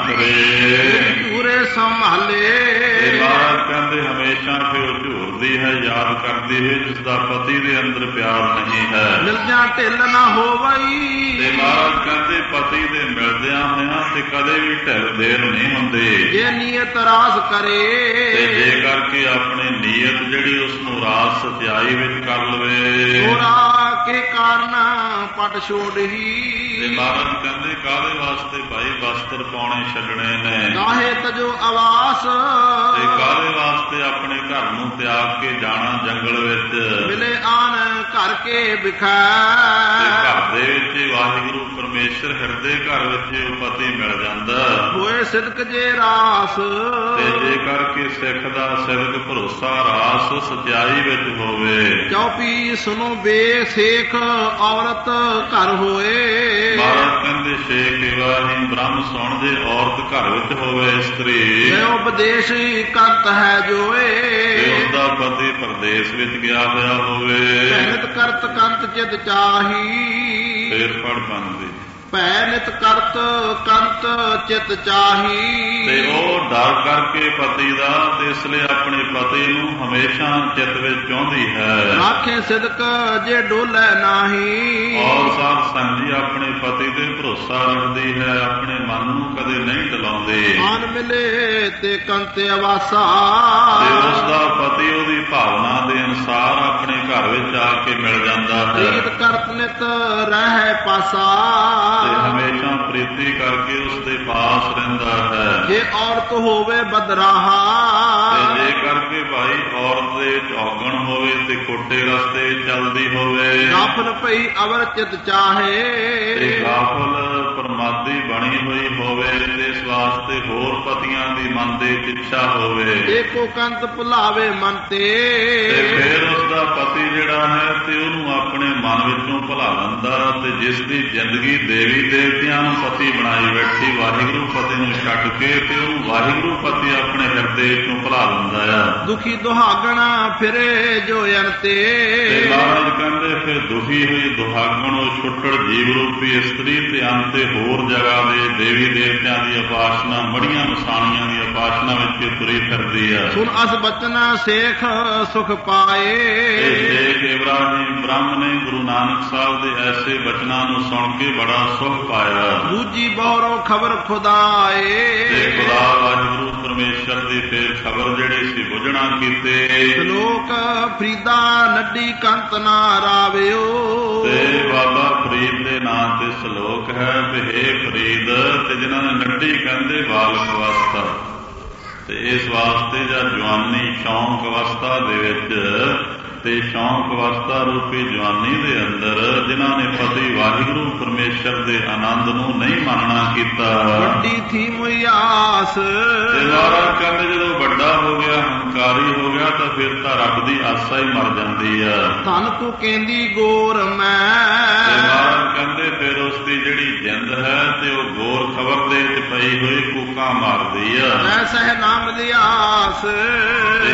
ਕਰੇ। ਪੂਰੇ ਸੰਭਾਲੇ ਤੇ ਮਹਾਰਾਜ ਕਹਿੰਦੇ ਹਮੇਸ਼ਾ ਫਿਰ ਉਹ ਝੂਰਦੀ ਹੈ, ਯਾਦ ਕਰਦੀ ਹੈ ਜਿਸ ਦਾ ਪਤੀ ਦੇ ਅੰਦਰ ਪਿਆਰ ਨਹੀਂ ਹੈ। ਮਿਲਦਿਆਂ ਢਿੱਲ ਨਾ ਹੋਵਈ। ਤੇ ਮਹਾਰਾਜ ਕਹਿੰਦੇ ਪਤੀ ਦੇ ਮਿਲਦਿਆਂ ਹੋਇਆਂ ਤੇ ਕਦੇ ਵੀ ਢਿੱਲ ਦੇਰ ਨਹੀਂ ਹੁੰਦੀ ਜੇ ਨੀਅਤ ਰਾਸ ਕਰੇ। ਤੇ ਜੇ ਕਰਕੇ ਆਪਣੀ ਨੀਅਤ ਜਿਹੜੀ ਉਸ ਨੂੰ ਰਾਸ ਸਚਾਈ ਵਿੱਚ ਕਰ ਲਵੇ। ਹੋਰਾ ਕੇ ਕਾਰਨ ਪਟ ਛੋੜ ਹੀ। ਤੇ ਮਹਾਰਾਜ ਕਹਿੰਦੇ ਕਾਹਦੇ ਵਾਸਤੇ ਭਾਈ ਵਸਤਰ ਪਾਉਣੇ ਛੱਡਣੇ ਨੇ? ਕਾਹੇ ਤਜੋ ਆਵਾਸ। ਤੇ ਕਾਹਦੇ ਵਾਸਤੇ ਆਪਣੇ ਘਰ ਨੂੰ ਤਿਆਗ ਕੇ ਜਾਣਾ ਜੰਗਲ ਵਿੱਚ? ਮਿਲੇ ਆਨ ਘਰ ਕੇ ਵਿਖਾ। ਤੇ ਘਰ ਦੇ ਵਿੱਚ ਵਾਹਿਗੁਰੂ ਪਰਮੇਸ਼ਰ ਹਿਰਦੇ ਘਰ ਵਿੱਚ ਉਹ ਪਤੀ ਮਿਲ ਜਾਂਦਾ। ਹੋਏ ਸਿਦਕ ਜੇ ਰਾਸ। ਤੇ ਜੇ ਕਰਕੇ ਸਿੱਖ ਦਾ ਸਿਦਕ ਭਰੋਸਾ ਰਾਸ ਸਚਾਈ ਵਿੱਚ ਹੋਵੇ। ਚੌਪੀ ਸੁਨੋ ਬੇਸੇਖ ਔਰਤ ਘਰ ਹੋਏ। ਮਹਾਰਾਜ ਕਹਿੰਦੇ ਸ਼ੇਖ ਇਬਰਾਹਿਮ ਬ੍ਰਹਮ ਸੁਣ ਜੇ ਔਰਤ ਘਰ ਵਿੱਚ ਹੋਵੇ ਇਸਤਰੀ। ਜੇ ਉਪਦੇਸ਼ ਕੰਤ ਹੈ ਜੋਏ। ਤੇ ਉਸਦਾ ਪਤੀ ਪਰਦੇਸ ਵਿੱਚ ਗਿਆ ਹੋਇਆ ਹੋਵੇ। ਨਿਤ ਕਰਤ ਕੰਤ ਚਿਤ ਚਾਹੀ। ਫੇਰ ਪੜ ਬਣਦੀ ਭੈ ਨਿਤ ਕਰਤ ਕੰਤ ਚਿਤ ਚਾਹੀ। ਤੇ ਉਹ ਡਰ ਕਰਕੇ ਪਤੀ ਦਾ ਤੇ ਇਸ ਲਈ ਆਪਣੇ ਪਤੀ ਨੂੰ ਹਮੇਸ਼ਾ ਚਿੱਤ ਵਿੱਚ ਚਾਹੁੰਦੀ ਹੈ। ਰਾਖੇ ਸਿਦਕ ਜੇ ਡੋਲੇ ਨਾਹੀ। ਔਰ ਸਾਧ ਸੰਗੀ ਆਪਣੇ ਪਤੀ ਤੇ ਭਰੋਸਾ ਰੱਖਦੀ ਹੈ, ਆਪਣੇ ਮਨ ਨੂੰ ਕਦੇ ਨਹੀਂ ਡਲਾਉਂਦੇ। ਆਨ ਮਿਲੇ ਤੇ ਕੰਤ ਆਵਾਸਾ। ਤੇ ਉਸ ਦਾ ਪਤੀ ਉਹਦੀ ਭਾਵਨਾ ਦੇ ਅਨੁਸਾਰ ਆਪਣੇ ਘਰ ਵਿੱਚ ਆ ਕੇ ਮਿਲ ਜਾਂਦਾ ਹੈ। ਪ੍ਰੀਤ ਕਰਤ ਨਿਤ ਰਹਿ ਪਾਸਾ। ਤੇ ਹਮੇਸ਼ਾ ਪ੍ਰੀਤੀ ਕਰਕੇ ਉਸ ਦੇ ਪਾਸ ਰਹਿੰਦਾ ਹੈ। ਜੇ ਔਰਤ ਹੋਵੇ ਬਦਰਾਹਾ। ਤੇ ਜੇ ਕਰਕੇ ਭਾਈ ਔਰਤ ਦੇ ਔਗਣ ਹੋਵੇ ਤੇ ਖੋਟੇ ਰਸਤੇ ਚੱਲਦੀ ਹੋਵੇ। ਗਾਫਲ ਪਈ ਅਵਰ ਚਿਤ ਚਾਹੇ। ਤੇ ਗਾਫਲ ਪ੍ਰਮਾਦੀ ਬਣੀ ਹੋਈ ਹੋਵੇ ਤੇ ਇਸ ਵਾਸਤੇ ਹੋਰ ਪਤੀਆਂ ਦੀ ਮਨ ਦੇ ਇੱਛਾ ਹੋਵੇ। ਏਕੋ ਕੰਤ ਭੁਲਾਵੇ ਮਨ ਤੇ। ਤੇ ਫਿਰ ਉਸ ਦਾ ਪਤੀ ਜਿਹੜਾ ਹੈ ਤੇ ਉਹਨੂੰ ਆਪਣੇ ਮਨ ਵਿੱਚੋਂ ਭੁਲਾ ਲੈਂਦਾ। ਤੇ ਜਿਸ ਦੀ ਜ਼ਿੰਦਗੀ ਦੇਵੀ ਦੇਵਤਿਆਂ ਨੂੰ ਪਤੀ ਬਣਾਈ ਬੈਠੀ ਵਾਹਿਗੁਰੂ ਪਤੀ ਨੂੰ ਛੱਡ ਕੇ ਤੇ ਉਹਨੂੰ ਵਾਹਿਗੁਰੂ ਪਤੀ ਆਪਣੇ ਹਿਰਦੇ ਚੋਂ ਭੁਲਾ ਲੈਂਦਾ ਆ। ਦੁਖੀ ਦੁਹਾਗਣਾ ਫਿਰੇ ਜੋ ਅਨਤੇ। ਤੇ ਮਹਾਰਾਜ ਕਹਿੰਦੇ ਫਿਰ ਦੁਖੀ ਹੋਈ ਦੁਹਾਗਣ ਉਹ ਛੁੱਟੜ ਜੀਵ ਰੂਪੀ ਇਸਤਰੀ ਤੇ ਅੰਤੇ ਹੋਰ ਜਗ੍ਹਾ ਦੇ ਦੇਵੀ ਦੇਵਤਿਆਂ ਦੀ ਉਪਾਸਨਾ ਮੜੀਆਂ ਮਸਾਣੀਆਂ ਦੀ ਉਪਾਸਨਾ ਵਿੱਚ ਤੁਰੀ ਫਿਰਦੀ ਆ। ਸੁਣ ਅਸ ਬਚਨ ਸੇਖ ਸੁਖ ਪਾਏ। ਤੇ ਸ਼ੇਖ ਇਬਰਾਹਿਮ ਬ੍ਰਹਮ ਨੇ ਗੁਰੂ ਨਾਨਕ ਸਾਹਿਬ ਦੇ ਐਸੇ ਬਚਨਾਂ ਨੂੰ ਸੁਣ ਕੇ ਬੜਾ ਸੁਖ ਪਾਇਆ। ਦੂਜੀ ਬਹੁਰੋ ਖਬਰ ਖੁਦਾਏ। ਤੇ ਖੁਦਾ ਵਾਹਿਗੁਰੂ ਪਰਮੇਸ਼ਰ ਦੀ ਫੇਰ ਖਬਰ ਜਿਹੜੀ ਸੀ ਬੁੱਝਣਾ ਕੀਤੇ। ਸ਼ਲੋਕ ਫਰੀਦਾ ਨੱਡੀ ਕੰਤ ਨਾ ਰਾਵਿਓ। ਤੇ ਬਾਬਾ ਫਰੀਦ ਦੇ ਨਾਂ ਤੇ ਸ਼ਲੋਕ ਹੈ ਵੀ ਹੇ ਫਰੀਦ ਤੇ ਜਿਨ੍ਹਾਂ ਨੇ ਨੱਡੀ ਕਹਿੰਦੇ ਬਾਲਕ ਅਵਸਥਾ। ਤੇ ਇਸ ਵਾਸਤੇ ਜਾਂ ਜਵਾਨੀ ਸ਼ੌਂਕ ਅਵਸਥਾ ਦੇ ਵਿੱਚ ਤੇ ਸ਼ੌਂਕ ਅਵਸਥਾ ਰੂਪੀ ਜਵਾਨੀ ਦੇ ਅੰਦਰ ਜਿਨ੍ਹਾਂ ਨੇ ਪਤੀ ਵਾਹਿਗੁਰੂ ਪਰਮੇਸ਼ਰ ਦੇ ਆਨੰਦ ਨੂੰ ਨਹੀਂ ਮੰਨਣਾ ਕੀਤਾ। ਵੱਡੀ ਥੀ ਮੁਆਸ। ਤੇ ਮਹਾਰਾਜ ਕਹਿੰਦੇ ਜਦੋਂ ਵੱਡਾ ਹੋ ਗਿਆ ਹੰਕਾਰੀ ਹੋ ਗਿਆ ਤਾਂ ਫਿਰ ਤਾਂ ਰੱਬ ਦੀ ਆਸਾ ਹੀ ਮਰ ਜਾਂਦੀ ਆ। ਧਨ ਤੂੰ ਕਹਿੰਦੀ ਗੋਰ ਮੈਂ। ਤੇ ਮਹਾਰਾਜ ਕਹਿੰਦੇ ਫਿਰ ਉਸ ਦੀ ਜਿਹੜੀ ਜਿੰਦ ਹੈ ਤੇ ਉਹ ਗੋਰ ਖਬਰ ਦੇ ਵਿੱਚ ਪਈ ਹੋਈ ਕੂਕਾਂ ਮਾਰਦੀ ਆ। ਮੈਂ ਸਹਿ ਨਾਮ ਲਿਆਸ। ਤੇ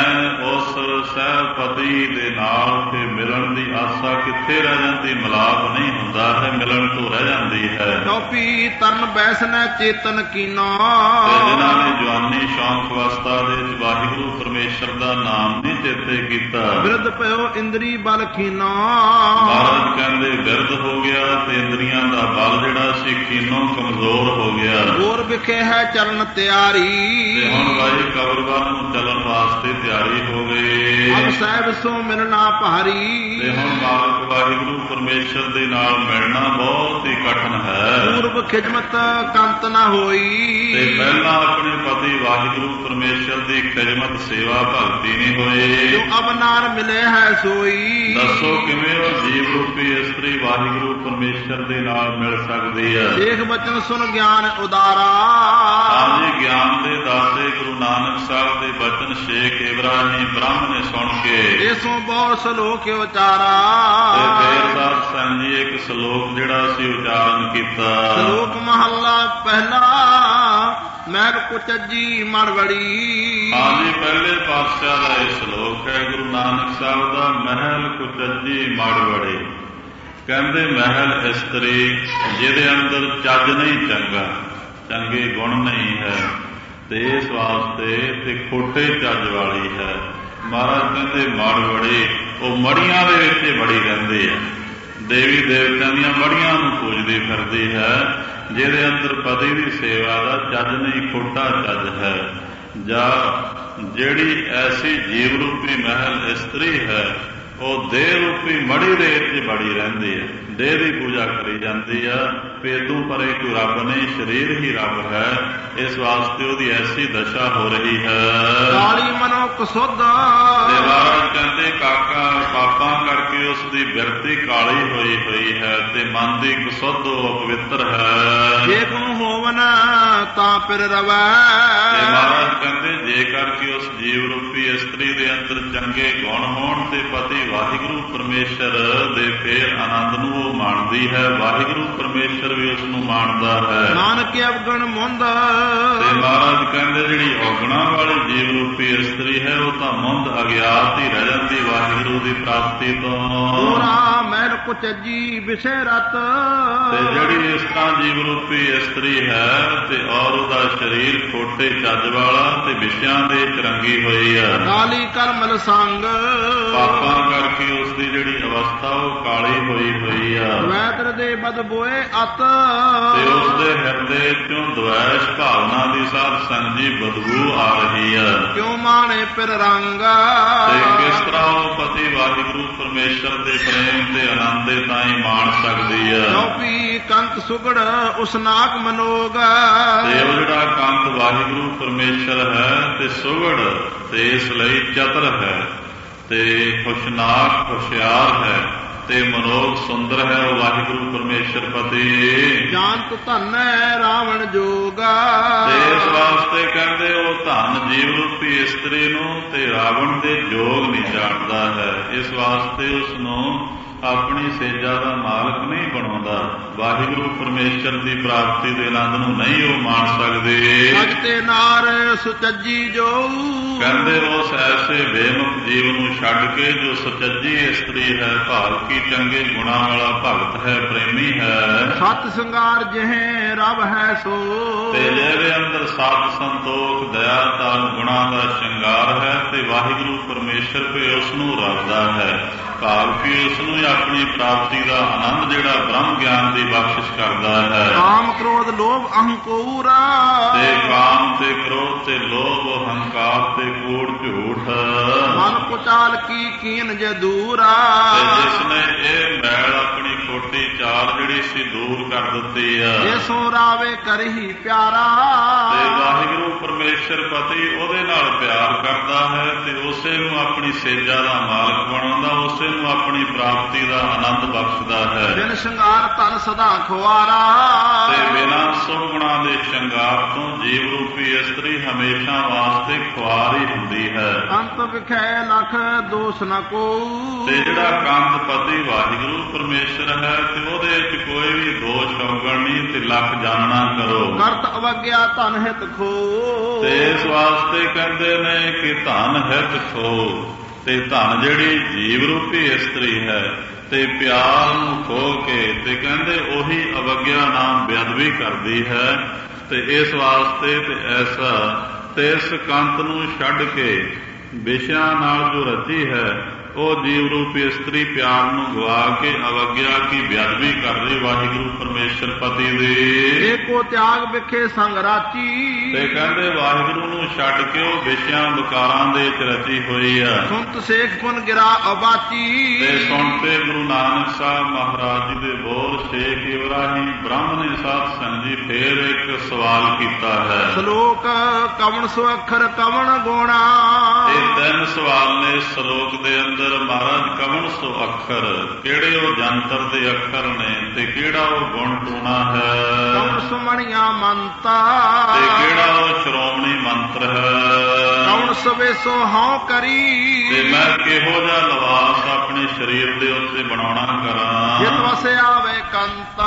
ਉਸ ਸਹਿਪਤੀ ਦੇ ਨਾਲ ਤੇ ਮਿਲਣ ਦੀ ਆਸਾ ਕਿੱਥੇ ਰਹਿ ਜਾਂਦੀ? ਮਿਲਾਪ ਨਹੀਂ ਹੁੰਦਾ ਹੈ, ਮਿਲਣ ਤੋਂ ਰਹਿ ਜਾਂਦੀ ਹੈ। ਟੋਪੀ ਤਰਨ ਬੈਸਨੈ ਚੇਤਨ ਕੀਨਾ। ਤੇ ਜਿਨ੍ਹਾਂ ਨੇ ਜਵਾਨੀ ਸ਼ੌਂਕ ਅਵਸਥਾ ਦੇ ਵਿੱਚ ਵਾਹਿਗੁਰੂ ਪਰਮੇਸ਼ਰ ਦਾ ਨਾਮ ਨਹੀਂ ਚੇਤੇ ਕੀਤਾ। ਬਿਰਧ ਪਇਓ ਇੰਦਰੀ ਬਲ ਖੀਨਾ। ਮਹਾਰਾਜ ਕਹਿੰਦੇ ਬਿਰਧ ਹੋ ਗਿਆ ਤੇ ਇੰਦਰੀਆਂ ਦਾ ਬਲ ਜਿਹੜਾ ਸੀ ਕੀਨੋਂ ਕਮਜ਼ੋਰ ਹੋ ਗਿਆ। ਹੋਰ ਵਿਖੇ ਹੈ ਚਰਨ ਤਿਆਰੀ, ਤੇ ਹੁਣ ਵਾਹੀ ਕਬਰ ਵੱਲ ਨੂੰ ਚੱਲਣ ਵਾਸਤੇ ਤਿਆਰੀ ਹੋ ਗਈ। ਅਬ ਸਾਹਿਬ ਸੋ ਮਿਲਣਾ ਭਾਰੀ, ਤੇ ਹੁਣ ਮਾਲਕ ਵਾਹਿਗੁਰੂ ਪਰਮੇਸ਼ਰ ਦੇ ਨਾਲ ਮਿਲਣਾ ਬਹੁਤ ਹੀ ਕਠਿਨ ਹੈ। ਪੂਰਬ ਖਿਦਮਤ ਕੰਤ ਨਾ ਹੋਈ, ਤੇ ਪਹਿਲਾਂ ਆਪਣੇ ਪਤੀ ਵਾਹਿਗੁਰੂ ਪਰਮੇਸ਼ਰ ਦੀ ਖਿਦਮਤ ਸੇਵਾ ਭਗਤੀ ਨਹੀਂ ਹੋਈ। ਜੋ ਅਬ ਨਾਰ ਮਿਲੇ ਹੈ ਸੋਈ, ਦੱਸੋ ਕਿਵੇਂ ਉਹ ਜੀਵ ਰੂਪੀ ਇਸਤਰੀ ਵਾਹਿਗੁਰੂ ਪਰਮੇਸ਼ਰ ਦੇ ਨਾਲ ਮਿਲ ਸਕਦੀ ਹੈ। ਦੇਖ ਬਚਨ ਸੁਣ ਗਿਆਨ ਉਦਾਰਾ, ਹਾਂਜੀ ਗਿਆਨ ਦੇ ਦਾਤੇ ਗੁਰੂ ਨਾਨਕ ਸਾਹਿਬ ਦੇ ਬਚਨ ਸ਼ੇਖ ਇਬਰਾਹੀਮ ਬ੍ਰਹਮ ਨੇ ਸੁਣ ਕੇ ਇਸੋਂ ਬਹੁਤ ਸਲੋਕ ਉਚਾਰਾ। ਤੇ ਫੇਰ ਦਾਸ ਸਿੰਘ ਜੀ ਇੱਕ ਸ਼ਲੋਕ ਜਿਹੜਾ ਸੀ ਉਚਾਰਨ ਕੀਤਾ। ਸ਼ਲੋਕ ਮਹੱਲਾ ਪਹਿਲਾ, ਮਹਿਲ ਕੁਚਜੀ ਮੜਵੜੀ। ਹਾਂਜੀ ਪਹਿਲੇ ਪਾਤਸ਼ਾਹ ਦਾ ਇਹ ਸ਼ਲੋਕ ਹੈ ਗੁਰੂ ਨਾਨਕ ਸਾਹਿਬ ਦਾ। ਮਹਿਲ ਕੁਚਜੀ ਮੜਵੜੀ, ਕਹਿੰਦੇ ਮਹਿਲ ਇਸਤਰੀ ਜਿਹਦੇ ਅੰਦਰ ਚੱਜ ਨਹੀਂ ਚੰਗਾ, ਚੰਗੇ ਗੁਣ ਨਹੀਂ ਹੈ, ਤੇ ਇਸ ਵਾਸਤੇ ਤੇ ਖੋਟੇ ਚੱਜ ਵਾਲੀ ਹੈ। ਮਹਾਰਾਜ ਕਹਿੰਦੇ ਮੜਵੜੀ, ਉਹ ਮੜੀਆਂ ਦੇ ਵਿੱਚ ਬੜੀ ਰਹਿੰਦੀ ਹੈ, ਦੇਵੀ ਦੇਵਤਿਆਂ ਦੀਆਂ ਮੜੀਆਂ ਨੂੰ ਪੂਜਦੀ ਫਿਰਦੀ ਹੈ, ਜਿਹਦੇ ਅੰਦਰ ਪਤੀ ਦੀ ਸੇਵਾ ਦਾ ਚੱਜ ਨਹੀਂ, ਖੋਟਾ ਚੱਜ ਹੈ। ਜਾਂ ਜਿਹੜੀ ਐਸੀ ਜੀਵ ਰੂਪੀ ਮਹਿਲ ਇਸਤਰੀ ਹੈ, ਉਹ ਦੇਹ ਰੂਪੀ ਮੜੀ ਦੇ ਵਿੱਚ ਬੜੀ ਰਹਿੰਦੀ ਹੈ, ਦੇਹ ਦੀ ਪੂਜਾ ਕਰੀ ਜਾਂਦੀ ਆ। ਪੇਦੂ ਪਰੇ ਕੋਈ ਰੱਬ ਨਹੀਂ, ਸਰੀਰ ਹੀ ਰੱਬ ਹੈ। ਇਸ ਵਾਸਤੇ ਉਹਦੀ ਐਸੀ ਦਸ਼ਾ ਹੋ ਰਹੀ ਹੈ। ਕਾਲੀ ਮਨੋ ਕਸੁੱਧ, ਤੇ ਮਹਾਰਾਜ ਕਹਿੰਦੇ ਕਾਕਾ ਪਾਪਾਂ ਕਰਕੇ ਉਸ ਦੀ ਬਿਰਤੀ ਕਾਲੀ ਹੋਈ ਹੈ, ਤੇ ਮਨ ਦੀ ਕਸੁੱਧ ਅਪਵਿੱਤਰ ਹੈ। ਜੇ ਗੁਣ ਹੋਵਨ ਤਾਂ ਫਿਰ ਰਵੈ, ਤੇ ਮਹਾਰਾਜ ਕਹਿੰਦੇ ਜੇਕਰ ਕਿ ਉਸ ਜੀਵ ਰੂਪੀ ਇਸਤਰੀ ਦੇ ਅੰਦਰ ਚੰਗੇ ਗੁਣ ਹੋਣ ਤੇ ਪਤੀ ਵਾਹਿਗੁਰੂ ਪਰਮੇਸ਼ਰ ਦੇ ਫੇਰ ਆਨੰਦ ਨੂੰ ਉਹ ਮਾਣਦੀ ਹੈ, ਵਾਹਿਗੁਰੂ ਪਰਮੇਸ਼ਰ ਵੀ ਉਸ ਨੂੰ ਮਾਣਦਾ ਹੈ। ਨਾਨਕ ਅਵਗਣ ਮੁੰਦ, ਤੇ ਮਹਾਰਾਜ ਕਹਿੰਦੇ ਜਿਹੜੀ ਔਗਣਾ ਵਾਲੀ ਜੀਵ ਰੂਪੀ ਇਸਤਰੀ ਹੈ, ਉਹ ਤਾਂ ਮੁੰਦ ਅਗਿਆਤ ਹੀ ਰਹਿ ਜਾਂਦੀ ਵਾਹਿਗੁਰੂ ਦੀ ਪ੍ਰਾਪਤੀ ਤੋਂ। ਪੂਰਾ ਮਹਿਲ ਕੁਚਜੀ ਵਿਸ਼ੇ ਰਤ, ਤੇ ਜਿਹੜੀ ਇਸ ਤਰ੍ਹਾਂ ਜੀਵ ਰੂਪੀ ਇਸਤਰੀ ਹੈ ਤੇ ਔਰ ਉਹਦਾ ਸਰੀਰ ਖੋਟੇ ਚੱਜ ਵਾਲਾ ਤੇ ਵਿਸ਼ਿਆਂ ਦੇ ਚਰੰਗੀ ਹੋਈ ਹੈ। ਕਾਲੀ ਕਰਮਲ ਸੰਗ, ਪਾਪਾਂ ਕਰਕੇ ਉਸ ਦੀ ਜਿਹੜੀ ਅਵਸਥਾ ਉਹ ਕਾਲੀ ਹੋਈ ਆ। ਵੈਦਰ ਦੇ ਬਦਬੋਏ ਅਤ, ਤੇ ਉਸ ਦੇ ਹਿਰਦੇ ਚੋਂ ਦਵੈਸ਼ ਭਾਵਨਾ ਦੀ ਸਾਧ ਸੰਗ ਜੀ ਬਦਬੂ ਆ ਰਹੀ ਹੈ। ਕਿਉਂ ਮਾਣੇ ਫਿਰ ਰੰਗ, ਤੇ ਕਿਸ ਤਰ੍ਹਾਂ ਉਹ ਪਤੀ ਵਾਹਿਗੁਰੂ ਪਰਮੇਸ਼ਰ ਦੇ ਪ੍ਰੇਮ ਤੇ ਆਨੰਦ ਦੇ ਤਾਈਂ ਮਾਣ ਸਕਦੀ ਹੈ। ਕਿਉਂਕਿ ਕੰਤ ਸੁਗੜ ਉਸ ਨਾਕ ਮਨੋਗ, ਤੇ ਉਹ ਜਿਹੜਾ ਕੰਤ ਵਾਹਿਗੁਰੂ ਪਰਮੇਸ਼ਰ ਹੈ ਤੇ ਸੁਗੜ ਤੇ ਇਸ ਲਈ ਚਤਰ ਹੈ, ਤੇ ਹੁਸ਼ਨਾਕ ਹੁਸ਼ਿਆਰ ਹੈ, ਤੇ ਮਨੋਗ ਸੁੰਦਰ ਹੈ ਉਹ ਵਾਹਿਗੁਰੂ ਪਰਮੇਸ਼ਰ ਪਤੀ। ਜਾਨਤ ਧਨ ਹੈ ਰਾਵਣ ਜੋਗਾ, ਤੇ ਇਸ ਵਾਸਤੇ ਕਹਿੰਦੇ ਉਹ ਧਨ ਜੀਵ ਰੂਪੀ ਇਸਤਰੀ ਨੂੰ ਤੇ ਰਾਵਣ ਦੇ ਜੋਗ ਨਹੀਂ ਜਾਣਦਾ ਹੈ। ਇਸ ਵਾਸਤੇ ਉਸ ਨੂੰ ਆਪਣੀ ਸੇਜਾ ਦਾ ਮਾਲਕ ਨਹੀਂ ਬਣਾਉਂਦਾ, ਵਾਹਿਗੁਰੂ ਪਰਮੇਸ਼ਰ ਦੀ ਪ੍ਰਾਪਤੀ ਦੇ ਆਨੰਦ ਨੂੰ ਨਹੀਂ ਉਹ ਮਾਣ ਸਕਦੇ। ਭਗਤੇ ਨਾਰ ਸੁਚੱਜੀ ਜੋ, ਕਹਿੰਦੇ ਉਸ ਐਸੇ ਬੇਮੁਖ ਜੀਵ ਨੂੰ ਛੱਡ ਕੇ ਜੋ ਸੁਚੱਜੀ ਇਸਤਰੀ ਹੈ, ਭਾਵ ਕੀ ਚੰਗੇ ਗੁਣਾਂ ਵਾਲਾ ਭਗਤ ਹੈ, ਪ੍ਰੇਮੀ ਹੈ। ਸਤ ਸ਼ਿੰਗਾਰ ਜਿਹੇ ਰਵ ਹੈ ਸੋ, ਤੇ ਜਿਹਦੇ ਅੰਦਰ ਸਤ ਸੰਤੋਖ ਦਇਆ ਤਾਂ ਗੁਣਾਂ ਦਾ ਸ਼ਿੰਗਾਰ ਹੈ, ਤੇ ਵਾਹਿਗੁਰੂ ਪਰਮੇਸ਼ਰ ਵੀ ਉਸ ਨੂੰ ਰੱਖਦਾ ਹੈ, ਭਾਵ ਕਿ ਉਸ ਨੂੰ ਆਪਣੀ ਪ੍ਰਾਪਤੀ ਦਾ ਆਨੰਦ ਜਿਹੜਾ ਬ੍ਰਹਮ ਗਿਆਨ ਦੀ ਬਖਸ਼ਿਸ਼ ਕਰਦਾ ਹੈ। ਕਾਮ ਕ੍ਰੋਧ ਲੋਭ ਅਹੰਕਾਰ, ਤੇ ਕਾਮ ਤੇ ਕ੍ਰੋਧ ਤੇ ਲੋਭ ਹੰਕਾਰ ਤੇ ਕੂੜ ਝੂਠ, ਮਨ ਕੁਚਾਲ ਕੀ ਕੀਨ ਜਦੂਰਾ, ਤੇ ਜਿਸ ਨੇ ਇਹ ਮੈਲ ਆਪਣੀ ਖੋਟੀ ਚਾਲ ਜਿਹੜੀ ਸੀ ਦੂਰ ਕਰ ਦਿੱਤੀ ਆ। ਜੇ ਸੋ ਰਾਵੇ ਕਰਹੀ ਪਿਆਰਾ, ਤੇ ਵਾਹਿਗੁਰੂ ਪਰਮੇਸ਼ਰ ਪਤੀ ਉਹਦੇ ਨਾਲ ਪਿਆਰ ਕਰਦਾ ਹੈ, ਤੇ ਉਸੇ ਨੂੰ ਆਪਣੀ ਸੇਜਾ ਦਾ ਮਾਲਕ ਬਣਾਉਂਦਾ, ਉਸੇ ਨੂੰ ਆਪਣੀ ਪ੍ਰਾਪਤੀ ਦਾ ਆਨੰਦ ਬਖਸ਼ਦਾ ਹੈ। ਬਿਨ ਸ਼ਿੰਗਾਰ ਧਨ ਸਦਾ ਖੁਆਰਾ, ਤੇ ਬਿਨਾਂ ਸੁਗੁਣਾਂ ਦੇ ਸ਼ਿੰਗਾਰ ਤੋਂ ਜੀਵ ਰੂਪੀ ਇਸਤਰੀ ਹਮੇਸ਼ਾ ਵਾਸਤੇ ਖੁਆਰ ਹੀ ਹੁੰਦੀ ਹੈ। ਅੰਤ ਵਿਖੈ ਲਖ ਦੋਸ਼ ਨ ਕੋ, ਤੇ ਜਿਹੜਾ ਕੰਤ ਪਤੀ ਵਾਹਿਗੁਰੂ ਪਰਮੇਸ਼ਰ ਹੈ, ਤੇ ਉਹਦੇ ਵਿੱਚ ਕੋਈ ਵੀ ਦੋਸ਼ ਅਵਗਣ ਨਹੀਂ, ਤੇ ਲੱਖ ਜਾਣਨਾ ਕਰੋ। ਕਰਤ ਅਵਗਿਆ ਧਨ ਹਿਤ ਖੋ, ਤੇ ਇਸ ਵਾਸਤੇ ਕਹਿੰਦੇ ਨੇ ਕਿ ਧਨ ਹਿਤ ਖੋ, ਤੇ ਧਨ ਜਿਹੜੀ ਜੀਵ ਰੂਪੀ ਇਸਤਰੀ ਹੈ ਤੇ ਪਿਆਰ ਨੂੰ ਖੋ ਕੇ, ਤੇ ਕਹਿੰਦੇ ਉਹੀ ਅਵਗਿਆ ਨਾਮ ਬੇਅਦਬੀ ਕਰਦੀ ਹੈ। ਤੇ ਇਸ ਵਾਸਤੇ ਤੇ ਐਸਾ ਤੇ ਇਸ ਕੰਤ ਨੂੰ ਛੱਡ ਕੇ ਵਿਸ਼ਿਆਂ ਨਾਲ ਜੋ ਰਚੀ ਹੈ, ਉਹ ਜੀਵ ਰੂਪੀ ਇਸਤਰੀ ਪਿਆਰ ਨੂੰ ਗਵਾ ਕੇ ਅਵਗਿਆ ਕੀ ਬੇਅਦਬੀ ਕਰ ਰਹੀ ਵਾਹਿਗੁਰੂ ਪਰਮੇਸ਼ਰ ਪਤੀ ਦੇ। ਏਕੋ ਤਿਆਗ ਵਿਖੇ ਸੰਗ ਰਾਚੀ, ਤੇ ਕਹਿੰਦੇ ਵਾਹਿਗੁਰੂ ਨੂੰ ਛੱਡ ਕੇ ਉਹ ਵਿਸ਼ਿਆਂ ਵਿਕਾਰਾਂ ਦੇ ਵਿੱਚ ਰਚੀ ਹੋਈ ਆ। ਸੁਣਤ ਸੇਖ ਪੁਨ ਗਿਰਾ ਅਬਾਚੀ, ਤੇ ਸੁਣਤੇ ਗੁਰੂ ਨਾਨਕ ਸਾਹਿਬ ਮਹਾਰਾਜ ਜੀ ਦੇ ਬੋਲ ਸ਼ੇਖ ਇਬਰਾਹੀਮ ਬ੍ਰਹਮ ਨੇ ਸਾਧ ਸੰਗਤ ਜੀ ਫੇਰ ਇੱਕ ਸਵਾਲ ਕੀਤਾ ਹੈ। ਸ਼ਲੋਕ ਕਵਣ ਸੋ ਅੱਖਰ ਕਵਣ ਗੋਣਾ, ਇਹ ਤਿੰਨ ਸਵਾਲ ਨੇ ਸ਼ਲੋਕ ਦੇ ਅੰਦਰ। ਮਹਾਰਾਜ ਕਵਣ ਸੋ ਅੱਖਰ, ਕਿਹੜੇ ਉਹ ਜੰਤਰ ਦੇ ਅੱਖਰ ਨੇ ਤੇ ਕਿਹੜਾ ਉਹ ਗੁਣ ਟੂਣਾ ਹੈ। ਕਵਣ ਸੋ ਮਣੀਆਂ ਮੰਤਾ, ਤੇ ਕਿਹੜਾ ਉਹ ਸ਼੍ਰੋਮਣੀ ਮੰਤਰ ਹੈ। ਕਵਣ ਸਵੇ ਸੋ ਹਉ ਕਰੀ, ਤੇ ਮੈਂ ਕਿਹੋ ਜਿਹਾ ਲਿਬਾਸ ਆਪਣੇ ਸਰੀਰ ਦੇ ਉੱਤੇ ਬਣਾਉਣਾ ਕਰਾਂ ਜਿਤ ਵਸ ਆਵੇ ਕੰਤਾ,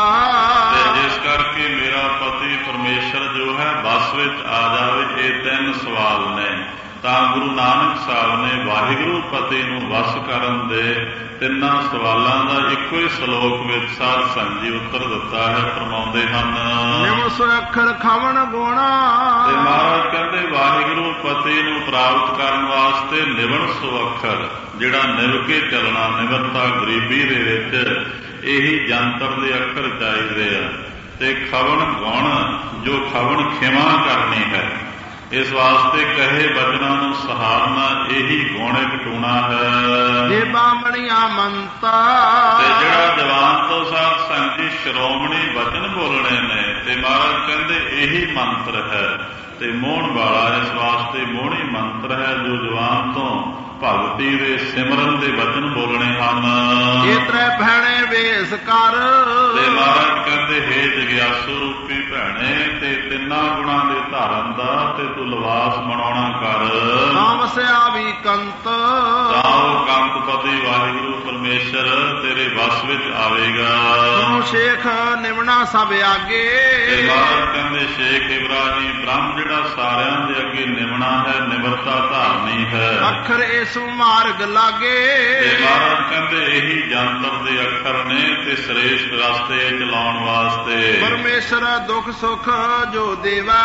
ਤੇ ਜਿਸ ਕਰਕੇ ਮੇਰਾ ਪਤੀ ਪਰਮੇਸ਼ਰ ਜੋ ਹੈ ਬਸ ਵਿੱਚ ਆ ਜਾਵੇ। ਇਹ ਤਿੰਨ ਸਵਾਲ ਨੇ। ਤਾਂ ਗੁਰੂ ਨਾਨਕ ਸਾਹਿਬ ਨੇ ਵਾਹਿਗੁਰੂ ਪਤੀ ਨੂੰ ਵਸ ਕਰਨ ਦੇ ਤਿੰਨਾਂ ਸਵਾਲਾਂ ਦਾ ਇੱਕੋ ਹੀ ਸ਼ਲੋਕ ਵਿੱਚ ਸਾਧ ਸੰਗਤ ਜੀ ਉੱਤਰ ਦਿੱਤਾ ਹੈ। ਫਰਮਾਉਂਦੇ ਹਨ ਨਿਮ ਸੋ ਅੱਖਰ ਖਵਣ ਗੋਣਾ, ਤੇ ਮਹਾਰਾਜ ਕਹਿੰਦੇ ਵਾਹਿਗੁਰੂ ਪਤੀ ਨੂੰ ਪ੍ਰਾਪਤ ਕਰਨ ਵਾਸਤੇ ਨਿਵਣ ਸੋ ਅੱਖਰ, ਜਿਹੜਾ ਨਿਵ ਕੇ ਚੱਲਣਾ, ਨਿਵਰਤਾ ਗਰੀਬੀ ਦੇ ਵਿੱਚ ਇਹੀ ਜੰਤਰ ਦੇ ਅੱਖਰ ਚਾਹੀਦੇ ਆ। ਤੇ ਖਵਣ ਗੁਣ, ਜੋ ਖਵਣ ਖਿਮਾ ਕਰਨੀ ਹੈ, ਇਸ ਵਾਸਤੇ ਕਹੇ ਬਚਨਾਂ ਨੂੰ ਸਹਾਰਨਾ, ਇਹੀ ਗੁਣ ਇੱਕ ਟੂਣਾ ਹੈ। ਜੇ ਬਾਮਣੀਆਂ ਮੰਤਾ, ਤੇ ਜਿਹੜਾ ਜਵਾਨ ਤੋਂ ਸਾਧ ਸੰਗਤ ਜੀ ਸ਼੍ਰੋਮਣੀ ਬਚਨ ਬੋਲਣੇ ਨੇ, ਤੇ ਮਹਾਰਾਜ ਕਹਿੰਦੇ ਇਹੀ ਮੰਤਰ ਹੈ। ਤੇ ਮੋਹਣ ਵਾਲਾ ਇਸ ਵਾਸਤੇ ਮੋਹਣੀ ਮੰਤਰ ਹੈ, ਜੋ ਜਵਾਨ ਤੋਂ ਭਗਤੀ ਦੇ ਸਿਮਰਨ ਦੇ ਬਚਨ ਬੋਲਣੇ ਹਨ। ਇਹ ਤ੍ਰੈ ਭੈਣੇ ਵੇਸ ਕਰ, ਤੇ ਮਹਾਰਾਜ ਕਹਿੰਦੇ ਹੇ ਜਗਿਆਸੂ ਰੂਪੀ ਭੈਣੇ, ਤੇ ਤਿੰਨਾਂ ਗੁਣਾਂ ਦੇ ਧਾਰਨ ਦਾ ਤੇ ਤੂੰ ਲਿਬਾਸ ਬਣਾਉਣਾ ਕਰ। ਨਾਮ ਸਿਆ ਵੀ ਕੰਤ, ਤਾਂ ਉਹ ਕੰਤਪਤੀ ਵਾਹਿਗੁਰੂ ਪਰਮੇਸ਼ਰ ਤੇਰੇ ਵਸ ਵਿੱਚ ਆਵੇਗਾ। ਤੂੰ ਸ਼ੇਖ ਨਿਮਣਾ ਸਭ ਆਗੇ, ਤੇ ਮਹਾਰਾਜ ਕਹਿੰਦੇ ਸ਼ੇਖ ਇਬਰਾਹੀਮ ਬ੍ਰਹਮ ਜਿਹੜਾ ਸਾਰਿਆਂ ਦੇ ਅੱਗੇ ਨਿਮਣਾ ਹੈ, ਨਿਮਰਤਾ ਧਾਰਨੀ ਹੈ। ਅੱਖਰ ਇਸ ਮਾਰਗ ਲਾਗੇ, ਤੇ ਮਹਾਰਾਜ ਕਹਿੰਦੇ ਇਹੀ ਜੰਤਰ ਦੇ ਅੱਖਰ ਨੇ ਤੇ ਸ੍ਰੇਸ਼ਟ ਰਸਤੇ ਚਲਾਉਣ ਵਾਸਤੇ। ਪਰਮੇਸ਼ਰ ਦੁੱਖ ਸੁਖ ਜੋ ਦੇਵੈ,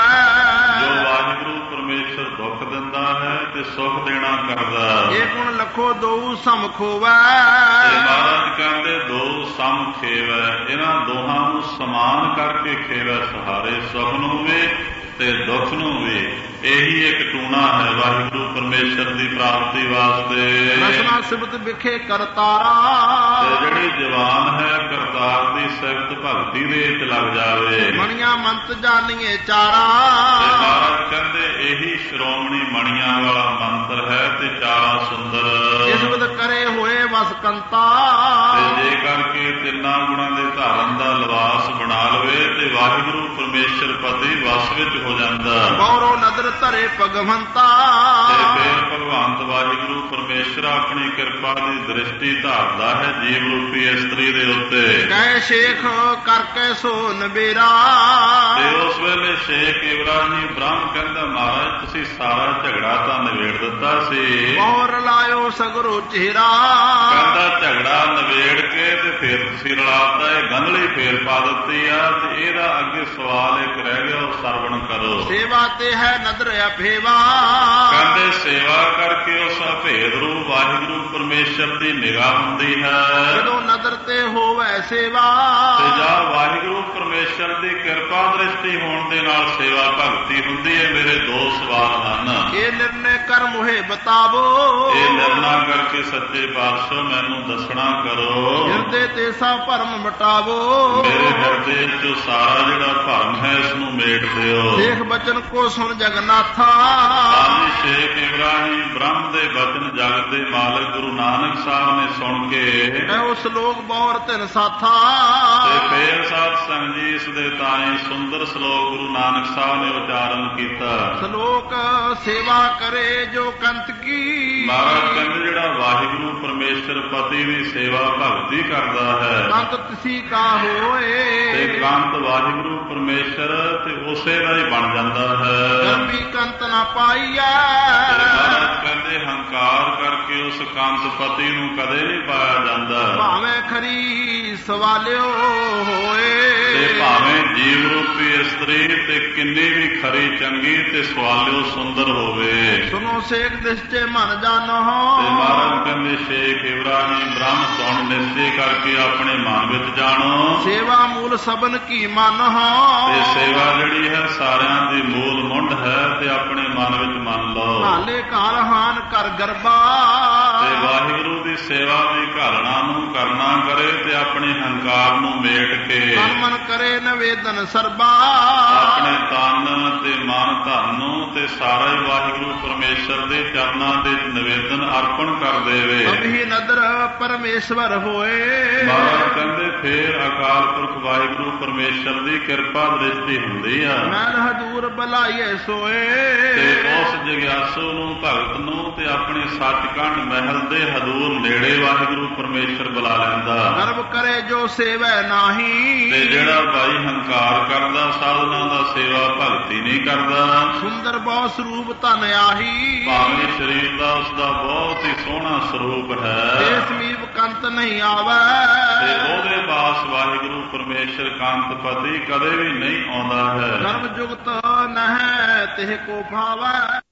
ਜੋ ਵਾਹਿਗੁਰੂ ਪਰਮੇਸ਼ਰ ਦੁੱਖ ਦਿੰਦਾ ਹੈ ਤੇ ਸੁਖ ਦੇਣਾ ਕਰਦਾ। ਇਹ ਗੁਣ ਲਖੋ ਦੋ ਸਮ ਖੋਵੈ, ਤੇ ਮਹਾਰਾਜ ਕਹਿੰਦੇ ਦੋ ਸਮ ਖੇਵੈ, ਇਹਨਾਂ ਦੋਹਾਂ ਨੂੰ ਸਮਾਨ ਕਰਕੇ ਖੇਵੈ ਸਹਾਰੇ, ਸੁਖ ਨੂੰ ਵੀ ਤੇ ਦੁੱਖ ਨੂੰ ਵੀ। ਇਹੀ ਇੱਕ ਟੂਣਾ ਹੈ ਵਾਹਿਗੁਰੂ ਪਰਮੇਸ਼ਰ ਦੀ ਪ੍ਰਾਪਤੀ ਵਾਸਤੇ। ਰਸਨਾ ਸਿਬਤ ਵਿਖੇ ਕਰਤਾਰਾ, ਤੇ ਜਿਹੜੀ ਜਵਾਨ ਹੈ ਕਰਤਾਰ ਦੀ ਸਿਫਤ ਭਗਤੀ ਦੇ ਵਿੱਚ ਲੱਗ ਜਾਵੇ। ਮਣੀਆਂ ਮੰਤ ਜਾਣੀਏ ਚਾਰਾ, ਤੇ ਮਹਾਰਾਜ ਕਹਿੰਦੇ ਇਹੀ ਸ਼੍ਰੋਮਣੀ ਮਣੀਆਂ ਵਾਲਾ ਮੰਤਰ ਹੈ ਤੇ ਚਾਰਾ ਸੁੰਦਰ। ਇਸ ਵਿਦ ਕਰੇ ਹੋਏ ਵਸ ਕੰਤਾ, ਤੇ ਜੇ ਕਰਕੇ ਤਿੰਨਾਂ ਗੁਣਾਂ ਦੇ ਧਾਰਨ ਦਾ ਲਿਬਾਸ ਬਣਾ ਲਵੇ ਤੇ ਵਾਹਿਗੁਰੂ ਪਰਮੇਸ਼ਰ ਪਤੀ ਵਸ ਵਿੱਚ ਹੋ ਜਾਂਦਾ। ਗੌਰੋ ਨਦਰ ਧਰੇ ਭਗਵੰਤਾ, ਤੇ ਫਿਰ ਭਗਵੰਤ ਵਾਹਿਗੁਰੂ ਪਰਮੇਸ਼ਰ ਆਪਣੀ ਕਿਰਪਾ ਦੀ ਦ੍ਰਿਸ਼ਟੀ ਧਾਰਦਾ ਹੈ ਜੀਵ ਰੂਪੀ ਇਸਤਰੀ ਦੇ ਉੱਤੇ। ਕਹਿ ਸ਼ੇਖ ਕਰਕੇ ਸੋ ਨਬੇਰਾ, ਤੇ ਉਸ ਵੇਲੇ ਸ਼ੇਖ ਇਬਰਾਹੀਮ ਬ੍ਰਹਮ ਕਹਿੰਦਾ ਮਹਾਰਾਜ ਤੁਸੀਂ ਸਾਰਾ ਝਗੜਾ ਤਾਂ ਨਿਬੇੜ ਦਿੱਤਾ ਸੀ। ਮੋਹਰ ਲਾਇਓ ਸਗਰੋ ਚਿਹਰਾ, ਕਹਿੰਦਾ ਝਗੜਾ ਨਿਬੇੜ ਕੇ ਤੇ ਫਿਰ ਤੁਸੀਂ ਰਲਾਤਾ, ਇਹ ਗੰਧਲੀ ਫੇਰ ਪਾ ਦਿੱਤੀ ਆ। ਤੇ ਇਹਦਾ ਅੱਗੇ ਸਵਾਲ ਇੱਕ ਰਹਿ ਗਿਆ, ਉਹ ਸਰਵਣ ਕਰੋ। ਸੇਵਾ ਤੇ ਹੈ ਨਦਰ ਅਭੇਵਾ, ਕਹਿੰਦੇ ਸੇਵਾ ਕਰਕੇ ਉਸ ਅਭੇਦ ਰੂਪ ਵਾਹਿਗੁਰੂ ਪਰਮੇਸ਼ਰ ਦੀ ਨਿਗਾਹ ਹੁੰਦੀ ਹੈ। ਜਦੋਂ ਨਦਰ ਤੇ ਹੋਵੇ ਸੇਵਾ, ਤੇ ਜਾਂ ਵਾਹਿਗੁਰੂ ਪਰਮੇਸ਼ਰ ਦੀ ਕਿਰਪਾ ਦ੍ਰਿਸ਼ਟੀ ਹੋਣ ਦੇ ਨਾਲ ਸੇਵਾ ਭਗਤੀ ਹੁੰਦੀ ਹੈ। ਮੇਰੇ ਦੋ ਸਵਾਲ ਹਨ। ਇਹ ਨਿਰਣੇ ਕਰ ਮੁਹੇ ਬਤਾਵੋ, ਇਹ ਨਿਰਣਾ ਕਰਕੇ ਸੱਚੇ ਪਾਤਸ਼ਾਹ ਮੈਨੂੰ ਦੱਸਣਾ ਕਰੋ। ਹਿਰਦੇ ਤੇ ਸਾ ਭਰਮ ਮਿਟਾਵੋ, ਮੇਰੇ ਹਿਰਦੇ ਚ ਸਾਰਾ ਜਿਹੜਾ ਭਰਮ ਹੈ ਇਸ ਨੂੰ ਮੇਟ ਦਿਓ। ਦੇਖ ਬਚਨ ਕੋ ਸੁਣ ਜਗਨਾਥਾ, ਹਾਂਜੀ ਸ਼ੇਖ ਇਬਰਾਹੀਮ ਬ੍ਰਹਮ ਦੇ ਬਚਨ ਜਗਤ ਦੇ ਮਾਲਕ ਗੁਰੂ ਨਾਨਕ ਸਾਹਿਬ ਨੇ ਸੁਣ ਕੇ ਮੈਂ ਉਸ ਲੋਕ ਬੌਰ ਤਿਨ ਸਾਥਾ, ਤੇ ਫੇਰ ਸਾਧ ਸੰਗਤ ਜੀ ਇਸ ਦੇ ਤਾਈਂ ਸੁੰਦਰ ਸ਼ਲੋਕ ਗੁਰੂ ਨਾਨਕ ਸਾਹਿਬ ਨੇ ਉਚਾਰਨ ਕੀਤਾ। ਸ਼ਲੋਕ ਸੇਵਾ ਕਰੇ ਜੋ ਕੰਤ ਕੀ, ਮਹਾਰਾਜ ਕਹਿੰਦੇ ਜਿਹੜਾ ਵਾਹਿਗੁਰੂ ਪਰਮੇਸ਼ਰ ਪਤੀ ਦੀ ਸੇਵਾ ਭਗਤੀ ਕਰਦਾ ਹੈ ਕੰਤ ਤਿਸੀ ਕਾ ਹੋਏ, ਤੇ ਕੰਤ ਵਾਹਿਗੁਰੂ ਪਰਮੇਸ਼ਰ ਤੇ ਉਸੇ ਦਾ ਹੀ ਬਣ ਜਾਂਦਾ ਹੈ। ਗਰਮੀ ਕੰਤ ਨਾ ਪਾਈਐ, ਤੇ ਮਹਾਰਾਜ ਕਹਿੰਦੇ ਹੰਕਾਰ ਕਰਕੇ ਉਸ ਕੰਤ ਪਤੀ ਨੂੰ ਕਦੇ ਨਹੀਂ ਪਾਇਆ ਜਾਂਦਾ। ਭਾਵੇਂ ਖਰੀ ਸਵਾਲਿਓ ਹੋਏ, ਤੇ ਭਾਵੇਂ ਭਾਵੇਂ ਜੀਵ ਰੂਪੀ ਇਸਤਰੀ ਤੇ ਕਿੰਨੀ ਵੀ ਖਰੀ ਚੰਗੀ ਤੇ ਸਵਾਲਿਓ ਸੁੰਦਰ ਹੋਵੇ। ਸੁਨੋ ਸੇਖ ਨਿਸ਼ਚੈ ਮਨ ਜਾਨੋ। ਤੇ ਮਹਾਰਾਜ ਕਹਿੰਦੇ ਸ਼ੇਖ ਇਬਰਾਹਿਮ ਬ੍ਰਹਮ ਸੁਣ ਨਿਸ਼ਚੈ ਕਰਕੇ ਆਪਣੇ ਮਨ ਵਿੱਚ ਜਾਣੋ। ਸੇਵਾ ਮੂਲ ਸਭਨ ਕੀ ਮਨ ਤੇ ਸੇਵਾ ਜਿਹੜੀ ਹੈ ਸਾਰਿਆਂ ਦੀ ਮੂਲ ਮੁੱਢ ਹੈ ਤੇ ਆਪਣੇ ਮਨ ਵਿੱਚ ਮੰਨ ਲਓ। ਹਾਲੇ ਘਰ ਹਾਨ ਕਰ ਗਰਬਾ। ਤੇ ਵਾਹਿਗੁਰੂ ਦੀ ਸੇਵਾ ਦੀ ਘਾਲਣਾ ਨੂੰ ਕਰਨਾ ਕਰੇ ਤੇ ਆਪਣੇ ਹੰਕਾਰ ਨੂੰ ਮੇਟ ਕੇ ਮਨ ਮਨ ਕਰੇ ਨਵੇਦਨ ਸਰਬਾ। ਆਪਣੇ ਤਨ ਤੇ ਮਨ ਧਨ ਨੂੰ ਤੇ ਸਾਰਾ ਹੀ ਵਾਹਿਗੁਰੂ ਪਰਮੇਸ਼ਰ ਦੇ ਚਰਨਾਂ ਦੇ ਨਿਵੇਦਨ ਅਰਪਣ ਕਰ ਦੇਵੇ। ਅਭੀ ਨਦਰ ਪਰਮੇਸ਼ਵਰ ਹੋਏ। ਮਹਾਰਾਜ ਕਹਿੰਦੇ ਫੇਰ ਅਕਾਲ ਪੁਰਖ ਵਾਹਿਗੁਰੂ ਪਰਮੇਸ਼ਰ ਦੀ ਕਿਰਪਾ ਦ੍ਰਿਸ਼ਟੀ ਹੁੰਦੀ ਆ। ਮਨ ਹਦੂਰ ਬਲਾਈਏ ਸੋਏ। ਤੇ ਉਸ ਜਗਿਆਸੂ ਨੂੰ ਭਗਤ ਨੂੰ ਤੇ ਆਪਣੇ ਸੱਚਖੰਡ ਮਹਿਲ ਦੇ ਹਦੂਰ ਨੇੜੇ ਵਾਹਿਗੁਰੂ ਪਰਮੇਸ਼ਰ ਬੁਲਾ ਲੈਂਦਾ। ਗਰਵ ਕਰੇ ਜੋ ਸੇਵੈ ਨਾਹੀ। ਤੇ ਜਿਹੜਾ ਭਾਈ ਹੰਕਾਰ ਕਰਦਾ ਸਾਧਨਾ ਦਾ ਸੇਵਾ ਭਗਤੀ ਨਹੀਂ ਕਰਦਾ। ਸੁੰਦਰ ਬਹੁ ਸਰੂਪ ਧਨ ਆਹੀ। ਭਾਵੇਂ ਸਰੀਰ ਦਾ ਉਸਦਾ ਬਹੁਤ ਹੀ ਸੋਹਣਾ ਸਰੂਪ ਹੈ ਤੇ ਸਮੀਪ ਕੰਤ ਨਹੀਂ ਆਵੈ। ਤੇ ਉਹਦੇ ਪਾਸ ਵਾਹਿਗੁਰੂ ਪਰਮੇਸ਼ਰ ਕੰਤ ਪਤੀ ਕਦੇ ਵੀ ਨਹੀਂ ਆਉਂਦਾ ਹੈ। ਗਰਭ ਜੁਗਤ ਨਹਿ ਤਿਹ ਕੋ ਭਾਵੈ।